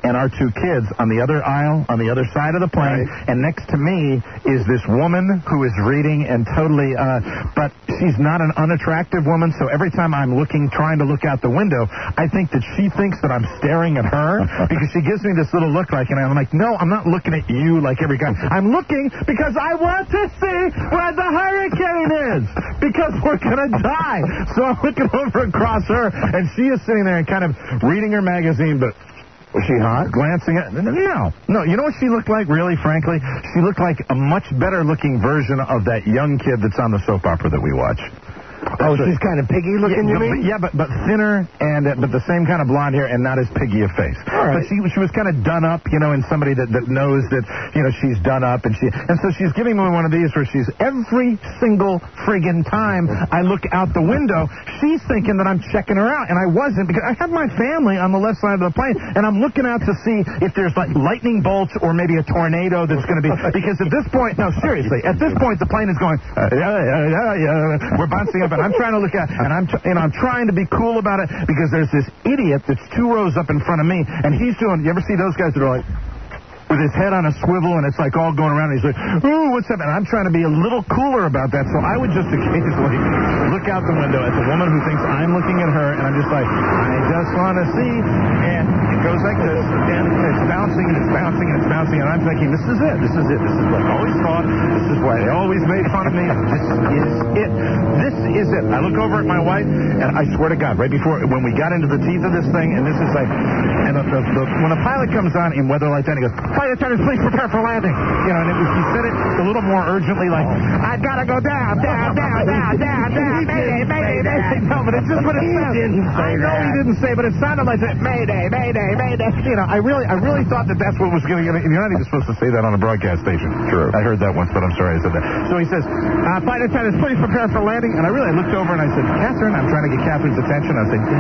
and our two kids on the other aisle, on the other side of the plane, right. And next to me is this woman who is reading and totally, uh, but she's not an unattractive woman, so every time I'm looking, trying to look out the window, I think that she thinks that I'm staring at her because she gives me this little look like, and I'm like, no, I'm not looking at you like every guy. I'm looking because I want to see where the hurricane is because we're going to die. So I'm looking over across her, and she is sitting there and kind of reading her magazine, but... Was she hot? Glancing at... No. No, you know what she looked like, really, frankly? She looked like a much better-looking version of that young kid that's on the soap opera that we watch. Oh, she's kind of piggy looking, yeah, you mean? But, yeah, but but thinner and uh, but the same kind of blonde hair and not as piggy a face. All right. But she she was kind of done up, you know, and somebody that, that knows that, you know, she's done up, and she and so she's giving me one of these where she's every single friggin' time I look out the window, she's thinking that I'm checking her out, and I wasn't because I have my family on the left side of the plane, and I'm looking out to see if there's like lightning bolts or maybe a tornado that's going to be because at this point, no, seriously, at this point the plane is going, uh, yeah, yeah, yeah, yeah. We're bouncing up. And I'm trying to look at, and I'm, t- and I'm trying to be cool about it because there's this idiot that's two rows up in front of me, and he's doing. You ever see those guys that are like with his head on a swivel, and it's like all going around, and he's like, ooh, what's up? And I'm trying to be a little cooler about that, so I would just occasionally look out the window at the woman who thinks I'm looking at her, and I'm just like, I just want to see, and it goes like this, and it's bouncing, and it's bouncing, and it's bouncing, and I'm thinking, this is it, this is it, this is what I always thought, this is why they always made fun of me, this is it, this is it. I look over at my wife, and I swear to God, right before, when we got into the teeth of this thing, and this is like, and the, the, the, when a pilot comes on in weather like that, he goes, flight attendants, please prepare for landing. You know, and it was, he said it a little more urgently, like, I've got to go down, down, down, down, down, down, mayday, mayday, mayday. No, but it's just what it sounded. I know he didn't say, but it sounded like that, mayday, mayday, mayday. You know, I really, I really thought that that's what was going to, you're not even supposed to say that on a broadcast station. True. I heard that once, but I'm sorry I said that. So he says, uh, flight attendants, please prepare for landing. And I really I looked over and I said, Catherine, I'm trying to get Catherine's attention. I said,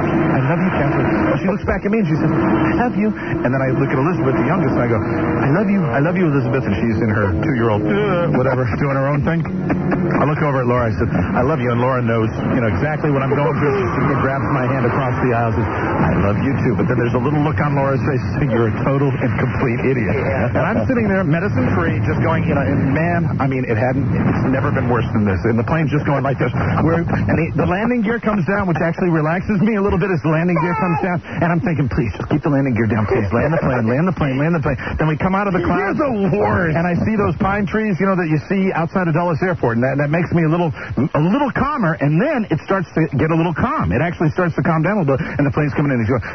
I love you, Catherine. And she looks back at me and she says, I love you. And then I look at Elizabeth, the youngest, and I go, I love you, I love you, Elizabeth, and she's in her two-year-old, uh, whatever, doing her own thing. I look over at Laura, I said, I love you, and Laura knows, you know, exactly what I'm going through. She grabs my hand across the aisle and says, I love you too. But then there's a little look on Laura's face saying, you're a total and complete idiot. And I'm sitting there, medicine-free, just going, you know, and man, I mean, it hadn't, it's never been worse than this. And the plane's just going like this. Where, and the, the landing gear comes down, which actually relaxes me a little bit as the landing gear comes down. And I'm thinking, please, just keep the landing gear down, please. Land the plane, land the plane, land the plane. Then we come out of the clouds. You're the worst. And I see those pine trees, you know, that you see outside of Dulles Airport. And that, that makes me a little a little calmer. And then it starts to get a little calm. It actually starts to calm down a little bit. And the plane's coming in and it's going,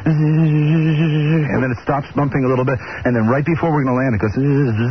and then it stops bumping a little bit. And then right before we're going to land, it goes,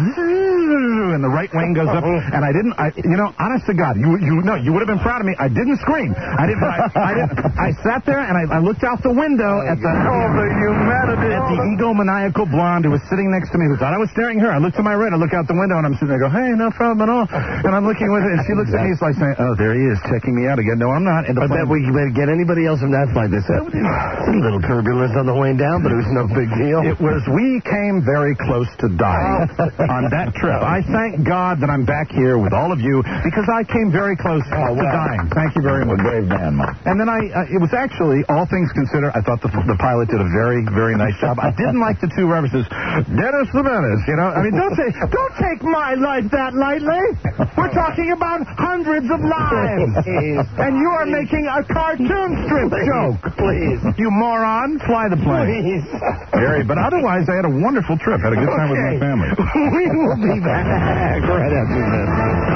and the right wing goes up. And I didn't, I, you know, honest to God, you you know, you would have been proud of me. I didn't scream. I didn't. I, I didn't. I sat there and I, I looked out the window at the oh, the humanity at the egomaniacal blonde who was sitting next to me who thought I was staring at her. I look to my right. I look out the window and I'm sitting there. I go, hey, no problem at all. And I'm looking with her, and she looks at me. It's like saying, oh, there he is, checking me out again. No, I'm not. And I bet we could get anybody else in that flight. They said a little turbulence on the way down, but it was no big deal. It was. We came very close to dying on that trip. I thank God that I'm back here with all of you because I came very close oh, well, to dying. Thank you very much. Brave man, Mike. And then I, uh, it was actually, all things considered, I thought the, the pilot did a very, very nice job. I didn't like the two references. Dennis the Menace, you know. I mean, don't say, don't take my life that lightly. We're talking about hundreds of lives. And you are making a cartoon strip please, joke. Please. You moron. Fly the plane. Please. Very, but otherwise, I had a wonderful trip. Had a good time okay. with my family. We will be back right after this.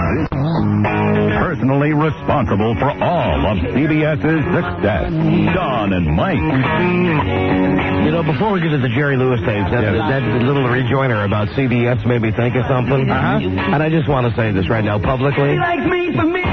Personally responsible for all of CBS's success, Don and Mike. You know, before we get to the Jerry Lewis tapes, that, yes. that, that little rejoinder about C B S made me think of something. Uh-huh. And I just want to say this right now publicly. He likes me for me.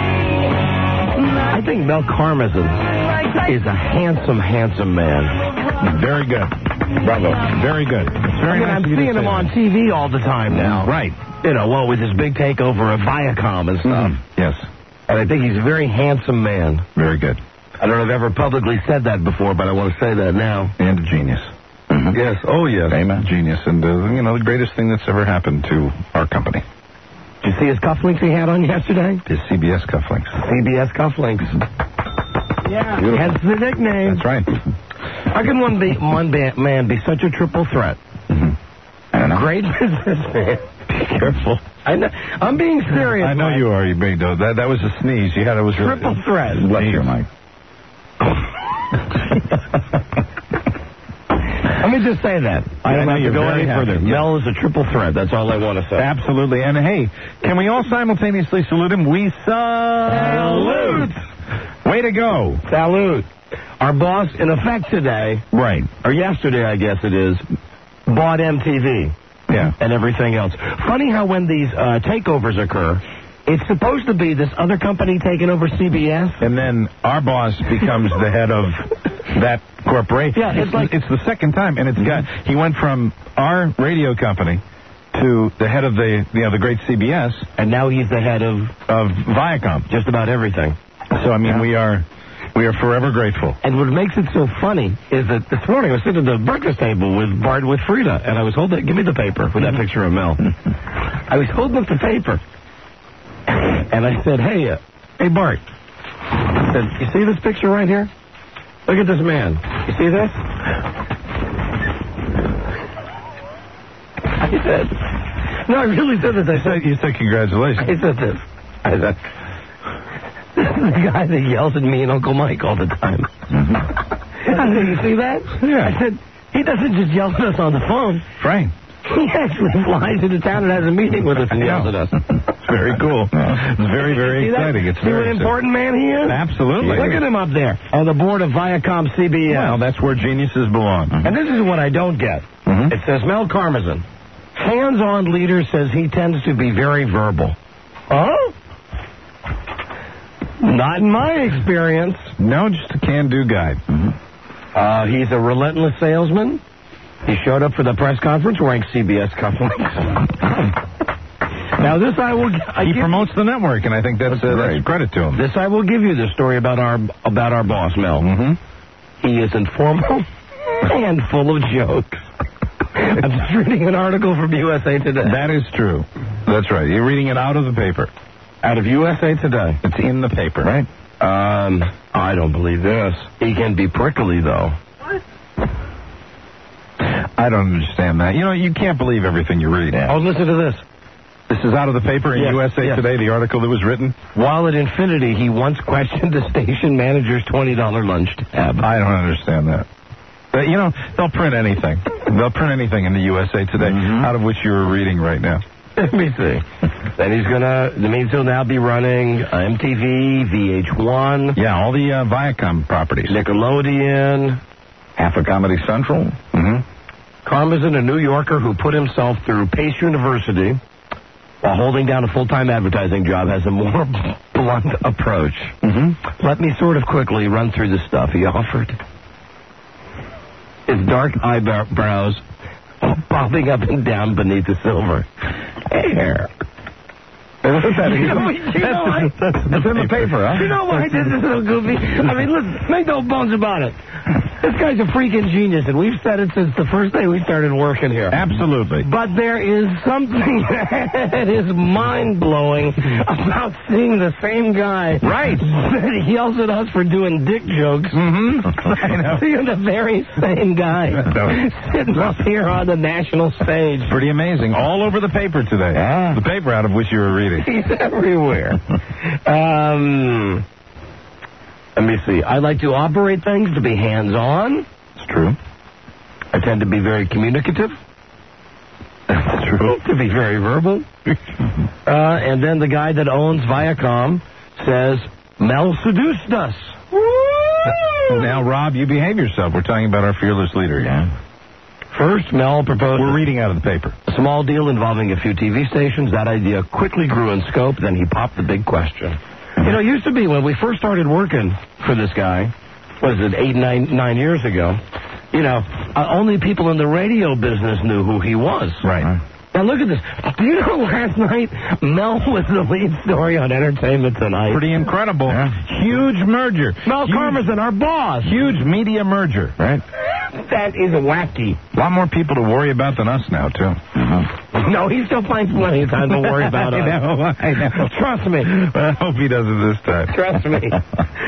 I think Mel Karmazin is a handsome, handsome man. Very good. Bravo. Very good. Very I mean, nice I'm seeing him on T V all the time now. Right. You know, well, with his big takeover of Viacom and stuff. Mm-hmm. Yes. And I think he's a very handsome man. Very good. I don't know if I've ever publicly said that before, but I want to say that now. And a genius. Mm-hmm. Yes. Oh, yes. Amen. Genius. And, uh, you know, the greatest thing that's ever happened to our company. Did you see his cufflinks he had on yesterday? His C B S cufflinks. C B S cufflinks. Yeah. Beautiful. That's the nickname. That's right. How can one be one ba- man be such a triple threat? Mm-hmm. I don't know. Great businessman. Be careful. I know, I'm being serious. I know Mike. you are, you big though. That that was a sneeze. You had it was really, Triple threat. Bless you, Mike. Let me just say that. I don't I know have to you're go very any happy. further. Yeah. Mel is a triple threat. That's all I want to say. Absolutely. And hey, can we all simultaneously salute him? We salute. Way to go. Salute. Our boss, in effect today, Right. or yesterday, I guess it is, bought M T V. Yeah. And everything else. Funny how when these uh, takeovers occur, it's supposed to be this other company taking over C B S. And then our boss becomes the head of that corporation. Yeah, it's like- it's the second time, and it's got he went from our radio company to the head of the you know the great C B S, And now he's the head of of Viacom. just about everything. So I mean, we are we are forever grateful. And what makes it so funny is that this morning I was sitting at the breakfast table with Bart with Frida, and I was holding, give me the paper with that picture of Mel. I was holding up the paper, and I said, hey, uh, hey, Bart, I said, you see this picture right here? Look at this man. You see this? I said, no, I really said this. I said, You said congratulations. I said this. I said, this is the guy that yells at me and Uncle Mike all the time. I said, you see that? Yeah. I said, he doesn't just yell at us on the phone. Right. He actually flies into town and has a meeting with us and yells at us. It's very cool. It's very, very See that? exciting. It's See very what important man he is? Absolutely. Look at him up there on the board of Viacom C B S. Well, that's where geniuses belong. And this is what I don't get. Mhm. It says Mel Karmazin, hands-on leader, says he tends to be very verbal. Oh? Not in my experience. No, just a can-do guy. Uh, he's a relentless salesman. He showed up for the press conference wearing C B S cufflinks. Now, this I will... I He give, promotes the network, and I think that's, uh, that's credit to him. this I will give you the story about our about our boss, Mel. Mm-hmm. He is informal and full of jokes. I'm just reading an article from U S A Today. That is true. That's right. You're reading it out of the paper. Out of U S A Today. It's in the paper. Right. Um, I don't believe this. He can be prickly, though. I don't understand that. You know, you can't believe everything you read. Oh, listen to this. This is out of the paper in Yes, U S A yes. Today, the article that was written. While at Infinity, he once questioned the station manager's twenty dollar lunch tab. I don't understand that. But, you know, they'll print anything. They'll print anything in the U S A Today, Mm-hmm. out of which you're reading right now. Let me see. Then he's gonna. That means he'll now be running uh, M T V, V H one, Yeah, all the uh, Viacom properties. Nickelodeon. Half a Comedy Central. Mm-hmm. Karmazin, a New Yorker who put himself through Pace University while holding down a full-time advertising job, has a more blunt approach. Mm-hmm. Let me sort of quickly run through the stuff he offered. His dark eyebrows bobbing up and down beneath the silver hair. What's that? You know, you that's, know, I- that's, that's in the paper, huh? You know why I did this so goofy? I mean, listen, make no bones about it. This guy's a freaking genius, and we've said it since the first day we started working here. Absolutely. But there is something that is mind-blowing about seeing the same guy. Right. That yells at us for doing dick jokes. Mm-hmm. I know. Seeing the very same guy sitting up here on the national stage. Pretty amazing. All over the paper today. Ah. The paper out of which you were reading. He's everywhere. um, let me see. I like to operate things to be hands-on. It's true. I tend to be very communicative. That's true. To be very verbal. uh, and then the guy that owns Viacom says, Mel seduced us. Now, Rob, you behave yourself. We're talking about our fearless leader. Yeah. First, Mel proposed We're reading out of the paper. a small deal involving a few T V stations. That idea quickly grew in scope. Then he popped the big question. You know, it used to be when we first started working for this guy, what is it, eight, nine, nine years ago, you know, uh, only people in the radio business knew who he was. Right. Now, look at this. Do you know last night, Mel was the lead story on Entertainment Tonight? Pretty incredible. Huge merger. Mel Huge- Karmazin, our boss. Huge media merger. Right. That is wacky. A lot more people to worry about than us now, too. No, he still finds plenty of time to worry about us. I know, I know. Trust me. I hope he does it this time. Trust me.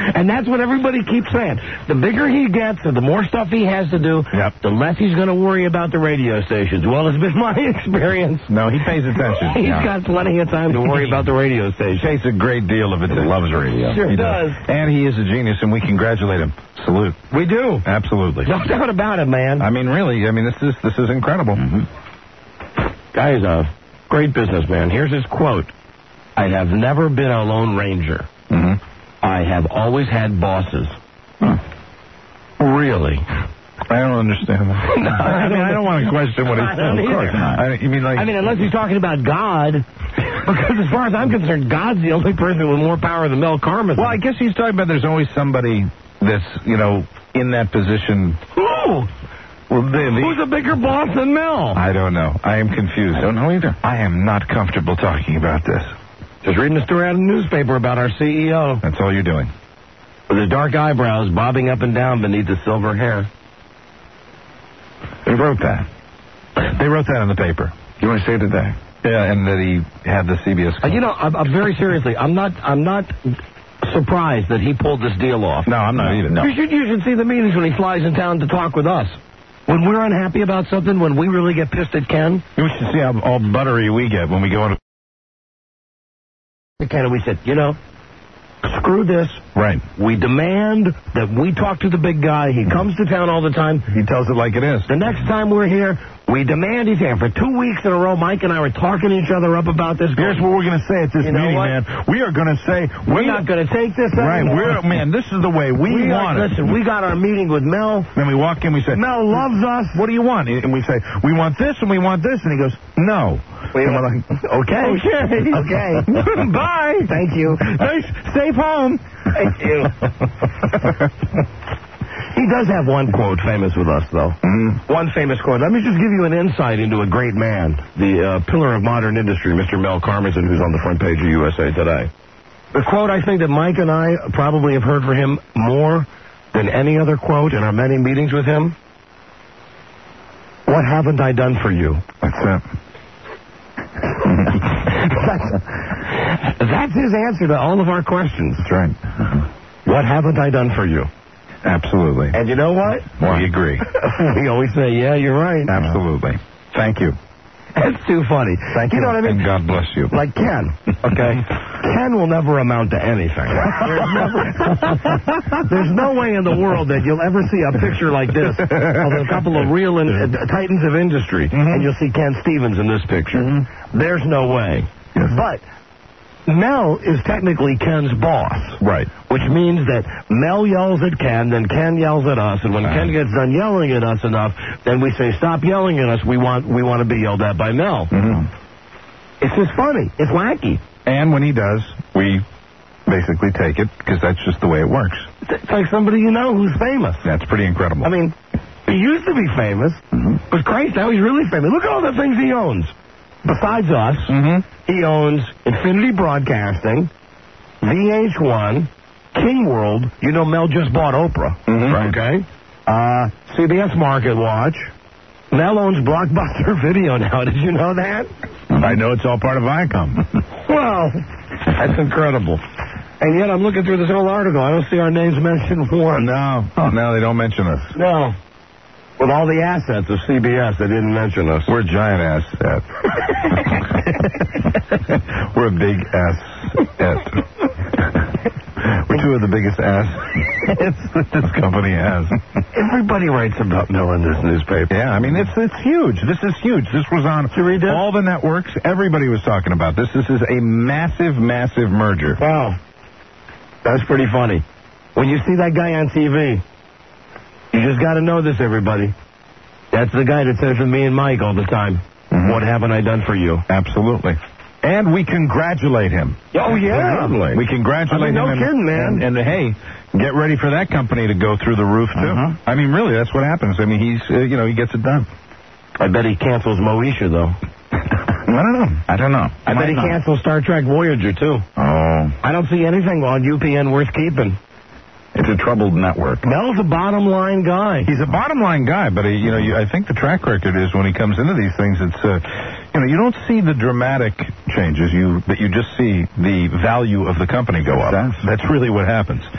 And that's what everybody keeps saying. The bigger he gets and the more stuff he has to do, yep. the less he's going to worry about the radio stations. Well, it's been my experience. No, he pays attention. He's yeah. got plenty of time to worry about the radio station. Takes a great deal of it. He loves radio. Sure he does. does. And he is a genius, and we congratulate him. Salute. We do. Absolutely. No doubt about it, man. I mean, really, I mean, this is this is incredible. Mm-hmm. Guy is a great businessman. Here's his quote. I have never been a lone ranger. Mm-hmm. I have always had bosses. Huh. Really? I don't understand that. No, I mean, I don't want to question what he's saying. Of course not. I, you mean like? I mean, unless he's talking about God. Because as far as I'm concerned, God's the only person with more power than Mel Karmazin. Well, I guess he's talking about there's always somebody that's, you know, in that position. Who? Well, the, the, Who's a bigger boss than Mel? I don't know. I am confused. I don't know either. I am not comfortable talking about this. Just reading a story out of the newspaper about our C E O. That's all you're doing. With his dark eyebrows bobbing up and down beneath his silver hair. They wrote that. They wrote that in the paper. You want to say it today? Yeah, and that he had the C B S. Uh, you know, I'm, I'm very seriously, I'm not, I'm not surprised that he pulled this deal off. No, I'm not either. No. You should, you should see the meetings when he flies in town to talk with us. When we're unhappy about something, when we really get pissed at Ken. You should see how all buttery we get when we go into Ken and we said, you know, screw this. Right. We demand that we talk to the big guy. He comes to town all the time. He tells it like it is. The next time we're here, we demand he's here. For two weeks in a row, Mike and I were talking each other up about this. Here's what we're going to say at this You know meeting, what? man. We are going to say... We're not going to take this Right. anymore. We're, man, this is the way we, we want are, it. Listen, we got our meeting with Mel. Then we walk in, we say, Mel loves us. What do you want? And we say, we want this and we want this. And he goes, no. We and we're like, okay. Okay. Okay. Bye. Thank you. Nice. Safe home. Thank you. He does have one quote famous with us, though. Mm-hmm. One famous quote. Let me just give you an insight into a great man, the uh, pillar of modern industry, Mister Mel Karmazin, who's on the front page of U S A Today. The quote I think that Mike and I probably have heard from him more than any other quote in our many meetings with him. What haven't I done for you? That's it. that's, that's his answer to all of our questions. That's right. Mm-hmm. What haven't I done for you? Absolutely. And you know what? We agree. We always say, yeah, you're right. Absolutely. Thank you. That's too funny. Thank you. You know what I mean? And God bless you. Like Ken, okay? Ken will never amount to anything. There's, never, there's no way in the world that you'll ever see a picture like this of a couple of real in, uh, titans of industry, mm-hmm. and you'll see Ken Stevens in this picture. Mm-hmm. There's no way. Yes. But Mel is technically Ken's boss. Right. Which means that Mel yells at Ken, then Ken yells at us, and when Right. Ken gets done yelling at us enough, then we say, stop yelling at us, we want we want to be yelled at by Mel. Mm-hmm. It's just funny. It's wacky. And when he does, we basically take it, because that's just the way it works. It's like somebody you know who's famous. That's pretty incredible. I mean, he used to be famous, mm-hmm. but Christ, now he's really famous. Look at all the things he owns. Besides us, mm-hmm. he owns Infinity Broadcasting, V H one, King World. You know Mel just bought Oprah. Mm-hmm. Right. Okay? Uh, C B S Market Watch. Mel owns Blockbuster Video now. Did you know that? I know it's all part of Viacom. Well, that's incredible. And yet I'm looking through this whole article. I don't see our names mentioned once. No. No, they don't mention us. No. With all the assets of C B S, they didn't mention us. We're a giant asset. We're a big asset. We're two of the biggest assets that this company has. Everybody writes about Mel in this newspaper. Yeah, I mean, it's it's huge. This is huge. This was on all the networks. Everybody was talking about this. This is a massive, massive merger. Wow. That's pretty funny. When you see that guy on T V, you just got to know this, everybody. That's the guy that says to me and Mike all the time, mm-hmm. What haven't I done for you? Absolutely. And we congratulate him. Oh, yeah. Absolutely. We congratulate I mean, no him. kidding, man. And, and, and, hey, get ready for that company to go through the roof, too. Uh-huh. I mean, really, that's what happens. I mean, he's, uh, you know, he gets it done. I bet he cancels Moesha, though. I don't know. I don't know. I bet he not. cancels Star Trek Voyager, too. Oh. I don't see anything on U P N worth keeping. It's a troubled network. Mel's a bottom line guy. He's a bottom line guy, but he, you know, you, I think the track record is when he comes into these things, it's, uh, you know, you don't see the dramatic changes, you, but you just see the value of the company go up. That's really what happens.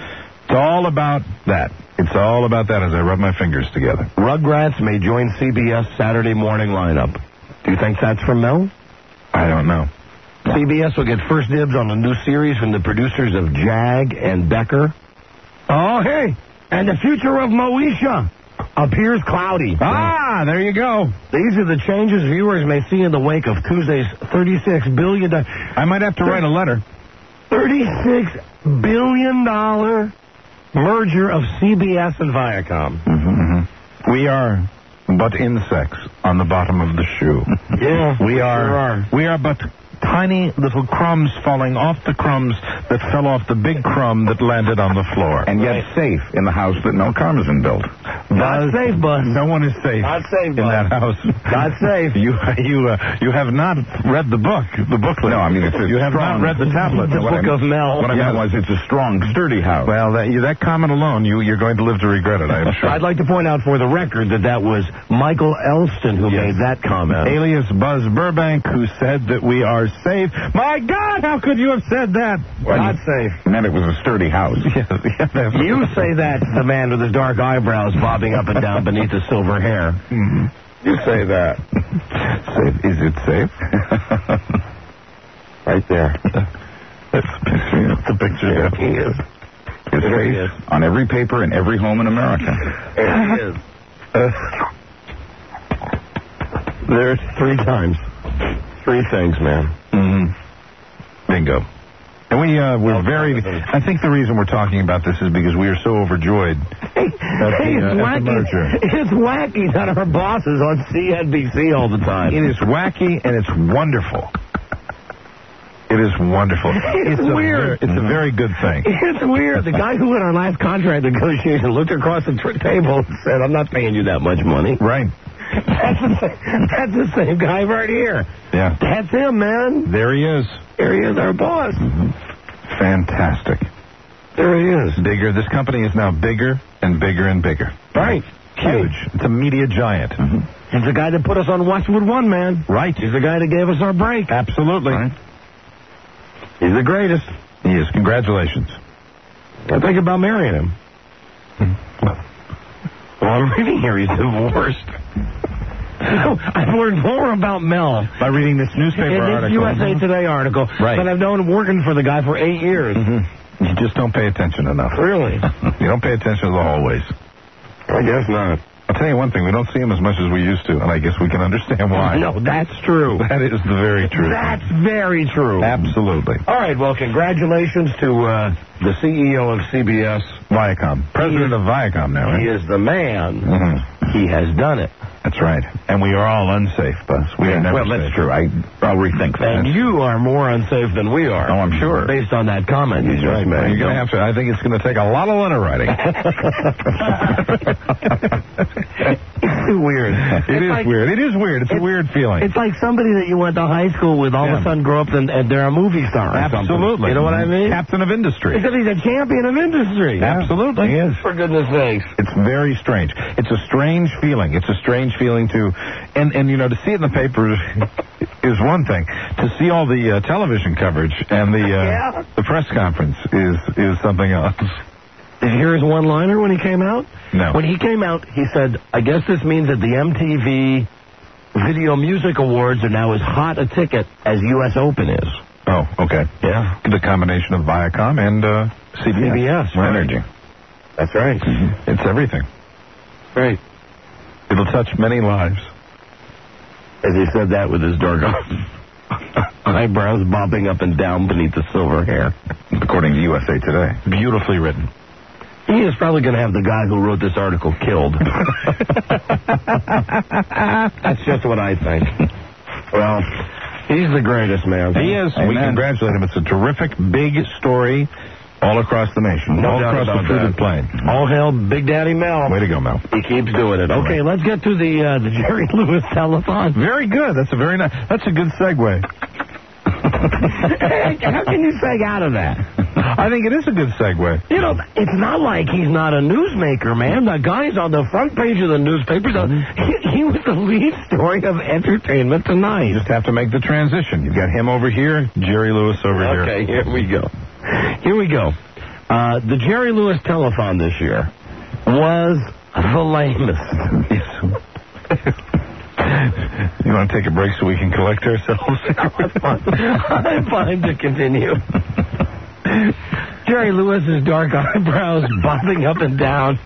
It's all about that. It's all about that as I rub my fingers together. Rugrats may join C B S Saturday morning lineup. Do you think that's from Mel? I don't know. C B S will get first dibs on a new series from the producers of Jag and Becker. Oh, hey, and the future of Moesha appears cloudy. Ah, there you go. These are the changes viewers may see in the wake of Tuesday's thirty-six billion dollars. I might have to write a letter. thirty-six billion dollars merger of C B S and Viacom. Mm-hmm, mm-hmm. We are but insects on the bottom of the shoe. Yeah, we are, sure are. We are but tiny little crumbs falling off the crumbs that fell off the big crumb that landed on the floor. And yet safe in the house that Mel Karmazin built. Not safe, Buzz. No one is safe. Not safe, in Buzz. that house. Not safe. You you uh, you have not read the book, the booklet. No, I mean it's a you have strong, not read the tablet. The what book I, of Mel. What I yes. meant was it's a strong, sturdy house. Well, that, that comment alone, you you're going to live to regret it. I am sure. I'd like to point out for the record that that was Michael Elston who Yes. made that comment. Alias Buzz Burbank, who said that we are safe. My God, how could you have said that? Well, Not you safe. meant it was a sturdy house. Yes, yes. You say that to the man with his dark eyebrows bobbing up and down beneath his silver hair. Mm-hmm. You say that. Safe. Is it safe? Right there. That's the picture. That's the picture. There he is. It's There he safe is. on every paper in every home in America. There he is. Uh, there's three times. Three things, man. Mm-hmm. Bingo. And we, uh, we're very, I think the reason we're talking about this is because we are so overjoyed Hey, at the, hey, it's uh, at the wacky. merger. It's wacky that our boss is on C N B C all the time. It is wacky and it's wonderful. It is wonderful. It's a weird. Ver- it's a very good thing. It's weird. The guy who went on last contract negotiation looked across the tr- table and said, I'm not paying you that much money. Right. That's the, same, that's the same guy right here. Yeah. That's him, man. There he is. There he is, our boss. Mm-hmm. Fantastic. There he is. Bigger. This company is now bigger and bigger and bigger. Right. Huge. It's a media giant. Mm-hmm. He's the guy that put us on Westwood One, man. Right. He's the guy that gave us our break. Absolutely. Right. He's the greatest. He is. Congratulations. I think about marrying him. Well, I'm reading here he's divorced. I've learned more about Mel by reading this newspaper in this article. U S A Today article Right. that I've known working for the guy for eight years. Mm-hmm. You just don't pay attention enough. Really? You don't pay attention to the hallways. I guess not. I'll tell you one thing. We don't see him as much as we used to, and I guess we can understand why. No, that's true. That is the very truth. That's very true. Absolutely. All right, well, congratulations to uh, the C E O of C B S. Viacom. President is, of Viacom now, right? He is the man. Mm-hmm. He has done it. That's right. And we are all unsafe, Buzz. We are never Well, safe. that's true. I, I'll rethink that. And you are more unsafe than we are. Oh, I'm sure. Based on that comment you just made. You're going to have to, I think it's going to take a lot of letter writing. It's too weird. It it's is like, weird. It is weird. It's, it's a weird feeling. It's like somebody that you went to high school with all Yeah. of a sudden grow up and, and they're a movie star. Or Absolutely. You know what I mean? Captain of industry. Because he's a champion of industry. Yeah. Absolutely. He is. For goodness sakes. It's very strange. It's a strange feeling. It's a strange feeling to, and, and you know, to see it in the papers is one thing. To see all the uh, television coverage and the uh, Yeah. the press conference is is something else. Did you hear his one-liner when he came out? No. When he came out, he said, I guess this means that the M T V Video Music Awards are now as hot a ticket as U S Open is. Oh, okay. Yeah. The combination of Viacom and uh, C B S. C B S, right. Energy. That's right. Mm-hmm. It's everything. Right. It'll touch many lives. As he said that with his dark eyebrows bobbing up and down beneath the silver hair. According to U S A Today. Beautifully written. He is probably going to have the guy who wrote this article killed. That's just what I think. Well, he's the greatest, man. He is. Amen. We congratulate him. It's a terrific, big story all across the nation. No all doubt across about the fruited that. plain. All hail Big Daddy Mel. Way to go, Mel. He keeps doing it. Okay, let's get to the uh, the Jerry Lewis telethon. Very good. That's a very nice. That's a good segue. How can you seg out of that? I think it is a good segue. You know, it's not like he's not a newsmaker, man. The guy's on the front page of the newspapers. He, he was the lead story of Entertainment Tonight. You just have to make the transition. You've got him over here, Jerry Lewis over here. Okay, here we go. Here we go. Uh, the Jerry Lewis telethon this year was the lamest. You want to take a break so we can collect ourselves? I'm fine. I'm fine to continue. Jerry Lewis's dark eyebrows bobbing up and down.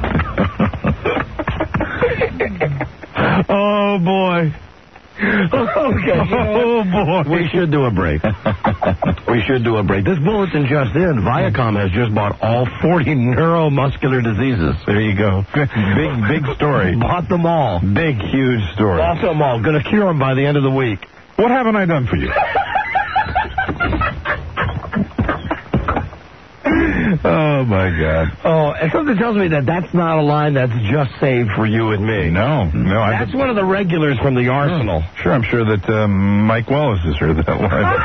Oh, boy. Okay. Oh, boy. We should do a break. We should do a break. This bulletin just in, Viacom has just bought all forty neuromuscular diseases. There you go. Big, big story. Bought them all. Big, huge story. Bought them all. Going to cure them by the end of the week. What haven't I done for you? Oh, my God. Oh, and something tells me that that's not a line that's just saved for you and me. No, no. I That's one of the regulars from the Arsenal. Oh, sure, I'm sure that um, Mike Wallace has heard that line.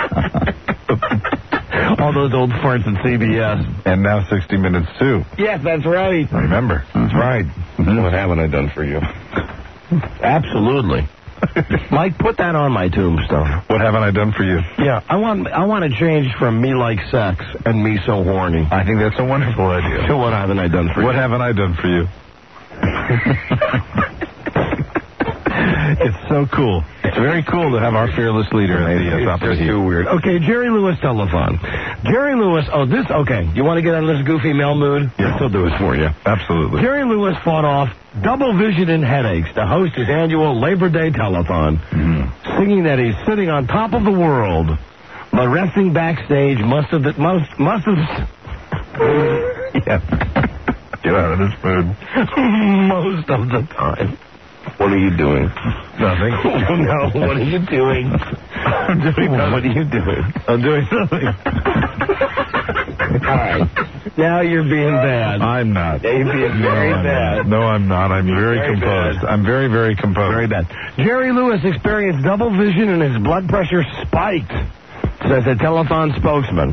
All those old farts in C B S. And now sixty minutes, too. Yes, that's right. Remember. That's right. What haven't I done for you? Absolutely. Mike, put that on my tombstone. What haven't I done for you? Yeah, I want I want to change from me like sex and me so horny. I think that's a wonderful idea. So what haven't I done for What you? haven't I done for you? It's so cool. It's very cool to have our fearless leader in the top of the heap. Too weird. Okay, Jerry Lewis telethon. Jerry Lewis, oh, this, okay. You want to get out of this goofy Mel mood? Yes, he'll do it for you. Absolutely. Jerry Lewis fought off double vision and headaches to host his annual Labor Day telethon, Mm-hmm. singing that he's sitting on top of the world, but resting backstage most of the, most, most of the, Yeah. Get out of this mood. most of the time. What are you doing? Nothing. No, what are you doing? I'm doing nothing. What are you doing? I'm doing nothing. All right. Now you're being bad. I'm not. You're being very no, I'm bad. Not. No, I'm not. I'm very, very composed. bad. I'm very, very composed. Very bad. Jerry Lewis experienced double vision and his blood pressure spiked, says a telethon spokesman.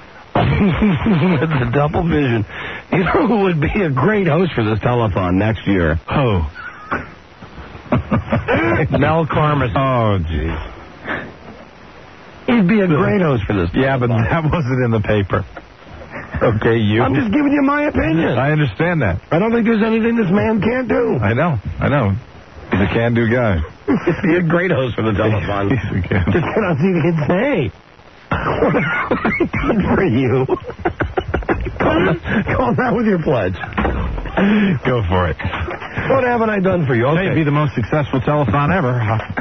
The double vision. You know who would be a great host for this telethon next year? Oh. Mel Karmas. Oh, jeez. He'd be a great host for this telethon. Yeah, but that wasn't in the paper. Okay, you. I'm just giving you my opinion. I understand that. I don't think there's anything this man can't do. I know. I know. He's a can-do guy. He'd be a great host for the telethon. He's a can. Just get on T V and say, what have I done for you? Call now with your pledge. Go for it. What haven't I done for you? Okay. It'd be the most successful telethon ever.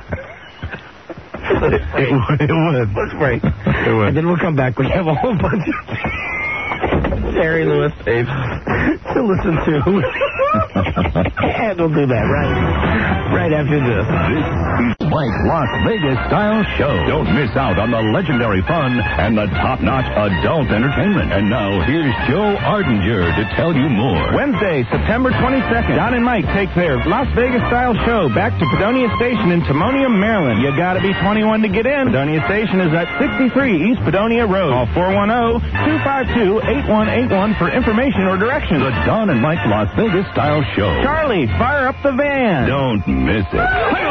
it, it would. It would. Let's break. It would. And then we'll come back. We have a whole bunch of Jerry Lewis tapes to listen to. And we'll do that right, right after this. This is Mike Las Vegas Style Show. Don't miss out on the legendary fun and the top-notch adult entertainment. And now here's Joe Ardinger to tell you more. Wednesday, September twenty-second. Don and Mike take their Las Vegas Style Show back to Padonia Station in Timonium, Maryland. You gotta be twenty-one to get in. Padonia Station is at sixty-three East Padonia Road. Call four one zero, two five two, eight one eight one for information or directions. The Don and Mike Las Vegas Style Show. Charlie, fire up the van. Don't miss it.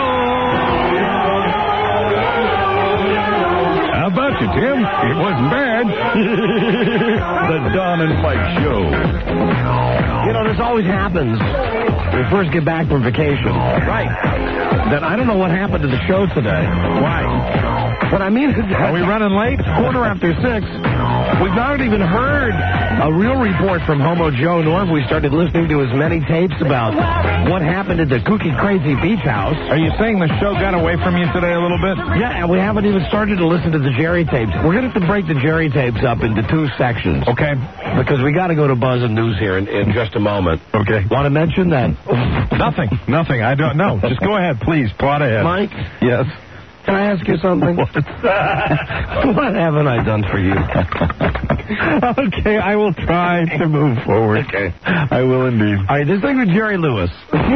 How about you, Tim? It wasn't bad. The Don and Mike Show. You know, this always happens when we first get back from vacation. Right. That I don't know what happened to the show today. Why? What I mean is, Are we running late? It's quarter after six. We've not even heard a real report from Homo Joe nor have we started listening to as many tapes about what happened at the Kooky Crazy Beach House. Are you saying the show got away from you today a little bit? Yeah, and we haven't even started to listen to the Jerry tapes. We're going to have to break the Jerry tapes up into two sections. Okay. Because we got to go to Buzz and News here in, in just a moment. Okay. Want to mention that? Nothing. Nothing. I don't know. Just go ahead, please. Plot ahead. Mike? Yes. Can I ask you something? What? What haven't I done for you? Okay, I will try to move forward. Okay. I will indeed. All right, this thing with Jerry Lewis.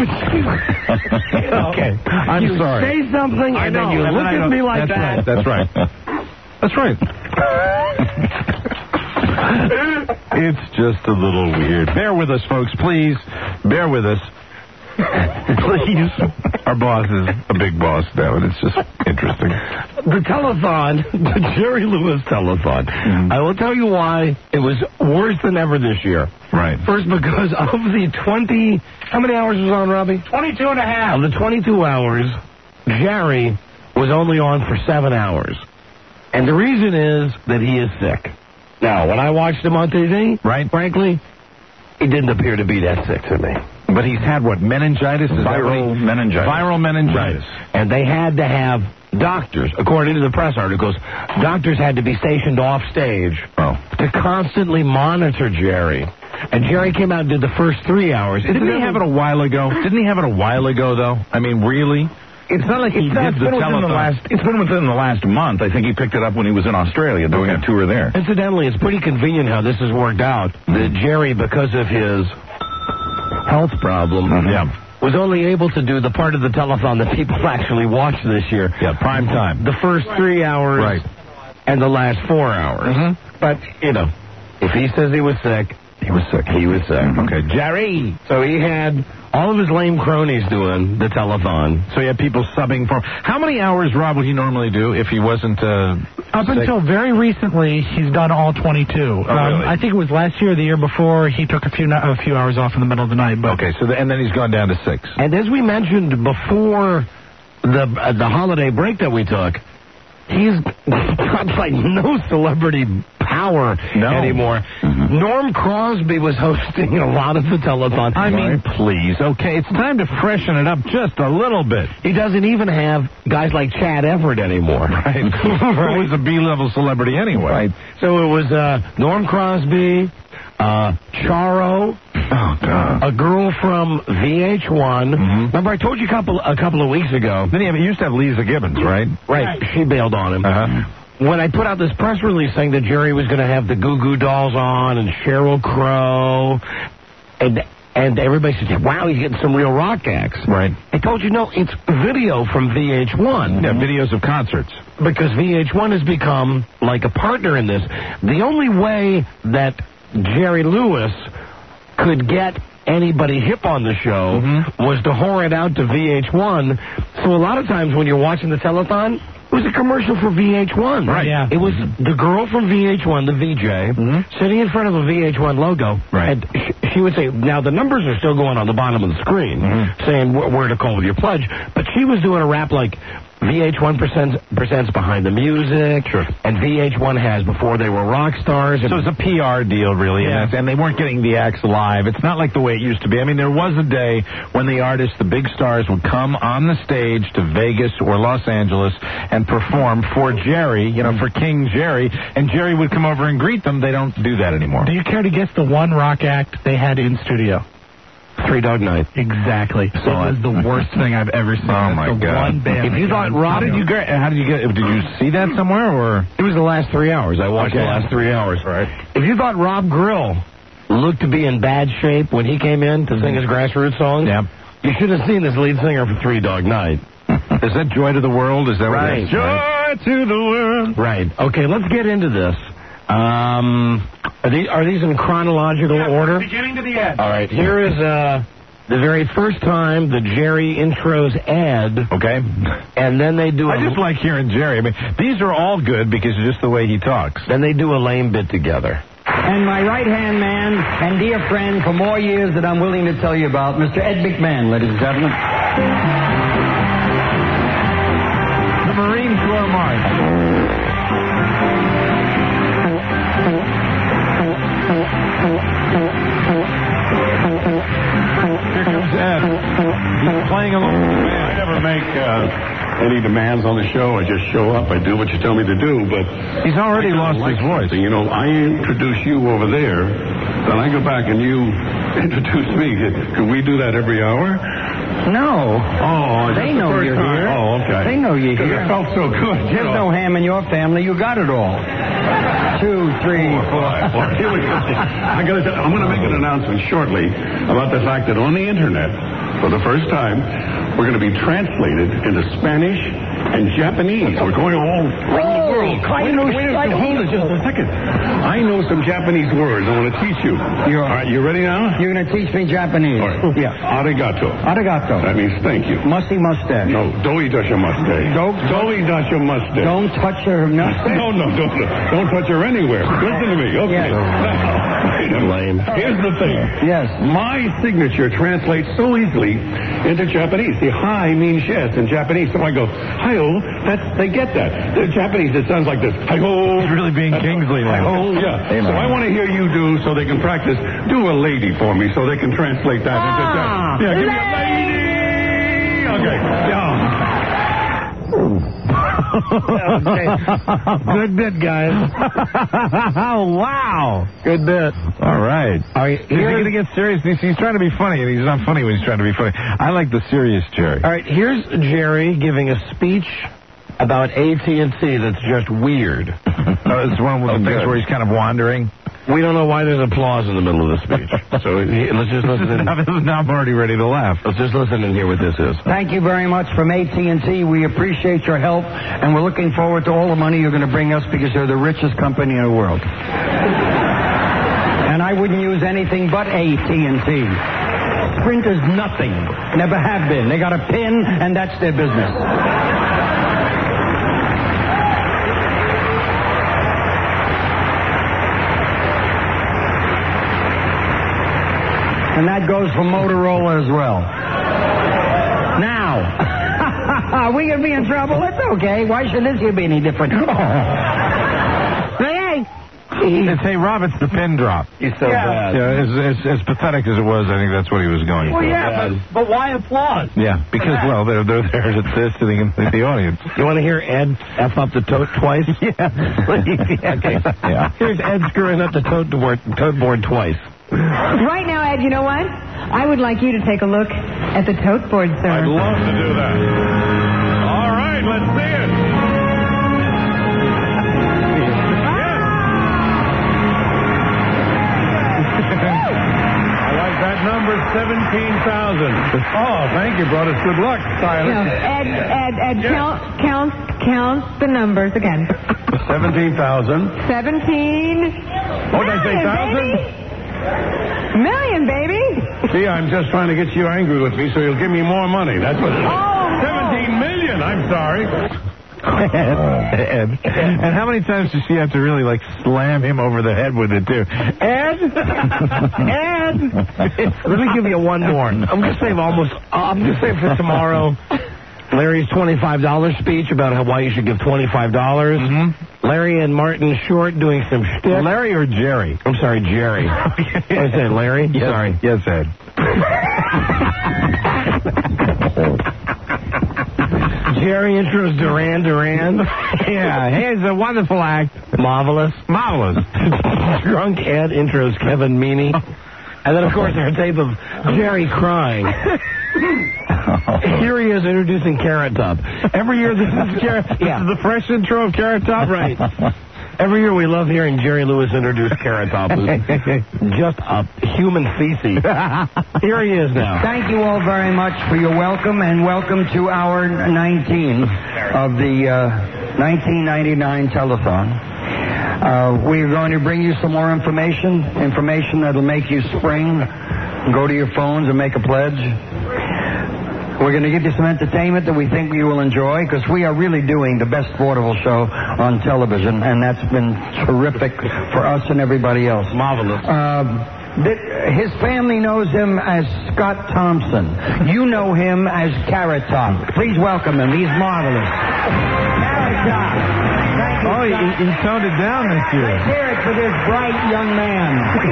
Okay. I'm you sorry. say something I and know, then you and look I at don't- me like that's that. Right, that's right. That's right. It's just a little weird. Bear with us, folks, please. Bear with us. Please. Our boss is a big boss now, and it's just interesting. The telethon, the Jerry Lewis telethon, Mm-hmm. I will tell you why it was worse than ever this year. Right. First, because of the twenty... How many hours was on, Robbie? twenty-two and a half. Of the twenty-two hours, Jerry was only on for seven hours. And the reason is that he is sick. Now, when I watched him on T V, right, frankly, he didn't appear to be that sick to me. But he's had, what, meningitis? Is Viral that meningitis. Viral meningitis. Right. And they had to have doctors, according to the press articles, doctors had to be stationed off stage oh. to constantly monitor Jerry. And Jerry came out and did the first three hours. Didn't he have it a while ago? Didn't he have it a while ago, though? I mean, really? It's not like he It's did not- the it's been within the telethon. last- It's been within the last month. I think he picked it up when he was in Australia doing a tour there. Incidentally, it's pretty convenient how this has worked out. That Jerry, because of his health problem, Yeah. was only able to do the part of the telethon that people actually watched this year. Yeah, prime time. The first three hours Right. and the last four hours. Mm-hmm. But, you know, if he says he was sick, he was sick. He was sick. Okay, Jerry. So he had all of his lame cronies doing the telethon. So he had people subbing for him. How many hours, Rob, would he normally do if he wasn't uh, Up sick? until very recently, he's done all twenty-two. Oh, um, really? I think it was last year or the year before, he took a few a few hours off in the middle of the night. But Okay, so the, and then he's gone down to six. And as we mentioned before the uh, the holiday break that we took, he's got like no celebrity power No. anymore. Norm Crosby was hosting a lot of the telethon. I mean, please, okay, it's time to freshen it up just a little bit. He doesn't even have guys like Chad Everett anymore. Right. Who was a B-level celebrity anyway. Right. So it was uh, Norm Crosby, uh, Charo, Oh, God. a girl from V H one. Mhm. Remember, I told you a couple a couple of weeks ago. Then he, have, he used to have Lisa Gibbons, right? Right. She bailed on him. Uh-huh. When I put out this press release saying that Jerry was going to have the Goo Goo Dolls on and Sheryl Crow, and and everybody said, wow, he's getting some real rock acts. Right. I told you, no, it's video from V H one. Yeah, videos of concerts. Because V H one has become like a partner in this. The only way that Jerry Lewis could get anybody hip on the show Mm-hmm. was to whore it out to V H one. So a lot of times when you're watching the telethon, it was a commercial for V H one. Right. Yeah. It was the girl from V H one, the V J, sitting in front of a V H one logo. Right. And sh- she would say, now the numbers are still going on the bottom of the screen, saying wh- where to call with your pledge. But she was doing a rap like V H one presents, presents Behind the Music, Sure. and V H one has Before They Were Rock Stars. And So it's a P R deal, really, Yeah. and, that's- and they weren't getting the acts live. It's not like the way it used to be. I mean, there was a day when the artists, the big stars, would come on the stage to Vegas or Los Angeles and perform for Jerry, you know, for King Jerry, and Jerry would come over and greet them. They don't do that anymore. do you care to guess the one rock act they had in studio? Three Dog Night. Exactly. It Saw was it. the worst thing I've ever seen. Oh, That's my the God. One band If you that thought got Rob- How did you get? How did you get? Did you see that somewhere or? It was the last three hours. I watched Okay. the last three hours. Right. If you thought Rob Grill looked to be in bad shape when he came in to sing his grassroots songs, Yeah. you should have seen this lead singer for Three Dog Night. Is that Joy to the World? Is that what Right. it is? Joy to the world. Right. Okay, let's get into this. Um, are these, are these in chronological order? Beginning to the end. All right. Here is uh, the very first time that Jerry intros Ed. Okay. And then they do I a, just like hearing Jerry. I mean, these are all good because of just the way he talks. then they do a lame bit together. And my right-hand man and dear friend for more years that I'm willing to tell you about, Mister Ed McMahon, ladies and gentlemen. The Marine Corps March. Here comes Ed. He's playing along. I never make uh, any demands on the show. I just show up. I do what you tell me to do. But He's already I kinda lost like his voice. something. You know, I introduce you over there, then I go back and you introduce me. Can we do that every hour? No. Oh, They just the know first you're time. here. Oh, okay. They know you're 'Cause here. It felt so good. you There's know. no ham in your family. You got it all. Two, three, four. Well, here we go. I gotta tell, I'm going to make an announcement shortly about the fact that on the internet, for the first time, we're going to be translated into Spanish and Japanese. We're going all around the world. Wait, wait, wait, wait, hold it just a second. I know some Japanese words. I want to teach you. You're, all right, you ready now? You're going to teach me Japanese. All right. Yeah. Arigato. Arigato. That means thank you. Musty mustache. No, doi dashimaste. Don't, doi dashimaste. Don't touch her mustache. No, no, don't, don't touch her anywhere. Listen to me. Okay. Yes. Now, lame. Here's the thing. Yes. My signature translates so easily into Japanese. See, hi means yes in Japanese. So I go, hi-oh. That's, they get that. The Japanese, it sounds like this. Hi-oh. He's really being Kingsley now. Oh, yeah. So I want to hear you do, so they can practice, do a lady for me so they can translate that into Japanese. Yeah, give me a lady. Okay. Yeah. Good bit, guys. Oh, wow. Good bit. All right. All right, He's going to get serious. He's, he's trying to be funny, and he's not funny when he's trying to be funny. I like the serious Jerry. All right, here's Jerry giving a speech about A T and T that's just weird. Oh, it's one of the things where he's kind of wandering. We don't know why there's applause in the middle of the speech. So he, let's just listen in. Now I'm already ready to laugh. Let's just listen and hear what this is. Thank you very much from A T and T. We appreciate your help, and we're looking forward to all the money you're going to bring us because they're the richest company in the world. And I wouldn't use anything but A T and T. Sprint is nothing. Never have been. They got a pin, and that's their business. And that goes for Motorola as well. Now, are we going to be in trouble? It's okay. Why should this year be any different? Hey! It's, hey, Rob, it's the pin drop. He's so Yeah. bad. Yeah, as, as, as pathetic as it was, I think that's what he was going Well, for. yeah, but, but why applause? Yeah, because, well, they're, they're there to they're sitting in the audience. You want to hear Ed F up the tote twice? Yeah, please. Okay. Yeah. Here's Ed screwing up the tote board, tote board twice. Right now, Ed, you know what? I would like you to take a look at the tote board, sir. I'd love to do that. All right, let's see it. I like that number, seventeen thousand. Oh, thank you. Brought us good luck, Silas. No, Ed, Ed, Ed, Yes. count, count, count the numbers again. seventeen thousand. Seventeen. What did I say, Million, thousand? baby. Million, baby. See, I'm just trying to get you angry with me so you'll give me more money. That's what it is. Oh, seventeen million, I'm sorry. Ed. And how many times does she have to really, like, slam him over the head with it, too? Ed! Ed! Let me give you one more. I'm going to save almost, I'm going to save for tomorrow Larry's twenty-five dollars speech about how why you should give twenty-five dollars. Mm-hmm. Larry and Martin Short doing some shtick. Larry or Jerry? I'm sorry, Jerry. What I said, Larry? Yes. Sorry. Yes, Ed. Jerry intros Duran Duran. Yeah, hey, it's a wonderful act. Marvelous. Marvelous. Drunk Ed intros Kevin Meaney. And then, of course, our tape of Jerry crying. Here he is introducing Carrot Top. Every year this is Carrot Yeah. This is the fresh intro of Carrot Top. Right. Every year we love hearing Jerry Lewis introduce Carrot Top. Just a human feces. Here he is now. Thank you all very much for your welcome, and welcome to hour nineteen of the uh, nineteen ninety-nine telethon. Uh, we're going to bring you some more information, information that'll make you spring, go to your phones and make a pledge. We're going to give you some entertainment that we think you will enjoy, because we are really doing the best vaudeville show on television, and that's been terrific for us and everybody else. Marvelous. Uh, th- his family knows him as Scott Thompson. You know him as Carrot Top. Please welcome him. He's marvelous. Carrot Top. Thank you, Oh, he, Scott. he toned it down this year. Let's hear it for this bright young man.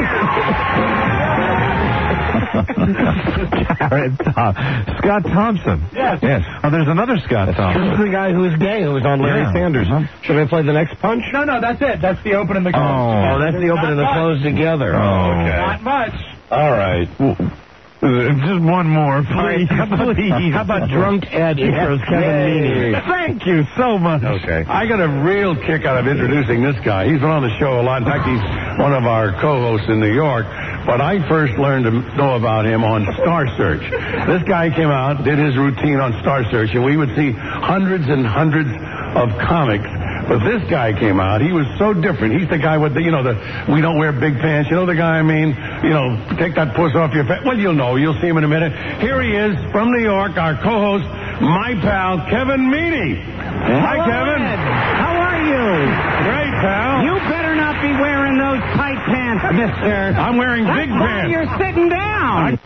Carrot Top. Scott Thompson. Yes. Yes. Oh, there's another Scott This Thompson. is the guy who was gay, who was on Larry Yeah. Sanders. Should I play the next punch? No, no, that's it. That's the open and the close. Oh. Oh, that's the open and the close together. Oh, okay. Not much. All right. Well, uh, just one more, please. How about, please. how about Drunk Ed intros Kevin Meaney? Thank you so much. Okay. I got a real kick out of introducing this guy. He's been on the show a lot. In fact, he's one of our co-hosts in New York. but I first learned to know about him on Star Search. This guy came out, did his routine on Star Search, and we would see hundreds and hundreds of comics. But this guy came out. He was so different. He's the guy with the, you know, the we don't wear big pants. You know the guy I mean? You know, take that puss off your face. Well, you'll know. You'll see him in a minute. Here he is from New York, our co-host, my pal, Kevin Meaney. Hi, Hello, Kevin. Ed. How are you? Great, pal. You better not be wearing those tight pants, mister. I'm wearing That's big why pants. You're sitting down.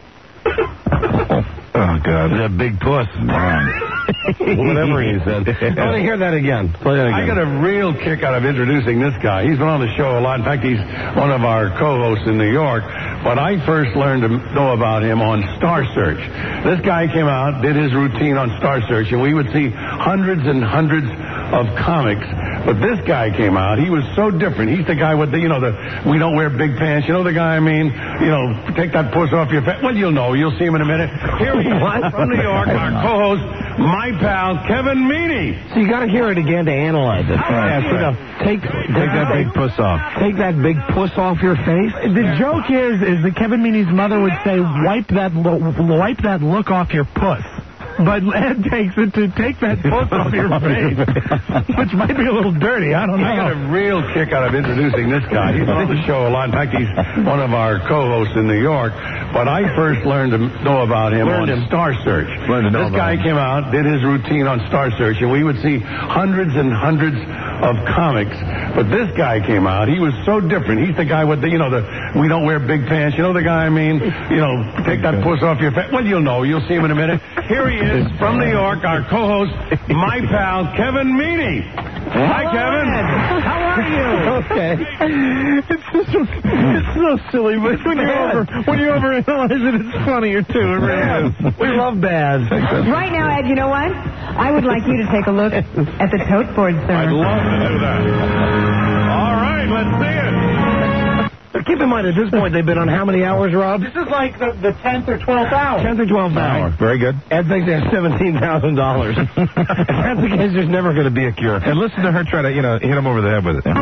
Oh, God. That big puss. Whatever he said. I want to hear that again. Play that again. I got a real kick out of introducing this guy. He's been on the show a lot. In fact, he's one of our co-hosts in New York. But I first learned to know about him on Star Search. This guy came out, did his routine on Star Search, and we would see hundreds and hundreds of comics. But this guy came out. He was so different. He's the guy with the, you know, the we don't wear big pants. You know the guy I mean? You know, take that puss off your face. Well, you'll know. You'll see him in a minute. Here he is from New York, our co-host, my pal, Kevin Meaney. So you got to hear it again to analyze it. Yeah, so no, take take that big puss off. Take that big puss off your face. The joke is, is that Kevin Meaney's mother would say, wipe that, lo- wipe that look off your puss. But Ed takes it to take that puss off your face, which might be a little dirty. I don't know. I got a real kick out of introducing this guy. He's been on the show a lot. In fact, he's one of our co-hosts in New York. But I first learned to know about him Learned on him. Star Search. Learned to know This about guy him. came out, did his routine on Star Search, and we would see hundreds and hundreds of comics. But this guy came out. He was so different. He's the guy with the, you know, the we don't wear big pants. You know the guy I mean? You know, take that puss off your face. Well, you'll know. You'll see him in a minute. Here he is from New York, our co-host, my pal, Kevin Meaney. Hi, Kevin. How are you? Okay. It's just, it's so silly, but when you over when you overanalyze it, it's funnier too. It really is. We love Baz. Right now, Ed, you know what? I would like you to take a look at the tote board, sir. I'd love to do that. All right, let's see it. Keep in mind, at this point, they've been on how many hours, Rob? This is like the, the tenth or twelfth hour. tenth or twelfth hour. Very good. Ed thinks they have seventeen thousand dollars. If that's the case, there's never going to be a cure. And listen to her try to, you know, hit him over the head with it.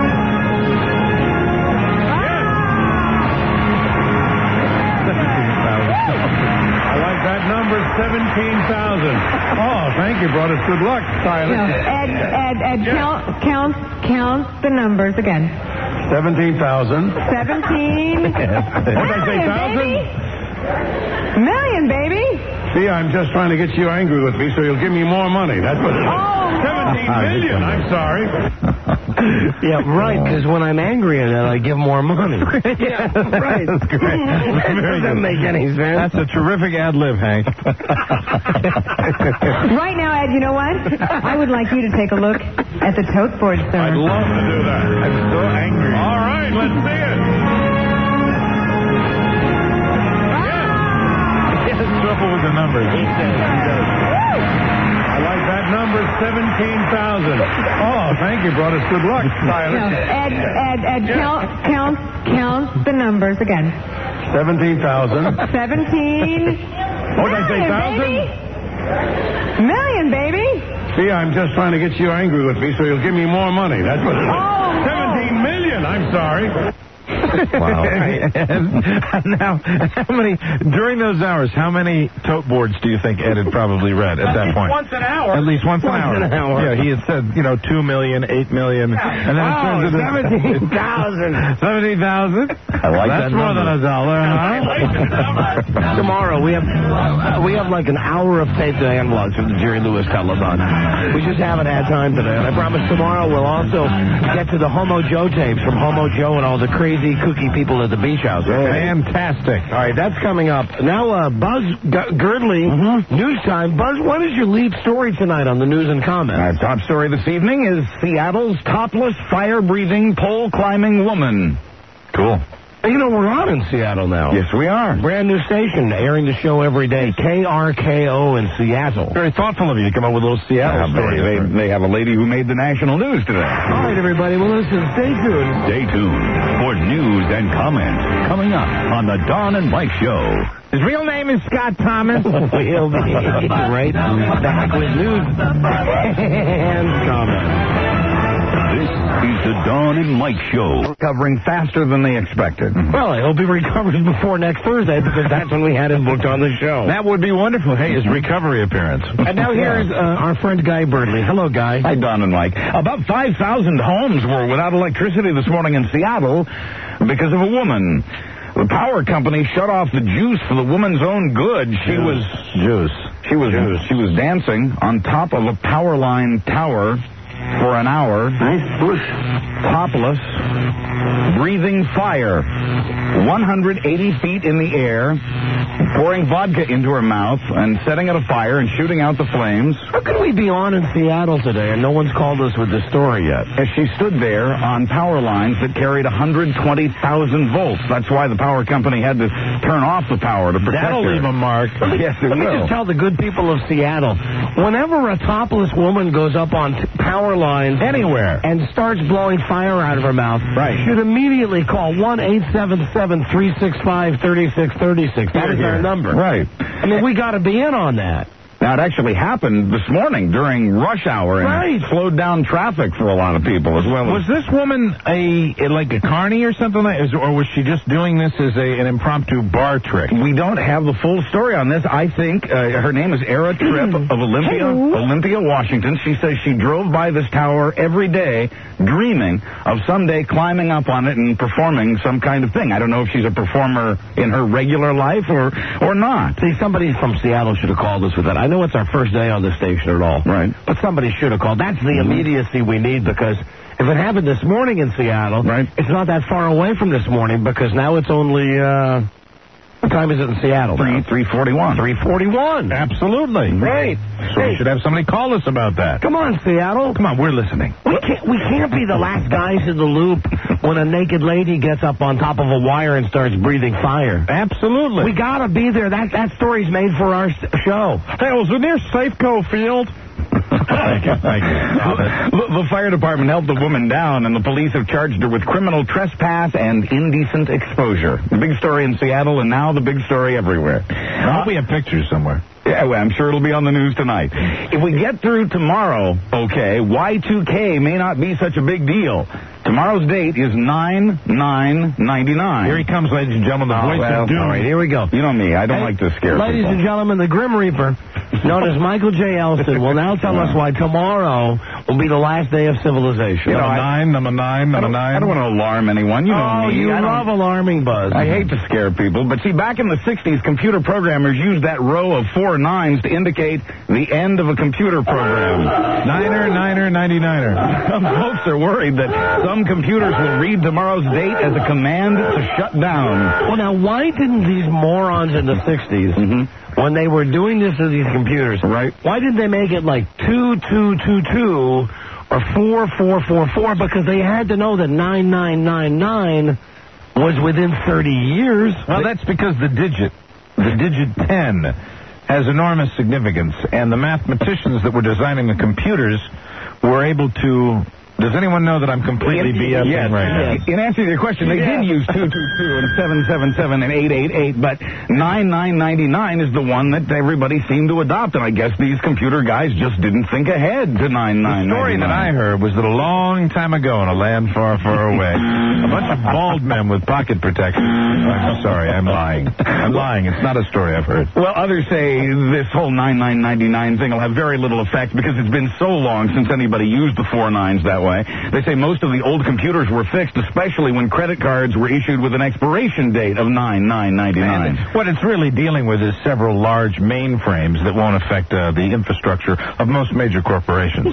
I like that number, seventeen thousand. Oh, thank you. Brought us good luck. Sorry. No, Ed, Ed, Ed, count, count, count the numbers again. seventeen thousand. Seventeen. What did I say, thousand? Million, baby. See, I'm just trying to get you angry with me so you'll give me more money. That's what it is. Oh, seventeen million. I'm sorry. Yeah, right, because when I'm angry at it, I give more money. Yeah, right. That's great. That Very doesn't good. make any sense. That's a terrific ad lib, Hank. Right now, Ed, you know what? I would like you to take a look at the tote board, sir. I'd love to do that. I'm so angry. All right, let's see it. He has trouble with the numbers. He does. He does. I like that number, seventeen thousand. Oh, thank you. Brought us good luck. Sorry, No, Ed, Ed, Ed, count, count, count the numbers again. seventeen thousand. Seventeen. What did I say, thousand? Million, baby. See, I'm just trying to get you angry with me so you'll give me more money. That's what it is. Oh, no. seventeen million. I'm sorry. Wow. And now, how many, during those hours, how many tote boards do you think Ed had probably read at that point? Once an hour. At least once, Once an, hour. an hour. Yeah, he had said, you know, two million, eight million, and then it Oh, turns into seventeen thousand. seventeen thousand. I like That's that more number. than a dollar, huh? Tomorrow, we have uh, we have like an hour of taped analogs from the Jerry Lewis telethon. We just haven't had time today. And I promise tomorrow we'll also get to the Homo Joe tapes from Homo Joe and all the crazy kooky people at the beach house. Fantastic. All right, that's coming up. Now, uh, Buzz G- Girdley, news time. Buzz, what is your lead story tonight on the news and comments? Our top story this evening is Seattle's topless, fire-breathing, pole-climbing woman. Cool. You know, we're on in Seattle now. Yes, we are. Brand new station, airing the show every day. K R K O in Seattle. Very thoughtful of you to come up with a little Seattle Yeah, story. they, they, they have a lady who made the national news today. All right, everybody. Well, listen, stay tuned. Stay tuned for news and comments coming up on the Don and Mike Show. His real name is Scott Thomas. We'll be right back with news and comments. This is the Dawn and Mike Show. Recovering faster than they expected. Well, I hope he recovers before next Thursday, because that's when we had him booked on the show. That would be wonderful. Hey, his recovery appearance. And now here's uh, our friend Guy Birdley. Hello, Guy. Hi, Don and Mike. About five thousand homes were without electricity this morning in Seattle because of a woman. The power company shut off the juice for the woman's own good. She Juice. was Juice. she was Juice. she was dancing on top of a power line tower for an hour. Nice bush. Topless, breathing fire, one hundred eighty feet in the air, pouring vodka into her mouth and setting it afire and shooting out the flames. How can we be on in Seattle today and no one's called us with the story yet? As she stood there on power lines that carried one hundred twenty thousand volts. That's why the power company had to turn off the power to protect That'll her. leave a mark. Yes, it Let me will. just tell the good people of Seattle, whenever a topless woman goes up on t- power lines Anywhere. and starts blowing fire out of her mouth, Right. should immediately call one eight seven seven, three six five, three six three six. That is our number. Right. I mean, we got to be in on that. Now, it actually happened this morning during rush hour and Right. slowed down traffic for a lot of people as well. Was this woman a like a carny or something like, or was she just doing this as a, an impromptu bar trick? We don't have the full story on this. I think uh, her name is Era Tripp of Olympia, Olympia, Washington. She says she drove by this tower every day, dreaming of someday climbing up on it and performing some kind of thing. I don't know if she's a performer in her regular life or or not. See, somebody from Seattle should have called us with that. I know it's our first day on the station at all. Right. But somebody should have called. That's the immediacy we need, because if it happened this morning in Seattle, right. it's not that far away from this morning, because now it's only, uh, what time is it in Seattle? three forty-one. three forty-one. Absolutely. Great. So we should have somebody call us about that. Come on, Seattle. Come on, we're listening. We can't, we can't be the last guys in the loop when a naked lady gets up on top of a wire and starts breathing fire. Absolutely. We got to be there. That that story's made for our s- show. Hey, was it near Safeco Field? Thank you. Thank you. The, the fire department held the woman down, and the police have charged her with criminal trespass and indecent exposure. The big story in Seattle, and now the big story everywhere. I hope we have pictures somewhere. Yeah, well, I'm sure it'll be on the news tonight. If we get through tomorrow, okay, Y two K may not be such a big deal. Tomorrow's date is nine nine ninety-nine. Here he comes, ladies and gentlemen, the Oh, voice well, of doom. All right, here we go. You know me, I don't like to scare Ladies people. and gentlemen, the Grim Reaper, known as Michael J. Elston, will now tell us why tomorrow will be the last day of civilization. You know, Number I- nine, number nine, I number don't, nine. I don't want to alarm anyone. You know oh, me. you I don't- love alarming buzz. I hate to scare people, but see, back in the sixties, computer programmers used that row of four nines to indicate the end of a computer program. Niner, niner, ninety-niner. Some folks are worried that some computers will read tomorrow's date as a command to shut down. Well, now, why didn't these morons in the sixties, when they were doing this to these computers, right? why didn't they make it like two two two two or four four four four? Because they had to know that nine nine nine nine was within thirty years. Well, that's because the digit, the digit ten, has enormous significance, and the mathematicians that were designing the computers were able to... Does anyone know that I'm completely BSing yes, right now? yes. In answer to your question, they Yeah. did use two two two and seven seven seven and eight eight eight, but nine nine ninety-nine is the one that everybody seemed to adopt, and I guess these computer guys just didn't think ahead to nine nine ninety-nine. The story that I heard was that a long time ago in a land far, far away, a bunch of bald men with pocket protection. I'm sorry, I'm lying. I'm lying. It's not a story I've heard. Well, others say this whole nine nine ninety-nine thing will have very little effect because it's been so long since anybody used the four nines that way. They say most of the old computers were fixed, especially when credit cards were issued with an expiration date of nine nine ninety-nine. And what it's really dealing with is several large mainframes that won't affect uh, the infrastructure of most major corporations.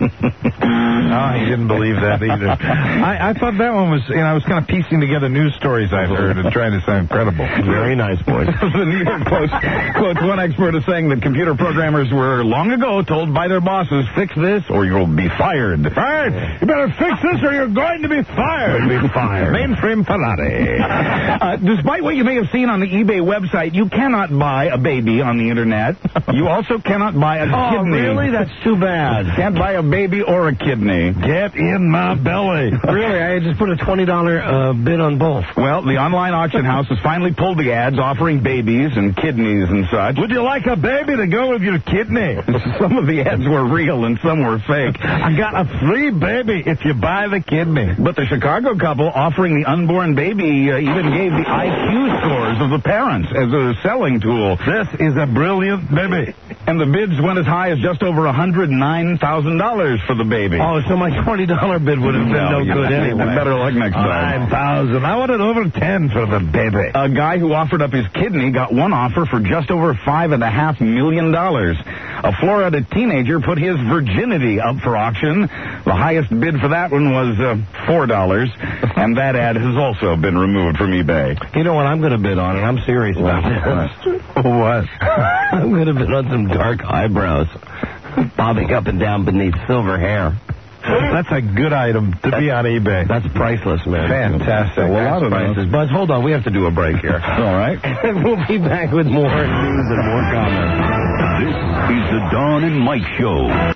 Oh, he didn't believe that either. I, I thought that one was, you know, I was kind of piecing together news stories I've heard and trying to sound credible. Very nice, boys. The New York Post quotes one expert as saying that computer programmers were long ago told by their bosses, fix this or you'll be fired. Fired! You better fix this or you're going to be fired. Be fired. Mainframe Ferrari. Uh, despite what you may have seen on the eBay website, you cannot buy a baby on the internet. You also cannot buy a Oh, kidney. really? That's too bad. Can't buy a baby or a kidney. Get in my belly. Really? I just put a twenty dollar uh, bid on both. Well, the online auction house has finally pulled the ads offering babies and kidneys and such. Would you like a baby to go with your kidney? Some of the ads were real and some were fake. I got a free baby baby if you buy the kidney. But the Chicago couple offering the unborn baby uh, even gave the I Q scores of the parents as a selling tool. This is a brilliant baby. And the bids went as high as just over one hundred nine thousand dollars for the baby. Oh, so my twenty dollar bid would have been no, no good anyway. Better luck next time. nine thousand. I wanted over ten for the baby. A guy who offered up his kidney got one offer for just over five and a half million dollars. A Florida teenager put his virginity up for auction. The highest bid for that one was uh, four dollars, and that ad has also been removed from eBay. You know what I'm going to bid on, and I'm serious about this. What? I'm going to bid on some dark eyebrows bobbing up and down beneath silver hair. That's a good item to be on eBay. That's priceless, man. Fantastic. Well, a lot of priceless. Buzz, hold on. We have to do a break here. All right. We'll be back with more news and more comments. This is the Don and Mike Show.